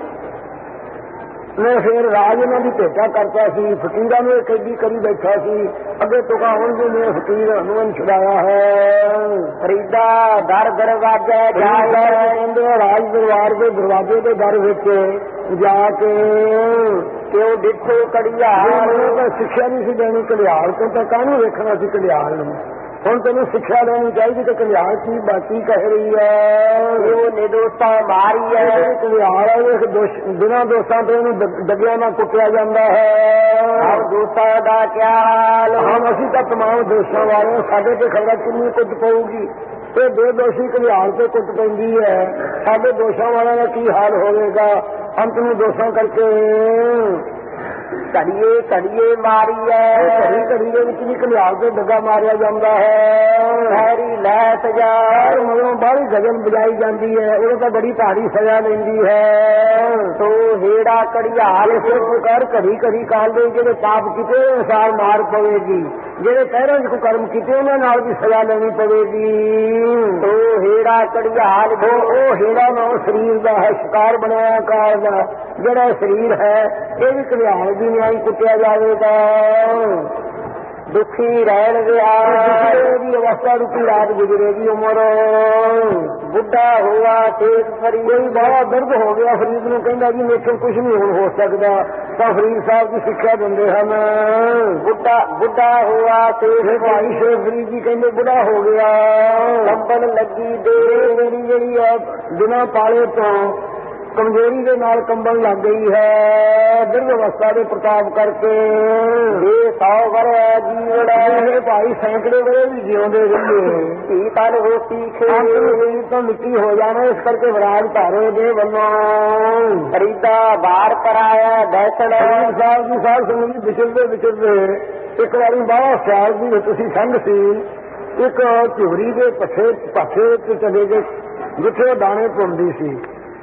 ਨੇ ਫਿਰ ਰਾਜ ਇਹਨਾਂ ਦੀ ਭੇਟਾ ਕਰਤਾ ਸੀ। ਫਕੀਰਾਂ ਨੂੰ ਕੈਦੀ ਕਰੀ ਬੈਠਾ ਸੀ। ਅੱਗੇ ਤੁਕਾ ਹੁਣ ਜੀ ਨੇ ਫਕੀਰ ਹਨੂੰਨ ਛੁਡਾਇਆ ਹੈ। ਫਰੀਦਾ ਦਰ ਦਰਵਾਜੇ ਜਾਏ ਕਹਿੰਦੇ ਰਾਜ ਦਰਬਾਰ ਦੇ ਦਰਵਾਜ਼ੇ ਦੇ ਦਰ ਵਿੱਚ ਜਾ ਕੇ ਕਿਉਂ ਦੇਖੋ ਘੜਿਆਲ। ਤਾਂ ਸਿੱਖਿਆ ਨਹੀਂ ਸੀ ਦੇਣੀ ਘਲਿਆਲ ਤੋਂ, ਤਾਂ ਕਾਹਨੂੰ ਵੇਖਣਾ ਸੀ ਘਲਿਆਲ ਨੂੰ? ਹੁਣ ਤੈਨੂੰ ਸਿੱਖਿਆ ਲੈਣੀ ਚਾਹੀਦੀ ਕਿ ਘਲਿਆਲ ਕੀ ਬਾਕੀ ਕਹਿ ਰਹੀ ਹੈ। ਉਹ ਨਿਦੋਸਤਾ ਮਾਰੀ ਹੈ। ਘਲਿਆਲ ਹੈ ਬਿਨਾਂ ਦੋਸਤਾਂ ਤੋਂ ਇਹਨੂੰ ਡੱਗਿਆਂ ਨਾਲ ਕੁੱਟਿਆ ਜਾਂਦਾ ਹੈ। ਆਹ ਦੋਸਤਾਂ ਦਾ ਕਿਆ ਹਾਲ। ਹਾਂ ਅਸੀਂ ਤਾਂ ਤਮਾਮ ਦੋਸ਼ਾਂ ਵਾਲੇ, ਸਾਡੇ ਤੇ ਖਬਰ ਕਿੰਨੀ ਕੁੱਟ ਪਊਗੀ। ਇਹ ਬੇਦੋਸ਼ੀ ਘਲਿਆਲ ਤੇ ਕੁੱਟ ਪੈਂਦੀ ਹੈ, ਸਾਡੇ ਦੋਸ਼ਾਂ ਵਾਲਿਆਂ ਦਾ ਕੀ ਹਾਲ ਹੋਵੇਗਾ? ਅੰਤ ਨੂੰ ਦੋਸ਼ਾਂ ਕਰਕੇ ਘੜੀਏ ਘੜੀਏ ਮਾਰੀ ਹੈ। ਘੜੀ ਘੜੀ ਦੇ ਵਿੱਚ ਵੀ ਘਲਿਆਲ ਤੇ ਡੱਗਾ ਮਾਰਿਆ ਜਾਂਦਾ ਹੈ। ਹੈਰੀ ਲੈ ਸਜਾ ਮਗਰੋਂ ਬਾਹਲੀ ਗਜ਼ਲ ਬਜਾਈ ਜਾਂਦੀ ਹੈ, ਉਹ ਤਾਂ ਬੜੀ ਭਾਰੀ ਸਜ਼ਾ ਲੈਂਦੀ ਹੈ। ਸੋ ਹੇੜਾ ਘੜਿਆਲ ਇਸੇ ਪ੍ਰਕਾਰ ਘੜੀ ਘੜੀ ਕਾਲ ਦੇ ਜਿਹੜੇ ਪਾਪ ਕੀਤੇ ਅਨੁਸਾਰ ਮਾਰ ਪਵੇਗੀ, ਜਿਹੜੇ ਪਹਿਰਾਂ ਚ ਕੁਕਰਮ ਕੀਤੇ ਉਹਨਾਂ ਨਾਲ ਵੀ ਸਜ਼ਾ ਲੈਣੀ ਪਵੇਗੀ। ਸੋ ਹੇੜਾ ਘੜਿਆਲ ਉਹ ਹੇੜਾ ਨਾਲ ਸਰੀਰ ਦਾ ਹੈ, ਸ਼ਿਕਾਰ ਬਣਾਇਆ ਕਾਲ ਦਾ ਜਿਹੜਾ ਸਰੀਰ ਹੈ ਇਹ ਵੀ ਘਲਿਆਲ ਦੀ ਨਿਆਈ ਕੁੱਟਿਆ ਜਾਵੇਗਾ। ਦੁਖੀ ਰਹਿਣ ਗਿਆ ਦੀ ਅਵਸਥਾ ਰੁਕੀ ਰਾਤ ਗੁਜ਼ਰੇਗੀ ਉਮਰ। ਬੁੱਢਾ ਹੋਆ ਤੇਜ ਫਰੀਦ। ਕੋਈ ਬੜਾ ਦਰਦ ਹੋ ਗਿਆ ਫਰੀਦ ਨੂੰ, ਕਹਿੰਦਾ ਜੀ ਮੇਥੋਂ ਕੁਝ ਨਹੀਂ ਹੁਣ ਹੋ ਸਕਦਾ। ਤਾਂ ਫਰੀਦ ਸਾਹਿਬ ਦੀ ਸਿੱਖਿਆ ਦਿੰਦੇ ਹਨ। ਬੁੱਢਾ ਬੁੱਢਾ ਹੋਆ ਤੇਜ ਭਾਈ ਸ਼ੇਖ ਫਰੀਦ ਜੀ ਕਹਿੰਦੇ ਬੁੱਢਾ ਹੋ ਗਿਆ, ਕੰਬਲ ਲੱਗੀ ਦੇ ਮੇਰੀ ਜਿਹੜੀ ਹੈ ਬਿਨਾਂ ਪਾਲੇ ਤੋਂ ਕਮਜ਼ੋਰੀ ਦੇ ਨਾਲ ਕੰਬਣ ਲੱਗ ਗਈ ਹੈ। ਬਿਰਧ ਅਵਸਥਾ ਦੇ ਪ੍ਰਤਾਪ ਕਰਕੇ ਇਹ ਸੌ ਵਰ੍ਹੇ ਜੀਵੜਾ ਇਹ ਭਾਈ ਸੈਂਕੜੇ ਵਰੇ ਵੀ ਜਿਉਂਦੇ ਰਹੇ। ਧੀ ਤਨ ਹੋਤੀ ਖੇ ਤਾਂ ਮਿੱਟੀ ਹੋ ਜਾਣਾ, ਇਸ ਕਰਕੇ ਵਿਰਾਜ ਧਾਰੇ ਦੇ ਵੱਲੋਂ ਫਰੀਦਾ ਬਾਹਰ ਪਰਾਇਆ ਦੈਸਣ ਸਾਹਿਬ ਜੀ ਸਾਧ ਸੰਗਤ ਜੀ ਵਿਚਰਦੇ ਵਿਚਰਦੇ ਇੱਕ ਵਾਰੀ ਬਾਹਰ ਸਿਆਲ ਦੀ ਤੁਸੀਂ ਸੰਗ ਸੀ, ਇੱਕ ਝੁਰੀ ਦੇ ਪੱਠੇ ਪਾਠੇ ਤੇ ਚਲੇ ਗਏ ਜਿੱਥੇ ਦਾਣੇ ਪੁੰਦੀ ਸੀ।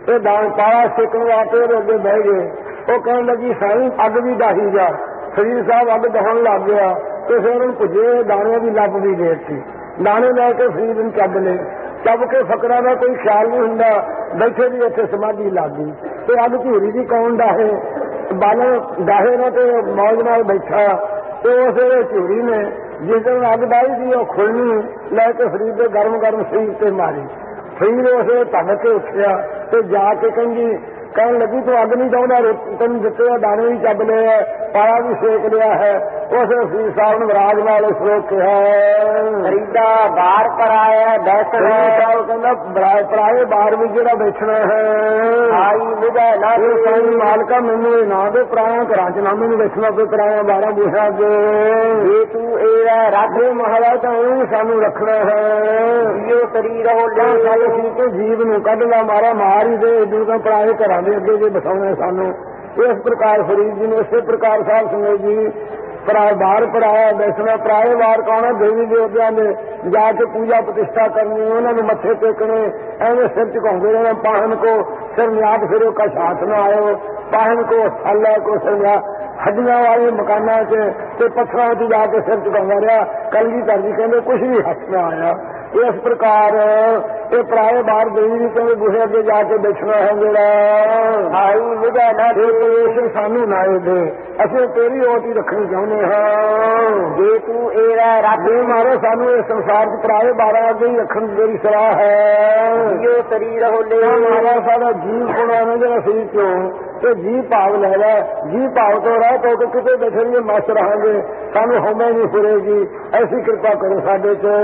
ਇਹ ਦਾਣ ਪਾਲਾ ਸੇਕਣ ਵਾਸਤੇ ਉਹਦੇ ਅੱਗੇ ਬਹਿ ਗਏ। ਉਹ ਕਹਿਣ ਲੱਗੀ ਸਾਈਂ ਅੱਗ ਵੀ ਡਾਹੀ ਜਾ। ਫਰੀਦ ਸਾਹਿਬ ਅੱਗ ਦਹਣ ਲੱਗ ਗਿਆ ਤੇ ਫਿਰ ਉਹਨੂੰ ਭੁੱਜੇ ਦਾਣਿਆਂ ਦੀ ਲੱਭ ਵੀ ਦੇ ਦਿੱਤੀ। ਦਾਣੇ ਲੈ ਕੇ ਫਰੀਦ ਨੂੰ ਚੱਬ ਲਏ। ਚੱਬ ਕੇ ਫਕਰਾਂ ਦਾ ਕੋਈ ਖਿਆਲ ਨਹੀਂ ਹੁੰਦਾ, ਬੈਠੇ ਵੀ ਇੱਥੇ ਸਮਾਧੀ ਲੱਗ ਗਈ। ਤੇ ਅੱਗ ਝੂਰੀ ਦੀ ਕੌਣ ਡਾਹੇ, ਬਾਲਣ ਡਾਹੇ ਨੇ ਤੇ ਮੌਜ ਨਾਲ ਬੈਠਾ। ਤੇ ਉਸ ਵੇਲੇ ਝੂਰੀ ਨੇ ਜਿਸ ਦਿਨ ਅੱਗ ਡਾਹੀ ਸੀ ਉਹ ਖੁਰਨੀ ਲੈ ਕੇ ਫਰੀਦ ਦੇ ਗਰਮ ਗਰਮ ਸਰੀਰ ਤੇ ਮਾਰੀ। ਫਰੀਦ ਉਸ ਵੇਲੇ ਧੱਕ ਕੇ ਉੱਠਿਆ ਤੇ ਜਾ ਕੇ ਕਹਿੰਦੀ ਕਹਿਣ ਲੱਗੀ ਤੂੰ ਅੱਗ ਨਹੀਂ ਚਾਹੁੰਦਾ, ਤੈਨੂੰ ਦਿੱਤੇ ਆ ਦਾਣੇ ਵੀ ਚੱਬ ਲਏ ਹੈ, ਪਾਲਾ ਵੀ ਸੇਕ ਲਿਆ ਹੈ। ਉਸ ਫਰੀਦ ਸਾਹਿਬ ਨੂੰ ਰਾਜ ਵਾਲੇ ਸਲੋਕ ਕਿਹਾ ਫਰੀਦਾ ਬਾਹਰ ਪਰ ਆਇਆ ਬੈਠਣਾ ਸਾਹਿਬ ਕਹਿੰਦਾ ਪਰਾਏ ਬਾਹਰ ਵੀ ਜਿਹੜਾ ਬੈਠਣਾ ਹੈ ਆਈ ਮੁਝੇ ਨਾ ਸਾਈਂ ਮਾਲਕਾ ਮੈਨੂੰ ਇਹ ਨਾ ਦੇ ਪਰਾਇਆ ਘਰਾਂ ਚ ਨਾ ਮੈਨੂੰ ਬੈਠਣਾ ਕੋਈ ਪਰਾਇਆ ਬਾਰਾਂ ਬੂਹਿਆਂ ਅੱਗੇ ਜੇ ਤੂੰ ਇਹ ਰਾਜੇ ਮਹਾਰਾਜ ਤਾਂ ਉਹ ਸਾਨੂੰ ਰੱਖਣਾ ਹੈ। ਜੀਓ ਸਰੀਰ ਹੋ ਸਾਡੇ ਸੀ ਤੇ ਜੀਵ ਨੂੰ ਕੱਢਣਾ ਮਾਰਾ ਮਾਰ ਹੀ ਦੇ ਇਦੋਂ ਤਾਂ ਪਰਾਏ ਘਰਾਂ ਦੇ ਅੱਗੇ ਜੇ ਬਿਠਾਉਣੇ ਸਾਨੂੰ। ਇਸ ਪ੍ਰਕਾਰ ਫਰੀਦ ਜੀ ਨੇ ਇਸੇ ਪ੍ਰਕਾਰ ਸਾਹਿਬ ਸੁਣੇ ਜੀ ਪਰਾਏ ਬਾਹਰ ਪਰਾਇਆ ਬੈਠਣਾ। ਪਰਾਏ ਬਾਹਰ ਕੌਣ ਹੈ? ਦੇਵੀ ਦੇਵਤਿਆਂ ਦੇ ਜਾ ਕੇ ਪੂਜਾ ਪ੍ਰਤਿਸ਼ਠਾ ਕਰਨੀ, ਉਹਨਾਂ ਨੂੰ ਮੱਥੇ ਟੇਕਣੇ, ਐਵੇਂ ਸਿਰ ਝੁਕਾਉਂਦੇ ਰਹਿਣਾ। ਪਾਹਨ ਕੋ ਸਰਨਿਆਤ ਫਿਰੋ ਕਾ ਸਾਥ ਨਾ ਆਇਓ, ਪਾਹਨ ਕੋ ਥੱਲੇ ਕੋ ਸਰਨਿਆ ਹੱਡੀਆਂ ਵਾਲੇ ਮਕਾਨਾਂ 'ਚ ਤੇ ਪੱਥਰਾਂ 'ਚ ਜਾ ਕੇ ਸਿਰ ਝੁਕਾਉਂਦਾ ਰਿਹਾ। ਕਲਗੀਧਰ ਜੀ ਕਹਿੰਦੇ ਕੁਛ ਵੀ ਹੱਥ ਨਾ ਆਇਆ। ਇਸ ਪ੍ਰਕਾਰ ਇਹ ਪਰਾਏ ਬਾਹਰ ਦੇਵੀ ਵੀ ਕਹਿੰਦੇ ਬੂਹੇ ਅੱਗੇ ਜਾ ਕੇ ਬੈਠਣਾ ਹੈ ਜਿਹੜਾ ਆਈ ਮੁਝੇ ਨਾ ਇਹ ਸਾਨੂੰ ਨਾ ਦੇ, ਅਸੀਂ ਤੇਰੀ ਓਟ ਹੀ ਰੱਖਣੀ ਚਾਹੁੰਦੇ ਹਾਂ। ਜੇ ਤੂੰ ਇਹ ਰਾਜੇ ਮਾਰੇ ਸਾਨੂੰ ਇਸ ਸੰਸਾਰ 'ਚ ਪਰਾਏ ਬਾਰਾਂ ਅੱਗੇ ਹੀ ਰੱਖਣ ਦੀ ਮੇਰੀ ਸਲਾਹ ਹੈ। ਜੀਓ ਸਰੀਰ ਹੋ ਮਾਰਾ ਸਾਡਾ ਜੀਵ ਹੋਣਾ ਨਾ ਜਿਹੜਾ ਸਰੀਰ ਚੋਂ ਤੇ ਜੀ ਭਾਵ ਲੈ ਲੈ, ਜੀ ਭਾਵ ਤੋਂ ਰਹਿ ਤੋਂ ਕਿਤੇ ਬੈਠੇ ਨਹੀਂ ਮਸਤ ਰਹਾਂਗੇ, ਸਾਨੂੰ ਹਉਮੈ ਨਹੀਂ ਫੁਰੇਗੀ। ਐਸੀ ਕਿਰਪਾ ਕਰੋ ਸਾਡੇ ਚ।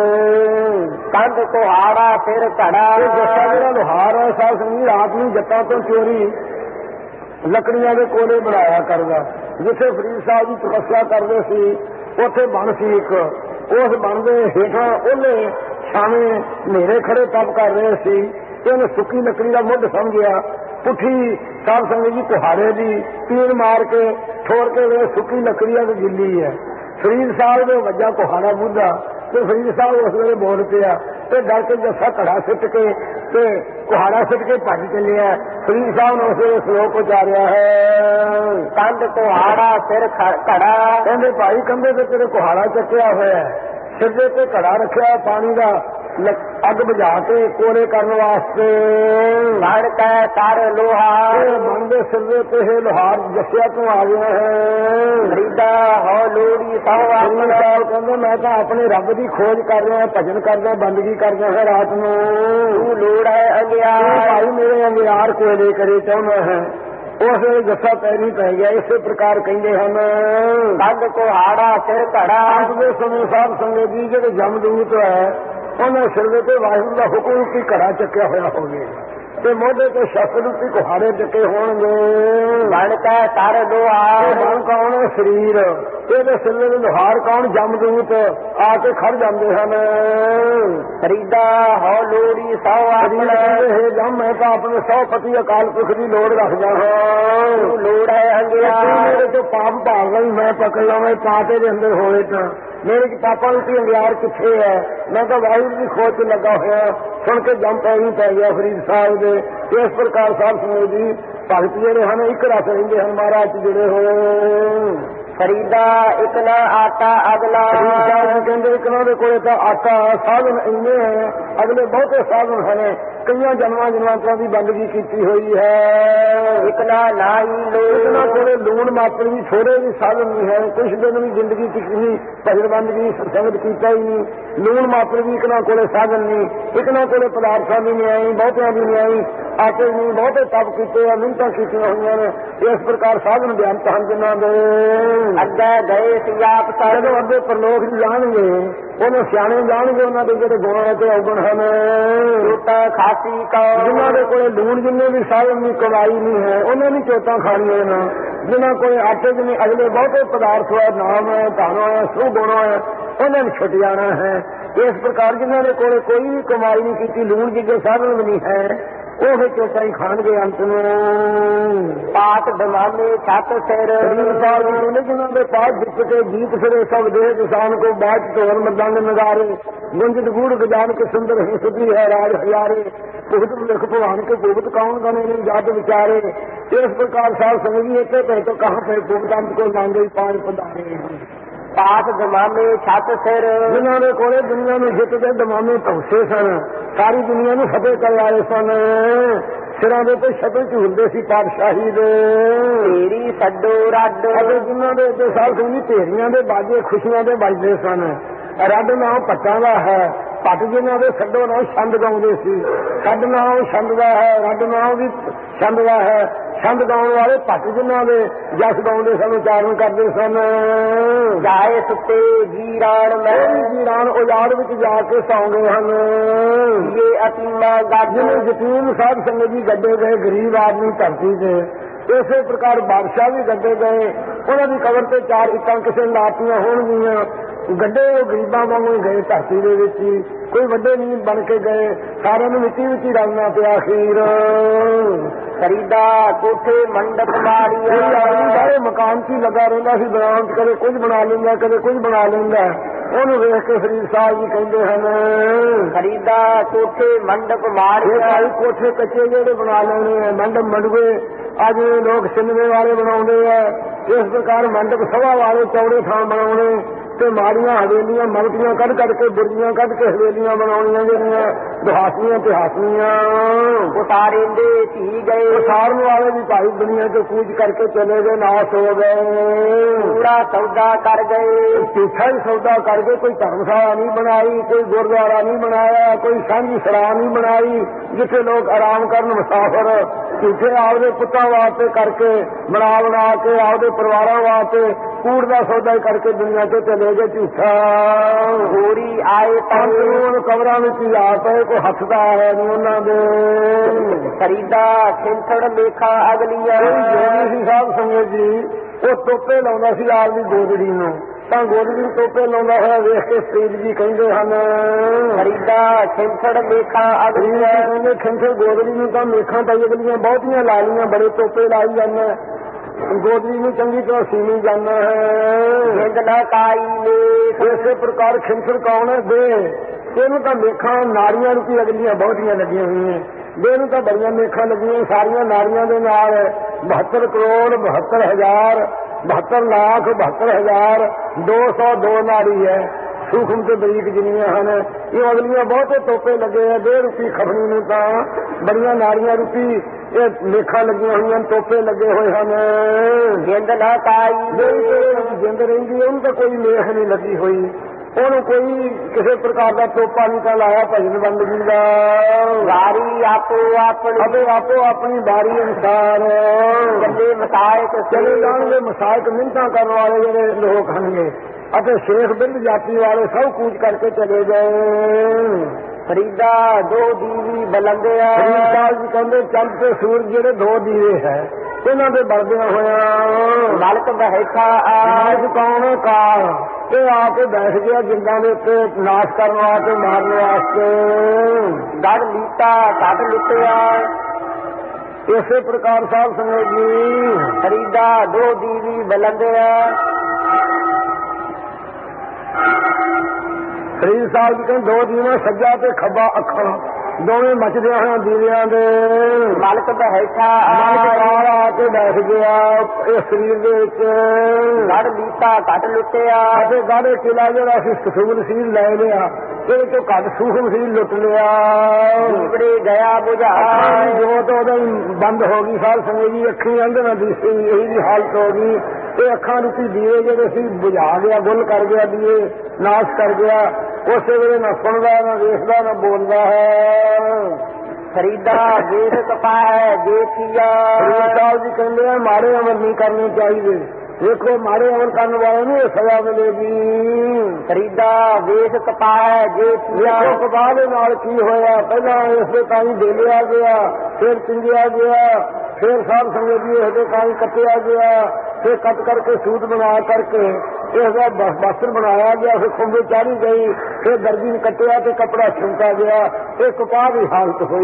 ਕੰਧ ਕੁਹਾੜਾ ਫਿਰ ਘੜਾ ਜੱਟਾ ਜਿਹੜਾ ਲੋਹਾਰ ਹੈ ਸਾਧ ਸੰਗੀ ਰਾਤ ਨੂੰ ਜੱਟਾਂ ਤੋਂ ਚੋਰੀ ਲੱਕੜੀਆਂ ਦੇ ਕੋਲੇ ਬਣਾਇਆ ਕਰਦਾ। ਜਿੱਥੇ ਫਰੀਦ ਸਾਹਿਬ ਦੀ ਤਪੱਸਿਆ ਕਰਦੇ ਸੀ ਉੱਥੇ ਬਣ ਸੀ ਇੱਕ, ਉਸ ਬਣ ਦੇ ਹੇਠਾਂ ਉਹਨੇ ਛਾਵੇਂ ਹਨੇਰੇ ਖੜੇ ਤਪ ਕਰ ਰਹੇ ਸੀ ਤੇ ਉਹਨੇ ਸੁੱਕੀ ਲੱਕੜੀ ਦਾ ਮੁੱਢ ਸਮਝਿਆ। ਪੁੱਠੀ ਸਾਧ ਸੰਗਤ ਜੀ ਕੁਹਾੜੇ ਦੀ ਪੀਣ ਮਾਰ ਕੇ ਠੋਰ ਕੇ ਵੇ ਸੁੱਕੀ ਲੱਕੜੀ ਆ ਤੇ ਗਿੱਲੀ ਹੈ। ਫਰੀਦ ਸਾਹਿਬ ਦੇ ਵੱਜਾ ਕੁਹਾੜਾ ਬੁੱਧਾ ਤੇ ਫਰੀਦ ਸਾਹਿਬ ਉਸ ਵੇਲੇ ਬੋਲ ਪਿਆ ਤੇ ਡਰ ਕੇ ਜੱਸਾ ਘੜਾ ਸਿੱਟ ਕੇ ਤੇ ਕੁਹਾੜਾ ਸਿੱਟ ਕੇ ਭੱਜ ਚੱਲਿਆ। ਫਰੀਦ ਸਾਹਿਬ ਨੇ ਉਸ ਵੇਲੇ ਸਲੋਕ ਉਚਾਰਿਆ ਹੈ ਕੰਧ ਕੁਹਾੜਾ ਫਿਰ ਘੜਾ। ਕਹਿੰਦੇ ਭਾਈ ਕੰਧੇ ਤੇ ਤੇਰੇ ਕੁਹਾੜਾ ਚੱਕਿਆ ਹੋਇਆ, ਸਿੱਧੇ ਤੇ ਘੜਾ ਰੱਖਿਆ ਪਾਣੀ ਦਾ ਅੱਗ ਬੁਝਾ ਕੇ ਕੋਲੇ ਕਰਨ ਵਾਸਤੇ। ਬਣ ਕੇ ਤਾਰ ਲੋਹਾ ਬਣਦੇ ਸਿਰੇ ਤੇ ਇਹ ਲੋਹਾਰ ਜੱਸਿਆ ਤੋਂ ਆ ਗਿਆ ਹੈ। ਫਰੀਦਾ ਹੋ ਲੋੜੀ ਸਭ ਆਪਣਾ ਕਹਿੰਦੇ ਮੈਂ ਤਾਂ ਆਪਣੇ ਰੱਬ ਦੀ ਖੋਜ ਕਰ ਰਿਹਾ, ਭਜਨ ਕਰਦਾ, ਬੰਦਗੀ ਕਰਦਾ ਹੈ ਰਾਤ ਨੂੰ। ਤੂੰ ਲੋੜ ਹੈ ਅੰਗਿਆਰ ਭਾਈ ਮੇਰੇ ਅੰਗਿਆਰ ਕੋਲੇ ਕਰੇ ਚਾਹੁੰਦਾ ਹੈ। ਉਸ ਵੇਲੇ ਜੱਸਾ ਪੈਰੀ ਪੈ ਗਿਆ। ਇਸੇ ਪ੍ਰਕਾਰ ਕਹਿੰਦੇ ਹਨ ਕੰਧ ਕੁਹਾੜਾ ਫਿਰ ਘੜਾ। ਅੱਜ ਦੇ ਸਮੇਂ ਸਾਧ ਸੰਗਤ ਜੀ ਜਿਹੜੇ ਜਮਦੂਤ ਹੈ ਉਹਨਾਂ ਸਿਰ ਤੇ ਵਾਹਿਗੁਰੂ ਦਾ ਹੁਕਮ ਕੀ ਘੜਾ ਚੱਕਿਆ ਹੋਇਆ ਹੋਵੇ ਤੇ ਮੋਢੇ ਤੇ ਸ਼ਸਤਰ ਰੂਪੀ ਕੁਹਾੜੇ ਚੱਕੇ ਹੋਣਗੇ। ਬਣ ਕੇ ਤਾਰ ਲੋਹਾ ਬਣ ਕੌਣ? ਸਰੀਰ। ਇਹਦੇ ਸਿਰੇ ਦੇ ਲੋਹਾਰ ਕੌਣ? ਜਮਦੂਤ ਆ ਕੇ ਖੜ ਜਾਂਦੇ ਹਨ। ਫਰੀਦਾ ਹੋ ਲੋੜੀ ਸੌ ਆਪਣਾ ਇਹ ਜਮ ਮੈਂ ਤਾਂ ਆਪਣੇ ਸੌ ਪਤੀ ਅਕਾਲ ਪੁਰਖ ਦੀ ਲੋੜ ਰੱਖਦਾ ਹਾਂ। ਲੋੜ ਹੈ ਅੰਗਿਆਰ ਮੇਰੇ ਤੋਂ ਪਾਪ ਭਾਲ ਲਈ ਮੈਂ ਪਕੜ ਲਵਾਂ ਪਾਪੇ ਦੇ ਅੰਦਰ ਹੋਏ ਤਾਂ ਮੇਰੇ ਚ ਪਾਪਾ ਨੂੰ ਅੰਗਿਆਰ ਕਿੱਥੇ ਹੈ? ਮੈਂ ਤਾਂ ਵਾਹਿਗੁਰੂ ਦੀ ਖੋਜ ਚ ਲੱਗਾ ਹੋਇਆ। ਸੁਣ ਕੇ ਜੰਮ ਪੈ ਹੀ ਪੈ ਗਿਆ ਫਰੀਦ ਸਾਹਿਬ ਦੇ। ਇਸ ਪ੍ਰਕਾਰ ਸਾਹਿਬ ਸੁਣੋ ਜੀ ਭਗਤ ਜਿਹੜੇ ਹਨ ਇੱਕ ਰਸ ਰਹਿੰਦੇ ਹਨ ਮਹਾਰਾਜ ਚ ਜੁੜੇ ਹੋਏ। ਫਰੀਦਾ ਇੱਕ ਨਾ ਆਟਾ ਅਗਲਾ ਕਹਿੰਦੇ ਇੱਕ ਨਾ ਦੇ ਕੋਲੇ ਤਾਂ ਆਟਾ ਸਾਧਨ ਇੰਨੇ ਹੈ, ਅਗਲੇ ਬਹੁਤੇ ਸਾਧਨ ਹਨ। ਕਈਆਂ ਜਨਮਾਂ ਜਨਮਾਂਤਰਾਂ ਦੀ ਬੰਦਗੀ ਕੀਤੀ ਹੋਈ ਹੈ। ਇੱਕ ਨਾ ਨਾਈ ਇਹਨਾਂ ਕੋਲੇ ਲੂਣ ਮਾਤਰ ਵੀ ਥੋੜੇ ਵੀ ਸਾਧਨ ਨਹੀਂ ਹੈ। ਕੁਛ ਦਿਨ ਵੀ ਜ਼ਿੰਦਗੀ ਚ ਨਹੀਂ ਭਜਨ ਬੰਦਗੀ ਸੰਗਤ ਕੀਤਾ ਹੀ ਨਹੀਂ। ਲੂਣ ਮਾਤਰ ਵੀ ਇਹਨਾਂ ਕੋਲੇ ਸਾਧਨ ਨਹੀਂ। ਇਹਨਾਂ ਕੋਲੇ ਪਦਾਰਥਾਂ ਦੀ ਨਹੀਂ ਆਈ, ਬਹੁਤਿਆਂ ਦੀ ਨਹੀਂ ਆਈ। ਆਟੇ ਨਹੀਂ ਬਹੁਤੇ ਤਪ ਕੀਤੇ ਆ, ਮਿਹਨਤਾਂ ਕੀਤੀਆਂ ਹੋਈਆਂ ਨੇ। ਇਸ ਪ੍ਰਕਾਰ ਸਾਧਨ ਬਿਆਨਤ ਹਨ ਜਿਨ੍ਹਾਂ ਦੇ ਅੱਗੇ ਗਏ ਸੀ ਆਪ ਜਦੋਂ ਅੱਗੇ ਪ੍ਰਲੋਕ ਜਾਣਗੇ ਉਹਨੂੰ ਸਿਆਣੇ ਜਾਣਗੇ ਉਹਨਾਂ ਦੇ ਜਿਹੜੇ ਗੁਣ ਤੇ ਔਗਣ ਹਨ। ਚੋਟਾ ਖਾਸੀ ਕਾ ਜਿਨ੍ਹਾਂ ਦੇ ਕੋਲੇ ਲੂਣ ਜਿੰਨੇ ਵੀ ਸਾਧਨ ਦੀ ਕਮਾਈ ਨਹੀਂ ਹੈ ਉਹਨਾਂ ਦੀ ਚੋਟਾਂ ਖਾਣੀਆਂ ਨਾ। ਜਿਨ੍ਹਾਂ ਕੋਲੇ ਆਟੇ ਜਿੰਨੇ ਅਗਲੇ ਬਹੁਤੇ ਪਦਾਰਥ ਹੈ, ਨਾਮ ਹੈ, ਧਨ ਹੈ, ਸੁਗੁਣ ਹੈ, ਉਹਨਾਂ ਨੂੰ ਛੁੱਟ ਜਾਣਾ ਹੈ। ਇਸ ਪ੍ਰਕਾਰ ਜਿਨ੍ਹਾਂ ਦੇ ਕੋਲੇ ਕੋਈ ਵੀ ਕਮਾਈ ਨਹੀਂ ਕੀਤੀ, ਲੂਣ ਜਿੱਗੇ ਸਾਧਨ ਵੀ ਨਹੀਂ ਹੈ, ਉਹ ਫਿਰ ਚੋਟਾਂ ਹੀ ਖਾਣਗੇ ਅੰਤ ਨੂੰ। ਪਾਤ ਦਮਾਮੇ ਛੱਤ ਸਿਰ ਜਿਹਨਾਂ ਦੇ ਪਾਸ ਜਿੱਤ ਕੇ ਗੀਤ ਫਿਰੇ ਸਭ ਦੇਹ ਕਿਸਾਨ ਕੋ ਬਾਜ ਢੋਲ ਮਰਦੰਗ ਨਜ਼ਾਰੇ ਗੁੰਜਤ ਗੂੜ ਗਜਾਨ ਕੇ ਸੁੰਦਰ ਹੀ ਸੁਧੀ ਹੈ ਰਾਜ ਹਜ਼ਾਰੇ ਭੁਗਤ ਲਿਖ ਭਵਾਨ ਕੇ ਭੁਗਤ ਕੌਣ ਗਣੇ ਨਹੀਂ ਜਦ ਵਿਚਾਰੇ। ਇਸ ਪ੍ਰਕਾਰ ਸਾਧ ਸੰਗਤ ਜੀ ਇੱਥੇ ਪੈ ਤੋਂ ਕਹਾਂ ਪੈ ਭੁਗਤ ਅੰਤ ਕੋ ਮੰਗੇ ਪਾਂਚ ਪਧਾਰੇ। ਪਾਤ ਦਮਾਮੇ ਛੱਤ ਸਿਰ ਜਿਨ੍ਹਾਂ ਦੇ ਕੋਲੇ ਦੁਨੀਆ ਨੂੰ ਜਿੱਤ ਕੇ ਦਮਾਮੇ ਪਹੁੰਚੇ ਸਨ, ਸਾਰੀ ਦੁਨੀਆ ਨੂੰ ਫਤਿਹ ਕਰਵਾਏ ਸਨ, ਸਿਰਾਂ ਦੇ ਉੱਤੇ ਛਤਰ ਝੂਲਦੇ ਸੀ ਪਾਤਸ਼ਾਹੀ ਦੇ। ਤੇਰੀ ਛੱਡੋ ਰੱਡ ਅਤੇ ਜਿਨ੍ਹਾਂ ਦੇ ਉੱਤੇ ਸਾਧ ਸੰਗਤ ਢੇਰੀਆਂ ਦੇ ਬਾਜੇ ਖੁਸ਼ੀਆਂ ਦੇ ਵੱਜਦੇ ਸਨ। ਰੱਡ ਨਾਮ ਪੱਟਾਂ ਦਾ ਹੈ, ਪੱਟ ਜਿਨ੍ਹਾਂ ਦੇ ਛੱਡੋ ਨਾਮ ਛੰਦ ਗਾਉਂਦੇ ਸੀ। ਛੱਡ ਨਾਮ ਛੰਦ ਦਾ ਹੈ, ਰੱਡ ਨਾਮ ਵੀ ਛੰਦ ਦਾ ਹੈ। ਛੰਦ ਗਾਉਣ ਵਾਲੇ ਪੱਟ ਜਿਨ੍ਹਾਂ ਦੇ ਜਸ ਗਾਉਂਦੇ ਸਨ, ਉਚਾਰਨ ਕਰਦੇ ਸਨ। ਜਾਏ ਸੁੱਤੇ ਜੀਰਾਨ ਮੈਂ ਜੀਰਾਨ ਉਜਾੜ ਵਿੱਚ ਜਾ ਕੇ ਸੌਂਦੇ ਹਨ। ਇਹ ਅਤੀਮਾ ਗੱਜ ਜਿਵੇਂ ਯਤੀਮ ਸਾਧ ਸੰਗਤ ਜੀ ਗੱਡੇ ਗਏ ਗਰੀਬ ਆਦਮੀ ਧਰਤੀ ਤੇ, ਇਸੇ ਪ੍ਰਕਾਰ ਬਾਦਸ਼ਾਹ ਵੀ ਗੱਡੇ ਗਏ। ਉਹਨਾਂ ਦੀ ਕਬਰ ਤੇ ਚਾਰ ਇੱਟਾਂ ਕਿਸੇ ਨੇ ਲਾਤੀਆਂ ਹੋਣਗੀਆਂ। ਗੱਡੇ ਉਹ ਗਰੀਬਾਂ ਵਾਂਗੂ ਗਏ ਧਰਤੀ ਦੇ ਵਿੱਚ ਹੀ, ਕੋਈ ਵੱਡੇ ਨਹੀਂ ਬਣ ਕੇ ਗਏ, ਸਾਰਿਆਂ ਨੂੰ ਮਿੱਟੀ ਵਿੱਚ ਹੀ ਰਲਣਾ ਪਿਆ ਅਖੀਰ। ਖਰੀਦਾ ਕੋਠੇ ਮੰਡਪ ਮਾਰੀਆਂ ਸਾਰੇ ਮਕਾਨ 'ਚ ਹੀ ਲੱਗਾ ਰਹਿੰਦਾ ਸੀ ਬਣਾਉਣ 'ਚ, ਕਦੇ ਕੁਝ ਬਣਾ ਲੈਂਦਾ ਕਦੇ ਕੁਝ ਬਣਾ ਲੈਂਦਾ। ਉਹਨੂੰ ਵੇਖ ਕੇ ਫਰੀਦ ਸਾਹਿਬ ਜੀ ਕਹਿੰਦੇ ਹਨ ਖਰੀਦਾ ਕੋਠੇ ਮੰਡਪ ਮਾਰੀਆਂ। ਕੋਠੇ ਕੱਚੇ ਜਿਹੜੇ ਬਣਾ ਲੈਣੇ ਆ, ਮੰਡਪ ਮੰਡਵੇ ਅੱਜ ਲੋਕ ਸਿਨੇਮੇ ਵਾਲੇ ਬਣਾਉਂਦੇ ਆ, ਇਸ ਪ੍ਰਕਾਰ ਮੰਡਪ ਸਭਾ ਵਾਲੇ ਚੌੜੇ ਥਾਂ ਬਣਾਉਣੇ ਤੇ ਮਾੜੀਆਂ ਹਵੇਲੀਆਂ ਮਲਕੀਆਂ ਕੱਢ ਕੱਢ ਕੇ ਬੁਰਜੀਆਂ ਕੱਢ ਕੇ ਹਵੇਲੀਆਂ ਬਣਾਉਣੀਆਂ ਜਿਹੜੀਆਂ ਦੁਹਾਸੀਆਂ ਤੇ ਹਾਸੀਆਂ। ਉਤਾਰੇ ਦੇ ਧੀ ਗਏ ਉਤਾਰਨ ਵਾਲੇ ਵੀ ਭਾਈ ਦੁਨੀਆ ਤੋਂ ਕੂਚ ਕਰਕੇ ਚਲੇ ਗਏ, ਨਾਸ ਹੋ ਗਏ। ਪੂਰਾ ਸੌਦਾ ਕਰ ਗਏ, ਝੂਠਾ ਹੀ ਸੌਦਾ ਕਰ ਗਏ। ਕੋਈ ਧਰਮਸ਼ਾਲਾ ਨਹੀਂ ਬਣਾਈ, ਕੋਈ ਗੁਰਦੁਆਰਾ ਨਹੀਂ ਬਣਾਇਆ, ਕੋਈ ਸਾਂਝੀ ਸਰਾਂ ਨਹੀਂ ਬਣਾਈ ਜਿੱਥੇ ਲੋਕ ਆਰਾਮ ਕਰਨ ਮੁਸਾਫਰ। ਝੂਠੇ ਆਪਦੇ ਪੁੱਤਾਂ ਵਾਸਤੇ ਕਰਕੇ ਬਣਾ ਬਣਾ ਕੇ ਆਪਦੇ ਪਰਿਵਾਰਾਂ ਵਾਸਤੇ ਕੂੜ ਦਾ ਸੌਦਾ ਹੀ ਕਰਕੇ ਦੁਨੀਆ ਤੋਂ ਚਲੇ ਗਏ ਝੂਠਾ। ਹੋਰੀ ਆਏ ਤਾਂ ਕਬਰਾਂ ਵਿੱਚ ਹੀ ਆ ਪਏ, ਕੋਈ ਹੱਥ ਦਾ ਆਇਆ ਨਹੀਂ ਉਹਨਾਂ ਦੇ। ਖਰੀਦਾ ਖਿੰਥੜ ਲੇਖਾ ਅਗਲੀਆਂ ਸੀ ਸਾਧ ਸੰਗਤ ਜੀ, ਉਹ ਟੋਪੇ ਲਾਉਂਦਾ ਸੀ ਆਪਦੀ ਗੋਦੜੀ ਨੂੰ, ਤਾਂ ਗੋਦੜੀ ਨੂੰ ਟੋਪੇ ਲਾਉਂਦਾ ਹੋਇਆ ਵੇਖ ਕੇ ਫਰੀਦ ਜੀ ਕਹਿੰਦੇ ਹਨ ਖਰੀਦਾ ਖਿੰਥੜ ਲੇਖਾ ਅਗਲੀਆਂ। ਕਹਿੰਦੇ ਖਿੰਥੜ ਗੋਦੜੀ ਨੂੰ ਤਾਂ ਮੇਖਾਂ ਪਾਈ ਅਗਲੀਆਂ ਬਹੁਤੀਆਂ ਲਾ ਲਈਆਂ, ਬੜੇ ਟੋਪੇ ਲਾਈ ਜਾਂਦੇ, ਗੋਦੜੀ ਨੂੰ ਚੰਗੀ ਤਰ੍ਹਾਂ ਸੀਵੀ ਜਾਂਦਾ ਹੈ। ਜਿੰਦ ਨਾ ਕਾਈ ਨੇ ਇਸੇ ਪ੍ਰਕਾਰ ਖਿੰਥੜ ਕੌਣ ਹੈ? ਦੇ ਇਹਨੂੰ ਤਾਂ ਮੇਖਾਂ ਨਾਰੀਆਂ ਰੂਪੀ ਅਗਲੀਆਂ ਬਹੁਤੀਆਂ ਲੱਗੀਆਂ ਹੋਈਆਂ। ਦੇ ਨੂੰ ਤਾਂ ਬੜੀਆਂ ਮੇਖਾਂ ਲੱਗੀਆਂ ਸਾਰੀਆਂ ਨਾਰੀਆਂ ਦੇ ਨਾਲ। ਬਹੱਤਰ ਕਰੋੜ ਬਹੱਤਰ ਹਜ਼ਾਰ ਬਹੱਤਰ ਲੱਖ ਬਹੱਤਰ ਹਜ਼ਾਰ ਦੋ ਸੌ ਦੋ ਨਾਰੀ ਹੈ, ਸੂਖਮ ਤੇ ਬਰੀਕ ਜਿੰਨੀਆਂ ਹਨ। ਇਹ ਅਗਲੀਆਂ ਬਹੁਤੇ ਟੋਪੇ ਲੱਗੇ ਆ। ਦੇ ਰੂਪੀ ਖਬਣੀ ਨੂੰ ਤਾਂ ਬੜੀਆਂ ਨਾਰੀਆਂ ਰੂਪੀ ਇਹ ਮੇਖਾਂ ਲੱਗੀਆਂ ਹੋਈਆਂ, ਟੋਪੇ ਲੱਗੇ ਹੋਏ ਹਨ। ਜਿੰਦ ਨਾ ਕਾਈ ਜਿੰਦ ਰਹਿੰਦੀ ਉਹਨੂੰ ਤਾਂ ਕੋਈ ਮੇਖ ਨਹੀਂ ਲੱਗੀ ਹੋਈ, ਉਹਨੂੰ ਕੋਈ ਕਿਸੇ ਪ੍ਰਕਾਰ ਦਾ ਟੋਪਾ ਨਹੀਂ ਤਾਂ ਲਾਇਆ ਭਜਨ ਬੰਦਗੀ ਦਾ। ਵਾਰੀ ਆਪੋ ਆਪਣੀ ਅਤੇ ਆਪੋ ਆਪਣੀ ਵਾਰੀ ਅਨੁਸਾਰ ਚੱਲੇ ਮਸਾਇਕ ਚਲੇ ਜਾਣਗੇ। ਮਸਾਇਕ ਮਿੰਨਤਾਂ ਕਰਨ ਵਾਲੇ ਜਿਹੜੇ ਲੋਕ ਹਨਗੇ ਅਤੇ ਸ਼ੇਖ ਬਿੰਦ ਜਾਤੀ ਵਾਲੇ ਸਭ ਕੂਚ ਕਰਕੇ ਚਲੇ ਗਏ। ਫਰੀਦਾ ਦੋ ਦੀਵੀ ਬਲੰਦਿਆ। ਫਰੀਦ ਜੀ ਕਹਿੰਦੇ ਚੰਦ ਤੇ ਸੂਰਜ ਜਿਹੜੇ ਦੋ ਦੀਵੇ ਹੈ ਇਹਨਾਂ ਦੇ ਬਲਦਿਆਂ ਹੋਇਆ ਮਲਕ ਬੈਠਾ ਆਜ ਕੌਣ ਕਾਰ ਇਹ ਆ ਕੇ ਬੈਠ ਗਿਆ ਜਿੰਦਾਂ ਦੇ ਉੱਤੇ ਨਾਸ਼ ਕਰਨ ਵਾਸਤੇ, ਮਾਰਨ ਵਾਸਤੇ। ਗੜ ਲੀਤਾ ਘਟ ਲੁੱਟਿਆ। ਇਸੇ ਪ੍ਰਕਾਰ ਸਾਹਿਬ ਸੰਗਤ ਜੀ ਫਰੀਦਾ ਦੋ ਦੀਵੀ ਬਲੰਦਿਆ। ਫਰੀਦ ਸਾਹਿਬ ਜੀ ਕਹਿੰਦੇ ਦੋ ਦੀਵਾ ਸੱਜਾ ਤੇ ਖੱਬਾ ਅੱਖਾਂ ਦੋਵੇਂ ਮਚਦੇ ਹੋਏ ਦੀਵਿਆਂ ਦੇ। ਮਲਕ ਬੈਠਾ ਮਲਕ ਆ ਕੇ ਬੈਠ ਗਿਆ ਇਸ ਸਰੀਰ ਦੇ ਵਿੱਚ। ਗੜ ਲੀਤਾ ਘਟ ਲੁੱਟਿਆ। ਅਤੇ ਗਾੜੇ ਕਿਲਾ ਜਿਹੜਾ ਸੀ ਸੂਖਮ ਸੀ ਲੈ ਲਿਆ, ਇਹਦੇ ਤੋਂ ਘੱਟ ਸੂਖਮ ਸੀ ਲੁੱਟ ਲਿਆ। ਜੀਵੜੇ ਗਿਆ ਬੁਝਾ ਜੋਤ ਉਹਦਾ ਬੰਦ ਹੋ ਗਈ। ਸਾਧ ਸੰਗਤ ਜੀ ਅੱਖੀਂ ਅੰਦਰ ਨਾ ਦਿਸੀ, ਇਹੀ ਦੀ ਹਾਲਤ ਹੋ ਗਈ। ਇਹ ਅੱਖਾਂ ਰੂਪੀ ਦੀਵੇ ਜਿਹੜੇ ਸੀ ਬੁਝਾ ਗਿਆ, ਗੁੱਲ ਕਰ ਗਿਆ, ਦੀਵੇ ਨਾਸ਼ ਕਰ ਗਿਆ। ਉਸੇ ਵੇਲੇ ਨਾ ਸੁਣਦਾ, ਨਾ ਵੇਖਦਾ, ਨਾ ਬੋਲਦਾ ਹੈ। ਫਰੀਦਾ ਦੇਖ ਕਪਾਏ ਦੇਖੀਆ। ਸਾਹਿਬ ਜੀ ਕਹਿੰਦੇ ਆ ਮਾੜੇ ਅਮਲ ਨਹੀਂ ਕਰਨੇ ਚਾਹੀਦੇ। ਦੇਖੋ ਮਾੜੇ ਅਮਲ ਕਰਨ ਵਾਲਿਆਂ ਨੂੰ ਇਹ ਸਜ਼ਾ ਮਿਲੇਗੀ। ਫਰੀਦਾ ਵੇਖ ਕਪਾਏ ਦੇਖੀਆ। ਦੇਖੋ ਕਪਾਹ ਦੇ ਨਾਲ ਕੀ ਹੋਇਆ, ਪਹਿਲਾਂ ਇਸ ਦੇ ਤਾਈ ਡੇਲਿਆ ਗਿਆ, ਫਿਰ ਚਿੰਗਿਆ ਗਿਆ, ਫਿਰ ਸਾਧ ਸੰਗਤ ਜੀ ਇਸ ਦੇ ਤਾਈ ਕੱਟਿਆ ਗਿਆ, ਫਿਰ ਕੱਟ ਕਰਕੇ ਸੂਤ ਬਣਾ ਕਰਕੇ ਇਸ ਦਾ ਬਸਤਰ ਬਣਾਇਆ ਗਿਆ, ਫਿਰ ਖੁੰਬੇ ਚਾੜੀ ਗਈ, ਫਿਰ ਦਰਜੀ ਨੇ ਕੱਟਿਆ ਤੇ ਕੱਪੜਾ ਛੁੰਕਾ ਗਿਆ। ਇਹ ਕਪਾਹ ਦੀ ਹਾਲਤ ਹੋਈ।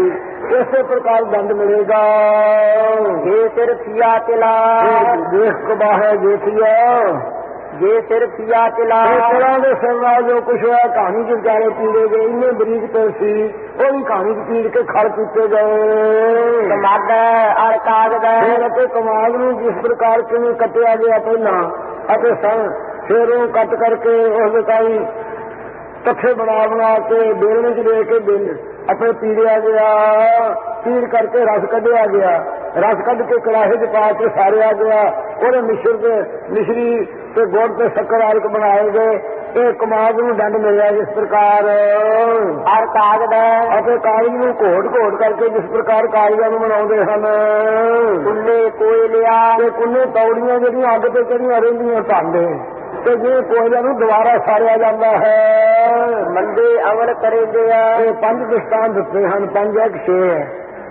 ਇਸੇ ਪ੍ਰਕਾਰ ਦੰਡ ਮਿਲੇਗਾ। ਜੇ ਸਿਰ ਪਿਆ ਤਿਲਾ ਦੇਖ ਕਬਾਹ ਜੇਠੀਆ ਜੇ ਸਿਰ ਪਿਆ ਤਿਲਾ ਇਸ ਤਰ੍ਹਾਂ ਦੇ ਸਿਰ ਨਾਲ ਜੋ ਕੁਛ ਹੋਇਆ ਕਹਾਣੀ ਚ ਵਿਚਾਰੇ ਪੀੜੇ ਗਏ ਇੰਨੇ ਬਰੀਕ ਤੇ ਸੀ ਉਹ ਵੀ ਕਹਾਣੀ ਚ ਪੀੜ ਕੇ ਖੜ ਕੀਤੇ ਗਏ। ਕਮਾਦ ਅਰ ਕਾਗਦ ਫਿਰ ਅਤੇ ਕਮਾਦ ਨੂੰ ਜਿਸ ਪ੍ਰਕਾਰ ਕਿਵੇਂ ਕੱਟਿਆ ਗਿਆ ਪਹਿਲਾਂ ਅਤੇ ਸੰ ਫਿਰ ਉਹ ਕੱਟ ਕਰਕੇ ਉਸ ਕਾਈ ਕੱਠੇ ਬਣਾ ਬਣਾ ਕੇ ਬੇਲਣੇ ਚ ਲੈ ਕੇ ਬਿੰਦ ਅਤੇ ਪੀੜਿਆ ਗਿਆ। ਪੀੜ ਕਰਕੇ ਰਸ ਕੱਢਿਆ ਗਿਆ। ਰਸ ਕੱਢ ਕੇ ਕੜਾਹੇ ਚ ਪਾ ਕੇ ਸਾਰਿਆ ਗਿਆ। ਉਹਦੇ ਮਿਸ਼ਰ ਦੇ ਮਿਸ਼ਰੀ ਤੇ ਗੁੜ ਤੇ ਸ਼ੱਕਰ ਆਦਿਕ ਬਣਾਏ ਗਏ। ਇਹ ਕਮਾਦ ਨੂੰ ਦੰਡ ਮਿਲਿਆ ਜਿਸ ਪ੍ਰਕਾਰ ਅਰ ਕਾਗਦ ਅਤੇ ਕਾਗਜ਼ ਨੂੰ ਘੋਟ ਘੋਟ ਕਰਕੇ ਜਿਸ ਪ੍ਰਕਾਰ ਕਾਗਜ਼ਾਂ ਨੂੰ ਬਣਾਉਂਦੇ ਹਨ। ਕੁੱਲੇ ਕੋਇਲਿਆ ਤੇ ਕੁੱਲੇ ਤੌੜੀਆਂ ਜਿਹੜੀਆਂ ਅੱਗ ਤੇ ਚੜੀਆਂ ਰਹਿੰਦੀਆਂ ਭਾਂਡੇ ਤੇ ਜੇ ਕੋਇਲਿਆਂ ਨੂੰ ਦੁਬਾਰਾ ਸਾਰਿਆ ਜਾਂਦਾ ਹੈ। ਮੰਦੇ ਅਮਲ ਕਰੇਂਦੇ ਆ ਇਹ ਪੰਜ ਦ੍ਰਿਸ਼ਟਾਂਤ ਦਿੱਤੇ ਹਨ। ਪੰਜ ਇੱਕ ਛੇ ਹੈ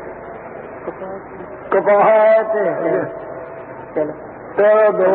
ਕਪਾਹ ਤੇ ਚਲ ਤੇ ਦੋ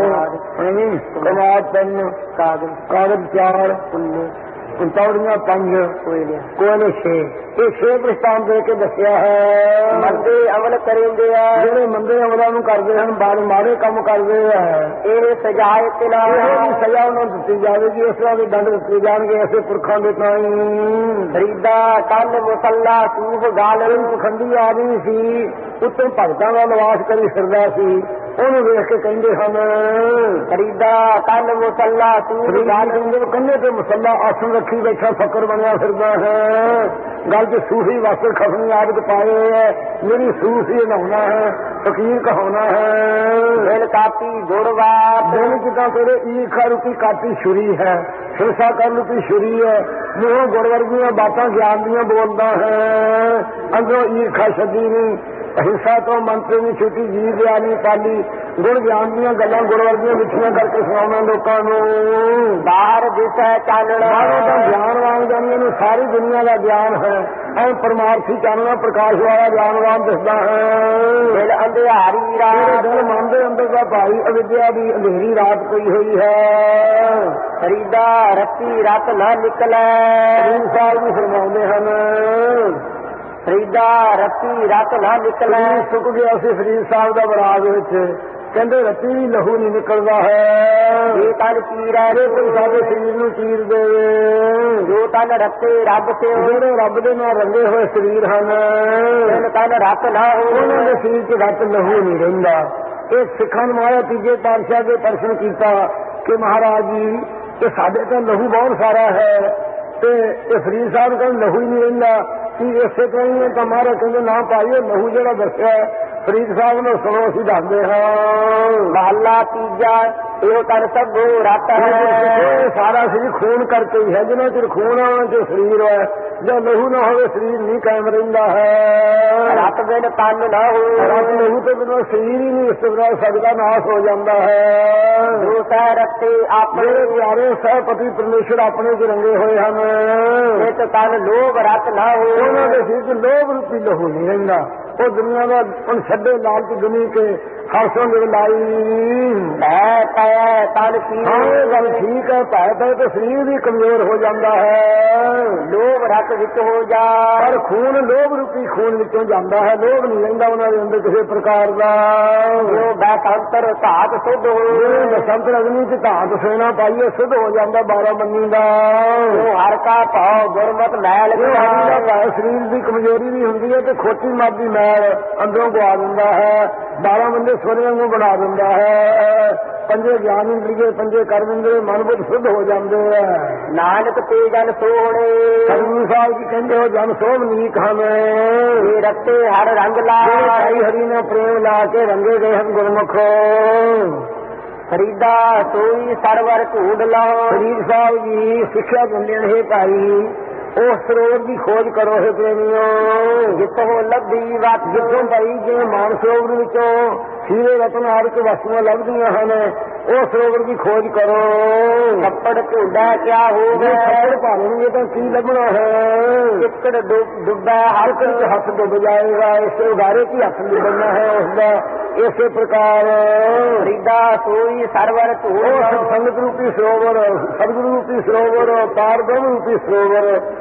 ਕਮਾਦ ਤਿੰਨ ਕਾਗਦ ਕਾਗਜ਼ ਚਾਰ ਕੁੱਲੇ ਤੌੜੀਆਂ ਪੰਜ ਕੋਇਲਿਆ ਕੋਇਲੇ ਛੇ। ਇਹ ਛੇ ਦ੍ਰਿਸ਼ਟਾਂਤ ਦੇ ਕੇ ਦੱਸਿਆ ਹੈ। ਮੰਦੇ ਅਮਲ ਕਰੇਂਦੇ ਆ ਜਿਹੜੇ ਮੰਦੇ ਅਮਲਾਂ ਨੂੰ ਕਰਦੇ ਹਨ ਬਾਹਰ ਮਾੜੇ ਕੰਮ ਕਰਦੇ ਆ ਇਹ ਸਜਾਏ ਤਿਲਾ ਇਹ ਸਜ਼ਾ ਉਹਨਾਂ ਨੂੰ ਦਿੱਤੀ ਜਾਵੇਗੀ। ਇਸ ਤਰ੍ਹਾਂ ਦੇ ਦੰਡ ਦਿੱਤੇ ਜਾਣਗੇ ਐਸੇ ਪੁਰਖਾਂ ਦੇ ਤਾਈਂ। ਫਰੀਦਾ ਕੰਨ ਮੁਸੱਲਾ ਸੂਫ ਗਾਲ ਪਖੰਡੀ ਆਦਮੀ ਸੀ ਉੱਤੋਂ ਭਗਤਾਂ ਦਾ ਨਿਵਾਸ ਕਰੀ ਫਿਰਦਾ ਸੀ। ਉਹਨੂੰ ਵੇਖ ਕੇ ਕਹਿੰਦੇ ਹਨ ਫਰੀਦਾ ਕੰਨ ਮੁਸੱਲਾ ਸੂਫ ਗਾਲ ਕੰਨੇ ਤੇ ਮੁਸੱਲਾ ਆਸਣ ਰੱਖੀ ਬੈਠਾ ਫਕਰ ਬਣਿਆ ਫਿਰਦਾ ਹੈ। ਗੱਲ ਚ ਸੂਫੀ ਵਸਤਰ ਖਸਮੀ ਆਦਿਕ ਪਾਏ ਹੈ। ਮੇਰੀ ਸੂਫੀ ਨਹਾਉਣਾ ਹੈ ਫਕੀਰ ਕਹਾਉਣਾ ਹੈ। ਦਿਲ ਕਾਪੀ ਗੁੜਵਾਰ ਦਿਲ ਜਿੱਦਾਂ ਤੇਰੇ ਈਖਾ ਰੂਪੀ ਕਾਪੀ ਛੁਰੀ ਹੈ ਹਿੰਸਾ ਕਰਨ ਰੂਪੀ ਛੁਰੀ ਹੈ। ਮੂੰਹੋਂ ਗੁੜ ਵਰਗੀਆਂ ਬਾਤਾਂ ਗਿਆਨ ਦੀਆਂ ਬੋਲਦਾ ਹੈ ਅੰਦਰੋਂ ਈਖਾ ਛੱਡੀ ਨਹੀਂ। ਹਿੰਸਾ ਤੋਂ ਮੰਤਰੀ ਨਹੀਂ ਛੁੱਟੀ ਜੀ ਦਿਆ ਨਹੀਂ ਪਾਲੀ ਗੁੜ ਗਿਆਨ ਦੀਆਂ ਗੱਲਾਂ ਗੁੜ ਵਰਗੀਆਂ ਮਿੱਠੀਆਂ ਕਰਕੇ ਸੁਣਾਉਣਾ ਲੋਕਾਂ ਨੂੰ। ਬਾਹਰ ਦਿਸੈ ਚਾਨਣਾ ਤਾਂ ਗਿਆਨ ਵਾਂਗ ਜਾਣੀਆਂ ਨੂੰ ਸਾਰੀ ਦੁਨੀਆ ਦਾ ਗਿਆਨ ਹੈ। ਐ ਪਰਮਾਰਥੀ ਚਾਨਣਾ ਪ੍ਰਕਾਸ਼ ਵਾਲਾ ਗਿਆਨਵਾਨ ਦਿਸਦਾ ਹੈ। ਦਿਲ ਅੰਧਿਆਰੀ ਰਾਤ ਦਿਲ ਮਨ ਦੇ ਅੰਦਰ ਦਾ ਭਾਈ ਅਵਿਦਿਆ ਦੀ ਅੰਧੇਰੀ ਰਾਤ ਪਈ ਹੋਈ ਹੈ। ਫਰੀਦਾ ਰੱਤੀ ਰਤ ਨਾ ਨਿਕਲੈ ਹਰੀਮ ਸਾਹਿਬ ਵੀ ਫਰਮਾਉਂਦੇ ਹਨ ਫਰੀਦਾ ਰੱਤੀ ਰਤ ਨਾ ਨਿਕਲੈ ਸੁੱਕ ਗਿਆ ਸੀ ਫਰੀਦ ਸਾਹਿਬ ਦਾ ਬਰਾਗ ਵਿੱਚ ਕਹਿੰਦੇ ਰੱਤੀ ਵੀ ਲਹੂ ਨਹੀਂ ਨਿਕਲਦਾ ਹੈ। ਜੇ ਤਨ ਚੀਰੈ ਕੋਈ ਸਾਡੇ ਸਰੀਰ ਨੂੰ ਚੀਰ ਦੇਵੇ। ਜੋ ਤਨ ਰੱਤੇ ਰੱਬ ਤੇ ਜਿਹੜੇ ਰੱਬ ਦੇ ਨਾਲ ਰੰਗੇ ਹੋਏ ਸਰੀਰ ਹਨ ਤਿੰਨ ਤਨ ਰਤ ਨਾ ਉਹਨਾਂ ਦੇ ਹੋ ਸਰੀਰ ਚ ਰੱਤ ਲਹੂ ਨਹੀਂ ਰਹਿੰਦਾ। ਇਹ ਸਿੱਖਾਂ ਨੂੰ ਆਇਆ ਤੀਜੇ ਪਾਤਸ਼ਾਹ ਦੇ ਦਰਸ਼ਨ ਕੀਤਾ ਕਿ ਮਹਾਰਾਜ ਜੀ ਇਹ ਸਾਡੇ ਤਾਂ ਲਹੂ ਬਹੁਤ ਸਾਰਾ ਹੈ ਤੇ ਇਹ ਫਰੀਦ ਸਾਹਿਬ ਕਹਿੰਦੇ ਲਹੂ ਹੀ ਨਹੀਂ ਰਹਿੰਦਾ ਕਿ ਇਸੇ ਤਰ੍ਹਾਂ ਹੀ ਤਾਂ ਮਹਾਰਾਜ ਕਹਿੰਦੇ ਨਾ ਭਾਈ ਇਹ ਲਹੂ ਜਿਹੜਾ ਦੱਸਿਆ ਫਰੀਦ ਸਾਹਿਬ ਨੂੰ ਸੁਣੋ ਅਸੀਂ ਦੱਸਦੇ ਹਾਂ। ਮਹੱਲਾ ਤੀਜਾ ਇਹੋ ਤਨ ਸਭੋ ਰਤ ਹੈ ਸਾਰਾ ਸਰੀਰ ਖੂਨ ਕਰਕੇ ਹੀ ਹੈ। ਜਿੰਨਾ ਚਿਰ ਖੂਨ ਆਉਣਾ ਚ ਸਰੀਰ ਹੈ ਜੇ ਲਹੂ ਨਾ ਹੋਵੇ ਸਰੀਰ ਨਹੀਂ ਕਾਇਮ ਰਹਿੰਦਾ ਹੈ। ਰਤ ਬਿਨ ਤਨ ਨਾ ਹੋ ਰੱਤ ਲਹੂ ਤੋਂ ਬਿਨਾਂ ਸਰੀਰ ਹੀ ਨਹੀਂ ਇਸ ਤਰ੍ਹਾਂ ਸਦਾ ਨਾਸ਼ ਹੋ ਜਾਂਦਾ ਹੈ। ਜੋ ਸਹਿ ਰੱਤੇ ਆਪਣੇ ਜਿਹੜੇ ਪਿਆਰੇ ਸਹਿਪਤੀ ਪਰਮੇਸ਼ਰ ਆਪਣੇ ਚ ਰੰਗੇ ਹੋਏ ਹਨ ਨਿਤ ਤਨ ਲੋਭ ਰਤ ਨਾ ਹੋ ਉਹਨਾਂ ਦੇ ਸਿਰ ਚ ਲੋਭ ਰੂਪੀ ਲਹੂ ਨਹੀਂ ਰਹਿੰਦਾ। ਉਹ ਦੁਨੀਆ ਦਾ ਹੁਣ ਛੱਡੇ ਲਾਲਚ ਦੁਨੀ ਕੇ ਹਰਸੋਂ ਦੇ ਲਾਈ ਹੈ ਪੈ ਤਨ ਕੀ ਹਾਂ ਇਹ ਗੱਲ ਠੀਕ ਹੈ। ਭੈ ਪੈ ਤੇ ਸਰੀਰ ਵੀ ਕਮਜ਼ੋਰ ਹੋ ਜਾਂਦਾ ਹੈ। ਲੋਭ ਰਤ ਵਿੱਚ ਹੋ ਜਾ ਪਰ ਖੂਨ ਲੋਭ ਰੂਪੀ ਖੂਨ ਵਿੱਚੋਂ ਜਾਂਦਾ ਹੈ। ਲੋਭ ਨਹੀਂ ਰਹਿੰਦਾ ਉਹਨਾਂ ਦੇ ਅੰਦਰ ਕਿਸੇ ਪ੍ਰਕਾਰ ਦਾ। ਜੋ ਬੈਤੰਤਰ ਧਾਤ ਸੁਧ ਹੋ ਬਸੰਤ ਅਗਨੀ ਚ ਧਾਤ ਸੇਨਾ ਪਾਈਏ ਸੁਧ ਹੋ ਜਾਂਦਾ ਬਾਰਾਂ ਮੰਨੀ ਦਾ। ਜੋ ਹਰ ਕਾ ਭਾਉ ਗੁਰਮਤ ਮੈਲ ਸਰੀਰ ਦੀ ਕਮਜ਼ੋਰੀ ਵੀ ਹੁੰਦੀ ਹੈ ਤੇ ਖੋਟੀ ਮਾਦੀ ਮੈਲ ਅੰਦਰੋਂ ਗਵਾ ਦਿੰਦਾ ਹੈ। ਬਾਰਾਂ ਬੰਦੇ ਸਵਰਿਆਂ ਨੂੰ ਬਣਾ ਦਿੰਦਾ ਹੈ। ਪੰਜੇ ਗਿਆਨ ਇੰਦਰੀਏ ਪੰਜੇ ਕਰਮ ਇੰਦਰੀਏ ਮਨ ਬੁੱਧ ਸ਼ੁੱਧ ਹੋ ਜਾਂਦੇ ਹੈ। ਨਾਨਕ ਤੇ ਜਨ ਸੋਹਣੇ ਗੁਰੂ ਸਾਹਿਬ ਜੀ ਕਹਿੰਦੇ ਹੋ ਜਨ ਸੋਭ ਨੀਕ ਹਨ ਇਹ ਰੱਤੇ ਹਰ ਰੰਗ ਲਾ ਭਾਈ ਹਰੀ ਨੇ ਪ੍ਰੇਮ ਲਾ ਕੇ ਰੰਗੇ ਗਏ ਹਨ ਗੁਰਮੁਖ। ਫਰੀਦਾ ਸੋਈ ਸਰਵਰ ਢੂੰਡ ਲਾਓ ਫਰੀਦ ਸਾਹਿਬ ਜੀ ਸਿੱਖਿਆ ਦਿੰਦੇ ਨੇ ਭਾਈ ਉਸ ਸਰੋਵਰ ਦੀ ਖੋਜ ਕਰੋ ਹੈ ਪ੍ਰੇਮੀਓ ਜਿੱਥੋਂ ਲੱਭੀ ਵਾਤ ਜਿੱਥੋਂ ਭਾਈ ਜਿਵੇਂ ਮਾਨ ਸਰੋਵਰ ਵਿੱਚੋਂ ਹੀਰੇ ਰਤਨ ਆਦਿਕ ਵਸਤੂਆਂ ਲੱਭਦੀਆਂ ਹਨ ਉਹ ਸਰੋਵਰ ਦੀ ਖੋਜ ਕਰੋ। ਕੱਪੜ ਢੂੰਡਾ ਕਿਆ ਹੋਵੇ ਕੱਪੜ ਭਾਲਣਗੇ ਤਾਂ ਕੀ ਲੱਭਣਾ ਹੈ। ਚਿੱਕੜ ਡੁੱਬਾ ਹਰ ਕੋਈ ਹੱਥ ਡੁੱਬ ਜਾਏਗਾ। ਇਸ ਉਗਾਰੇ ਕੀ ਹੱਥ ਡੁੱਬਣਾ ਹੈ ਉਸਦਾ। ਇਸੇ ਪ੍ਰਕਾਰ ਫਰੀਦਾ ਸੋਈ ਸਰਵਰ ਢੂੰਡ ਸੰਗਤ ਰੂਪੀ ਸਰੋਵਰ ਸਤਿਗੁਰੂ ਰੂਪੀ ਸਰੋਵਰ ਪਾਰ ਬ੍ਰਹਮ ਰੂਪੀ ਸਰੋਵਰ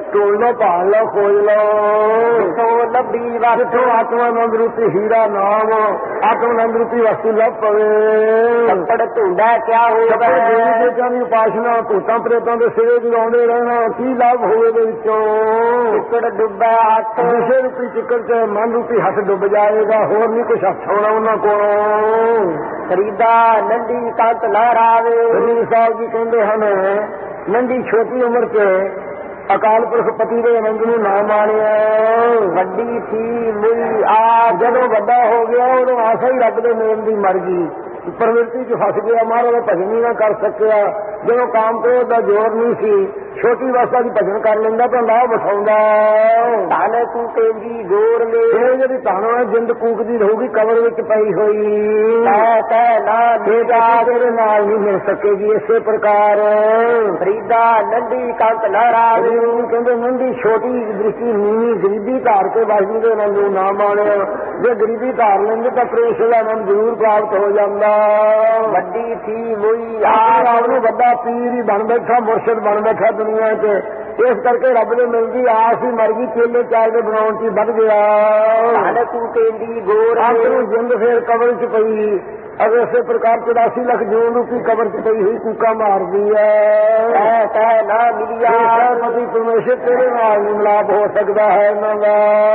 ਢੂੰਡ ਲਓ, ਭਾਲ ਲਓ, ਖੋਜ ਲਓ। ਜਿੱਥੋਂ ਲੱਭੀ ਵਸਤੂ ਜਿੱਥੋਂ ਆਤਮਾਨੰਦ ਰੂਪੀ ਹੀਰਾ ਨਾਮ ਆਤਮਾਨੰਦ ਰੂਪੀ ਵਸਤੂ ਲੱਭ ਪਵੇ। ਕੱਪੜ ਢੂੰਡਾ ਕਿਆ ਹੋਵੇ। ਦੇਵੀ ਦੇਵਤਿਆਂ ਦੀ ਉਪਾਸਨਾ ਭੂਤਾਂ ਪ੍ਰੇਤਾਂ ਦੇ ਸਿਰੇ ਜਗਾਉਂਦੇ ਰਹਿਣਾ ਕੀ ਲਾਭ ਹੋਵੇ ਦੇ ਵਿੱਚੋਂ। ਚਿੱਕੜ ਡੁੱਬਾ ਹੱਥ ਵਿਸ਼ੇ ਰੂਪੀ ਚਿੱਕੜ ਚ ਮਨ ਰੂਪੀ ਹੱਥ ਡੁੱਬ ਜਾਏਗਾ, ਹੋਰ ਨਹੀਂ ਕੁਛ ਹੱਥ ਹੋਣਾ ਉਹਨਾਂ ਕੋਲੋਂ। ਫਰੀਦਾ ਨੰਦੀ ਕੰਤ ਲਹਿਰਾਵੇ। ਸ੍ਰੀ ਸਾਹਿਬ ਜੀ ਕਹਿੰਦੇ ਹਨ ਨੰਦੀ ਛੋਟੀ ਉਮਰ ਚ ਅਕਾਲ ਪੁਰਖ ਪਤੀ ਦੇ ਆਨੰਦ ਨੂੰ ਨਾ ਮਾਣਿਆ। ਵੱਡੀ ਸੀ ਮੁਈ ਆ ਜਦੋਂ ਵੱਡਾ ਹੋ ਗਿਆ ਉਦੋਂ ਆਸਾ ਹੀ ਰੱਬ ਦੇ ਮੇਲ ਦੀ ਮਰ ਗਈ, ਪ੍ਰਵਿਰਤੀ ਚ ਫਸ ਗਿਆ, ਮਹਾਰਾਜ ਦਾ ਭਜਨ ਹੀ ਨਾ ਕਰ ਸਕਿਆ। ਜਦੋਂ ਕਾਮ ਕ੍ਰੋਧ ਦਾ ਜ਼ੋਰ ਨਹੀਂ ਸੀ, ਛੋਟੀ ਅਵਸਥਾ ਦੀ ਭਜਨ ਕਰ ਲੈਂਦਾ ਤਾਂ ਲਾਭ ਵਸਾਉਂਦਾ। ਧਨ ਤੂੰ ਤੇਜੀ ਗੋਰ ਲੈ। ਇਹ ਜਿਹੜੀ ਧਨ ਹੈ ਜਿੰਦ ਕੂਕਦੀ ਰਹੂਗੀ ਕਬਰ ਵਿੱਚ ਪਈ ਹੋਈ, ਤੈ ਤੈ ਨਾ ਬੇਟਾ ਤੇਰੇ ਨਾਲ ਨਹੀਂ ਮਿਲ ਸਕੇਗੀ। ਇਸੇ ਪ੍ਰਕਾਰ ਫਰੀਦਾ ਨੰਦੀ ਕੰਤ ਲਹਿਰਾਵੇ। ਕਹਿੰਦੇ ਨੰਦੀ ਛੋਟੀ ਦ੍ਰਿਸ਼ਟੀ ਨੀਵੀਂ ਗਰੀਬੀ ਧਾਰ ਕੇ ਵਾਹਿਗੁਰੂ ਦੇ ਆਨੰਦ ਨੂੰ ਨਾ ਮਾਣਿਆ। ਜੇ ਗਰੀਬੀ ਧਾਰ ਲੈਂਦੇ ਤਾਂ ਪ੍ਰੇਸ਼ ਦਾ ਆਨੰਦ ਜ਼ਰੂਰ ਪ੍ਰਾਪਤ ਹੋ ਜਾਂਦਾ। ਵੱਡੀ ਸੀ ਮੁਈ ਆਪਣੇ ਆ ਆਪ ਨੂੰ ਵੱਡਾ ਪੀਰ ਹੀ ਬਣ ਬੈਠਾ, ਮੁਰਸ਼ਿਦ ਬਣ ਬੈਠਾ ਦੁਨੀਆ 'ਚ। ਇਸ ਕਰਕੇ ਰੱਬ ਦੇ ਮਿਲਦੀ ਆਸ ਹੀ ਮਰ ਗਈ, ਚੇਲੇ ਚਾਲ ਦੇ ਬਣਾਉਣ 'ਚ ਵੱਧ ਗਿਆ। ਧਨ ਤੂੰ ਤੇਜੀ ਗੋਰ ਅੰਤ ਲੈ। ਨੂੰ ਜਿੰਦ ਫੇਰ ਕਬਰ 'ਚ ਪਈ। ਅਗਰ ਇਸੇ ਪ੍ਰਕਾਰ ਚੁਰਾਸੀ ਲੱਖ ਜੂਨ ਰੂਪੀ ਕਬਰ 'ਚ ਪਈ ਹੋਈ ਕੂਕਾ ਮਾਰਦੀ ਹੈ। ਤੈ ਤੈ ਨਾ ਮਿਲਿਆ। ਪਤੀ ਪਰਮੇਸ਼ਰ ਤੇਰੇ ਨਾਲ ਨਹੀਂ ਮਿਲਾਪ ਹੋ ਸਕਦਾ ਹੈ ਇਹਨਾਂ ਦਾ।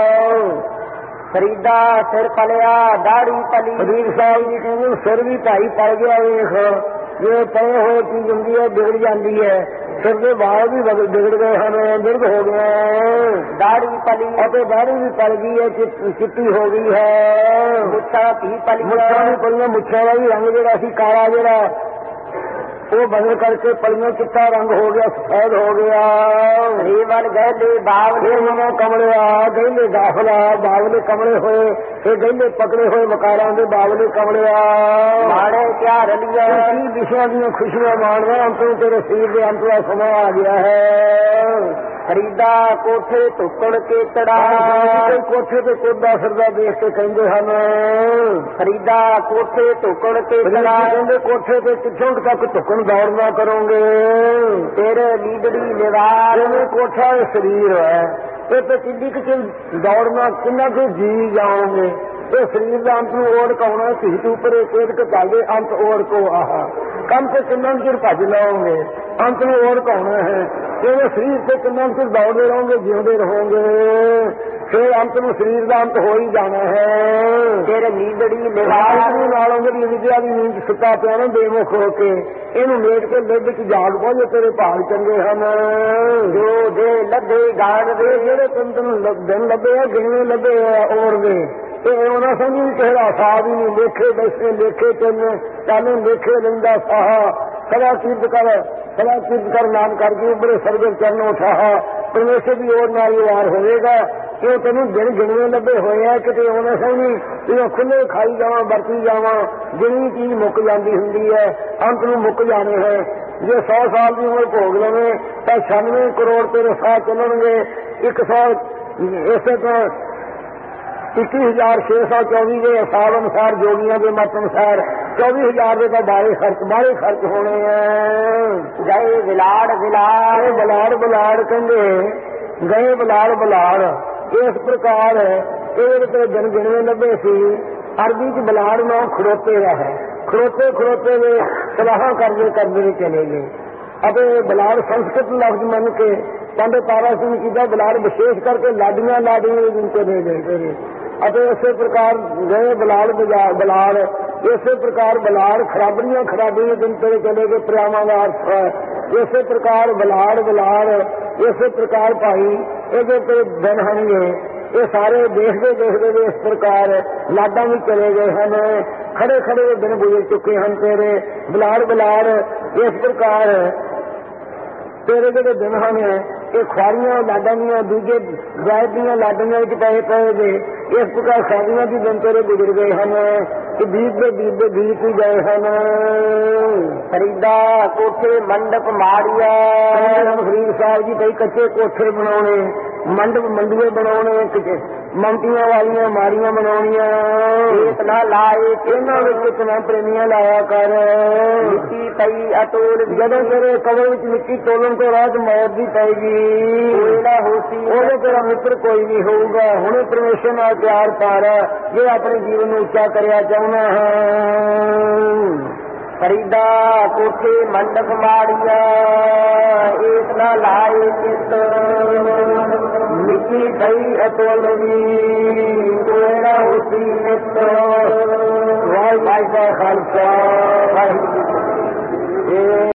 ਫਰੀਦਾ ਸਿਰ ਪਲਿਆ ਦਾੜੀ ਪਲੀ। ਫਰੀਦ ਸਾਹਿਬ ਜੀ ਕਹਿੰਦੇ ਸਿਰ ਵੀ ਭਾਈ ਪਲ ਗਿਆ। ਵੇਖ ਜੇ ਪਏ ਹੋਏ ਚੀਜ਼ ਹੁੰਦੀ ਹੈ ਵਿਗੜ ਜਾਂਦੀ ਹੈ, ਸਿਰ ਦੇ ਵਾਲ ਵੀ ਵਿਗੜ ਗਏ ਹਨ, ਮਿਰਗ ਹੋ ਗਏ। ਦਾੜੀ ਪਲੀ ਅਤੇ ਦਾੜੀ ਵੀ ਪਲ ਗਈ ਹੈ, ਚਿੱਟੀ ਹੋ ਗਈ ਹੈ। ਮੁੱਛਾਂ ਵੀ ਪਲੀ। ਮੁੱਛਾਂ ਵੀ ਪਲੀਆਂ, ਮੁੱਛਾਂ ਦਾ ਵੀ ਰੰਗ ਜਿਹੜਾ ਸੀ ਕਾਲਾ ਜਿਹੜਾ ਉਹ ਬਦਲ ਕਰਕੇ ਪਲੀਆਂ ਚਿੱਟਾ ਰੰਗ ਹੋ ਗਿਆ, ਸਫੈਦ ਹੋ ਗਿਆ। ਰੇਵਲ ਗਹਿਲੇ ਬਾਵਲੇ ਮਨੋਂ ਕਮਲਿਆ ਗਹਿਲੇ ਗਾਫਲਾ ਬਾਵਲੇ ਕਮਲੇ ਹੋਏ, ਇਹ ਗਹਿਲੇ ਪਕੜੇ ਹੋਏ ਵਕਾਰਾਂ ਦੇ ਬਾਵਲੇ ਕਮਲਿਆ। ਮਾੜੇ ਕਿਆ ਰਲੀਆਂ। ਕੀ ਵਿਸ਼ਿਆਂ ਦੀਆਂ ਖੁਸ਼ੀਆਂ ਮਾਣਦਾ, ਅੰਤ ਨੂੰ ਤੇਰੇ ਸਰੀਰ ਦੇ ਅੰਤ ਦਾ ਸਮਾਂ ਆ ਗਿਆ ਹੈ। ਫਰੀਦਾ ਕੋਠੇ ਧੁੱਕਣ ਕੇ ਚੜਾ। ਕੋਠੇ ਤੇ ਕੋਦਾ ਫਿਰਦਾ ਦੇਖ ਕੇ ਕਹਿੰਦੇ ਹਨ ਫਰੀਦਾ ਕੋਠੇ ਧੁੱਕਣ ਕੇ ਚੜਾ। ਕਹਿੰਦੇ ਕੋਠੇ ਤੇ ਕਿੱਥੋਂ ਤੱਕ ਧੁੱਕਣ ਦੌੜਨਾ ਕਰੋਗੇ। ਤੇਰੇ ਲੀਡੜੀ ਨਿਵਾਰ। ਜਿਵੇਂ ਕੋਠਾ ਇਹ ਸਰੀਰ ਹੈ, ਇਹ ਤੇ ਕਿੰਨੀ ਕੁ ਚਿਰ ਦੌੜਨਾ, ਕਿੰਨਾ ਕੁ ਜੀ ਜਾਓਗੇ। ਇਹ ਸਰੀਰ ਦਾ ਅੰਤ ਨੂੰ ਓੜ ਕਾਉਣਾ, ਧੀਟ ਉੱਪਰ ਇੱਕ ਇੱਕ ਚੱਲਦੇ ਅੰਤ ਓੜ ਕੋ ਆਹ ਕੰਮ ਤੇ ਕਿੰਨਾ ਚਿਰ ਭੱਜ ਲਾਓਗੇ, ਅੰਤ ਨੂੰ ਓੜ ਕਾਉਣਾ ਹੈ। ਇਹ ਸਰੀਰ ਤੇ ਕਿੰਨਾ ਚਿਰ ਦੌੜਦੇ ਰਹੋਗੇ, ਜਿਉਂਦੇ ਰਹੋਗੇ, ਫਿਰ ਅੰਤ ਨੂੰ ਸਰੀਰ ਦਾ ਅੰਤ ਹੋ ਹੀ ਜਾਣਾ ਹੈ। ਤੇਰੇ ਨੀਂਦੜੀ ਨਿਵਾਰ ਨਾਲੋਂ ਜਿਹੜੀ ਵਿਦਿਆ ਦੀ ਨੀਂਦ ਸੁੱਤਾ ਪਿਆ ਨਾ ਬੇਮੁਖ ਹੋ ਕੇ, ਇਹਨੂੰ ਮੇਟ ਕੇ ਲਿੱਧ ਚ ਜਾਗ ਪਹੁੰਚੇ, ਤੇਰੇ ਭਾਗ ਚੰਗੇ ਹਨ। ਜੋ ਦੇ ਲੱਦੇ ਗਾਣ ਦੇ ਜਿਹੜੇ ਤੈਨੂੰ ਦਿਨ ਲੱਭੇ ਆ, ਗਿਣਵੇਂ ਲੱਭੇ ਆ ਔਰ ਦੇ, ਇਹ ਉਹਨਾਂ ਸਮਝ ਵੀ ਕਿਸੇ ਦਾ ਸਾਹ ਵੀ ਨਹੀਂ। ਲੇਖੇ ਬੈਸੇ ਲੇਖੇ ਤੈਨੂੰ ਚਾਲੇ ਲੇਖੇ ਲੈਂਦਾ ਸਾਹਾ, ਸਦਾ ਕੀਰਤ ਕਰ ਸਦਾ ਕੀਰਤ ਕਰ ਨਾਮ ਕਰਕੇ ਉੱਪਰੇ ਸਰਗਰ ਚਰਨ ਉਠਾਹਾ। ਪਰਮੇਸ਼ਰ ਦੀ ਔਰ ਨਾਲ ਹੀ ਵਾਰ ਹੋਵੇਗਾ। ਕਿਉਂ ਤੈਨੂੰ ਦਿਨ ਗਿਣਵੇਂ ਲੱਭੇ ਹੋਏ ਆ, ਕਿਤੇ ਉਹਨਾਂ ਸਮਝੀ ਜਦੋਂ ਖੁੱਲੇ ਖਾਈ ਜਾਵਾਂ ਵਰਤੀ ਜਾਵਾਂ, ਜਿੰਨੀ ਚੀਜ਼ ਮੁੱਕ ਜਾਂਦੀ ਹੁੰਦੀ ਹੈ ਅੰਤ ਨੂੰ ਮੁੱਕ ਜਾਣੇ ਹੈ। ਜੇ ਸੌ ਸਾਲ ਦੀ ਉਮਰ ਭੋਗ ਲਵੇਂ ਤਾਂ ਛਿਆਨਵੇਂ ਕਰੋੜ ਤੇਰੇ ਸਾਹ ਚੱਲਣਗੇ। ਇੱਕ ਸੌ ਇਸੇ ਤੋਂ ਇੱਕੀ ਹਜ਼ਾਰ ਛੇ ਸੌ ਚੌਵੀ ਦੇ ਹਿਸਾਬ ਅਨੁਸਾਰ, ਜੋਗੀਆਂ ਦੇ ਮਤ ਅਨੁਸਾਰ ਚੌਵੀ ਹਜ਼ਾਰ ਦੇ ਤਾਂ ਬਾਰੇ ਖਰਚ ਬਾਰੇ ਖਰਚ ਹੋਣੇ ਆ। ਗਏ ਵਿਲਾੜ ਵਿਲਾੜ। ਬਲਾੜ ਬਲਾੜ ਕਹਿੰਦੇ ਗਏ ਬਲਾੜ ਬਲਾੜ। ਇਸ ਪ੍ਰਕਾਰ ਇਹਦੇ ਤੇ ਦਿਨ ਗਿਣਵੇਂ ਲੱਭੇ ਸੀ। ਅਰਬੀ ਚ ਬਲਾੜ ਨਾ ਖੜੋਤੇ ਦਾ ਹੈ, ਖੜੋਤੇ ਖੜੋਤੇ ਦੇ ਸਲਾਹਾਂ ਕਰਦੇ ਕਰਦੇ ਚਲੇ ਗਏ। ਅਤੇ ਬਲਾੜ ਸੰਸਕ੍ਰਿਤ ਲਫ਼ਜ਼ ਮੰਨ ਕੇ ਪੰਡਿਤ ਤਾਰਾ ਸਿੰਘ ਜੀ ਦਾ ਬਲਾੜ ਵਿਸ਼ੇਸ਼ ਕਰਕੇ ਲਾਡੀਆਂ ਲਾਡੀਆਂ ਦਿਨ ਚਲੇ ਗਏ। ਅਤੇ ਇਸੇ ਪ੍ਰਕਾਰ ਗਏ ਬਲਾੜ ਬਲਾੜ, ਇਸੇ ਪ੍ਰਕਾਰ ਬਲਾੜ ਖਰਾਬਰੀਆਂ ਖਰਾਬੀਆਂ ਦਿਨ ਤੇਰੇ ਚਲੇ ਗਏ, ਪ੍ਰਿਆਵਾਂ ਦਾ ਅਰਥ ਹੈ। ਇਸੇ ਪ੍ਰਕਾਰ ਬਲਾੜ ਬਲਾੜ, ਇਸੇ ਪ੍ਰਕਾਰ ਭਾਈ ਇਹਦੇ ਤੇ ਦਿਨ ਹੋਣਗੇ। ਇਹ ਸਾਰੇ ਦੇਖਦੇ ਦੇਖਦੇ ਇਸ ਪ੍ਰਕਾਰ ਲਾਡਾਂ ਵੀ ਚਲੇ ਗਏ ਹਨ। ਖੜੇ ਖੜੇ ਦਿਨ ਗੁਜ਼ਰ ਚੁੱਕੇ ਹਨ ਤੇਰੇ ਬਲਾੜ ਬਲਾੜ। ਇਸ ਪ੍ਰਕਾਰ ਤੇਰੇ ਜਿਹੜੇ ਦਿਨ ਹਨ ਇਹ ਖੁਆਰੀਆਂ ਲਾਡਾਂ ਦੀਆਂ, ਦੂਜੇ ਗਾਇਬ ਦੀਆਂ ਲਾਡੀਆਂ ਵਿੱਚ ਪਏ ਪਏ ਦੇ ਇਸ ਪ੍ਰਕਾਰ ਸਾਧੂਆਂ ਦੀ ਦਿਨ ਤੇਰੇ ਗੁਜ਼ਰ ਗਏ ਹਨ ਕਿ ਬੀਤਦੇ ਬੀਤਦੇ ਬੀਤ ਹੀ ਗਏ ਹਨ। ਫਰੀਦਾ ਕੋਠੇ ਮੰਡਪ ਮਾੜੀਆ, ਫਰੀਦ ਸਾਹਿਬ ਜੀ ਕਈ ਕੱਚੇ ਕੋਠੇ ਬਣਾਉਣੇ, ਮੰਡਪ ਮੰਡੂਏ ਬਣਾਉਣੇ, ਮੰਟੀਆਂ ਵਾਲੀਆਂ ਮਾੜੀਆਂ ਬਣਾਉਣੀਆਂ। ਖੇਤ ਨਾ ਲਾਏ ਇਹਨਾਂ ਵਿੱਚ ਕਿਤਨਾ ਪ੍ਰੇਮੀਆਂ ਲਾਇਆ ਕਰ। ਮਿੱਟੀ ਪਈ ਅਟੋਲ, ਜਦੋਂ ਤੇਰੇ ਕਬਰ ਵਿੱਚ ਮਿੱਟੀ ਤੋਲਣ ਤੋਂ ਬਾਅਦ ਮੌਤ ਦੀ ਪਏਗੀ, ਕੋਈ ਨਾ ਹੋਸੀ ਉਹਦੇ ਤੇਰਾ ਮਿੱਤਰ ਕੋਈ ਨਹੀਂ ਹੋਊਗਾ। ਹੁਣੇ ਪਰਮੇਸ਼ਰ ਨਾਲ ਪਿਆਰ ਕਰ ਜੇ ਆਪਣੇ ਜੀਵਨ ਨੂੰ ਉੱਚਾ ਕਰਿਆ ਚਾਹੁੰਦਾ ਹਾਂ। ਫਰੀਦਾ ਕੋਠੇ ਮੰਡਪ ਮਾੜੀਆ, ਏਤ ਨਾ ਲਾਏ ਚਿੱਤ, ਮਿੱਟੀ ਪਈ ਅਤੋਲਵੀ, ਕੋਈ ਨਾ ਹੋਸੀ ਨਿੱਤ। ਵਾਹਿਗੁਰੂ ਜੀ ਕਾ ਖਾਲਸਾ।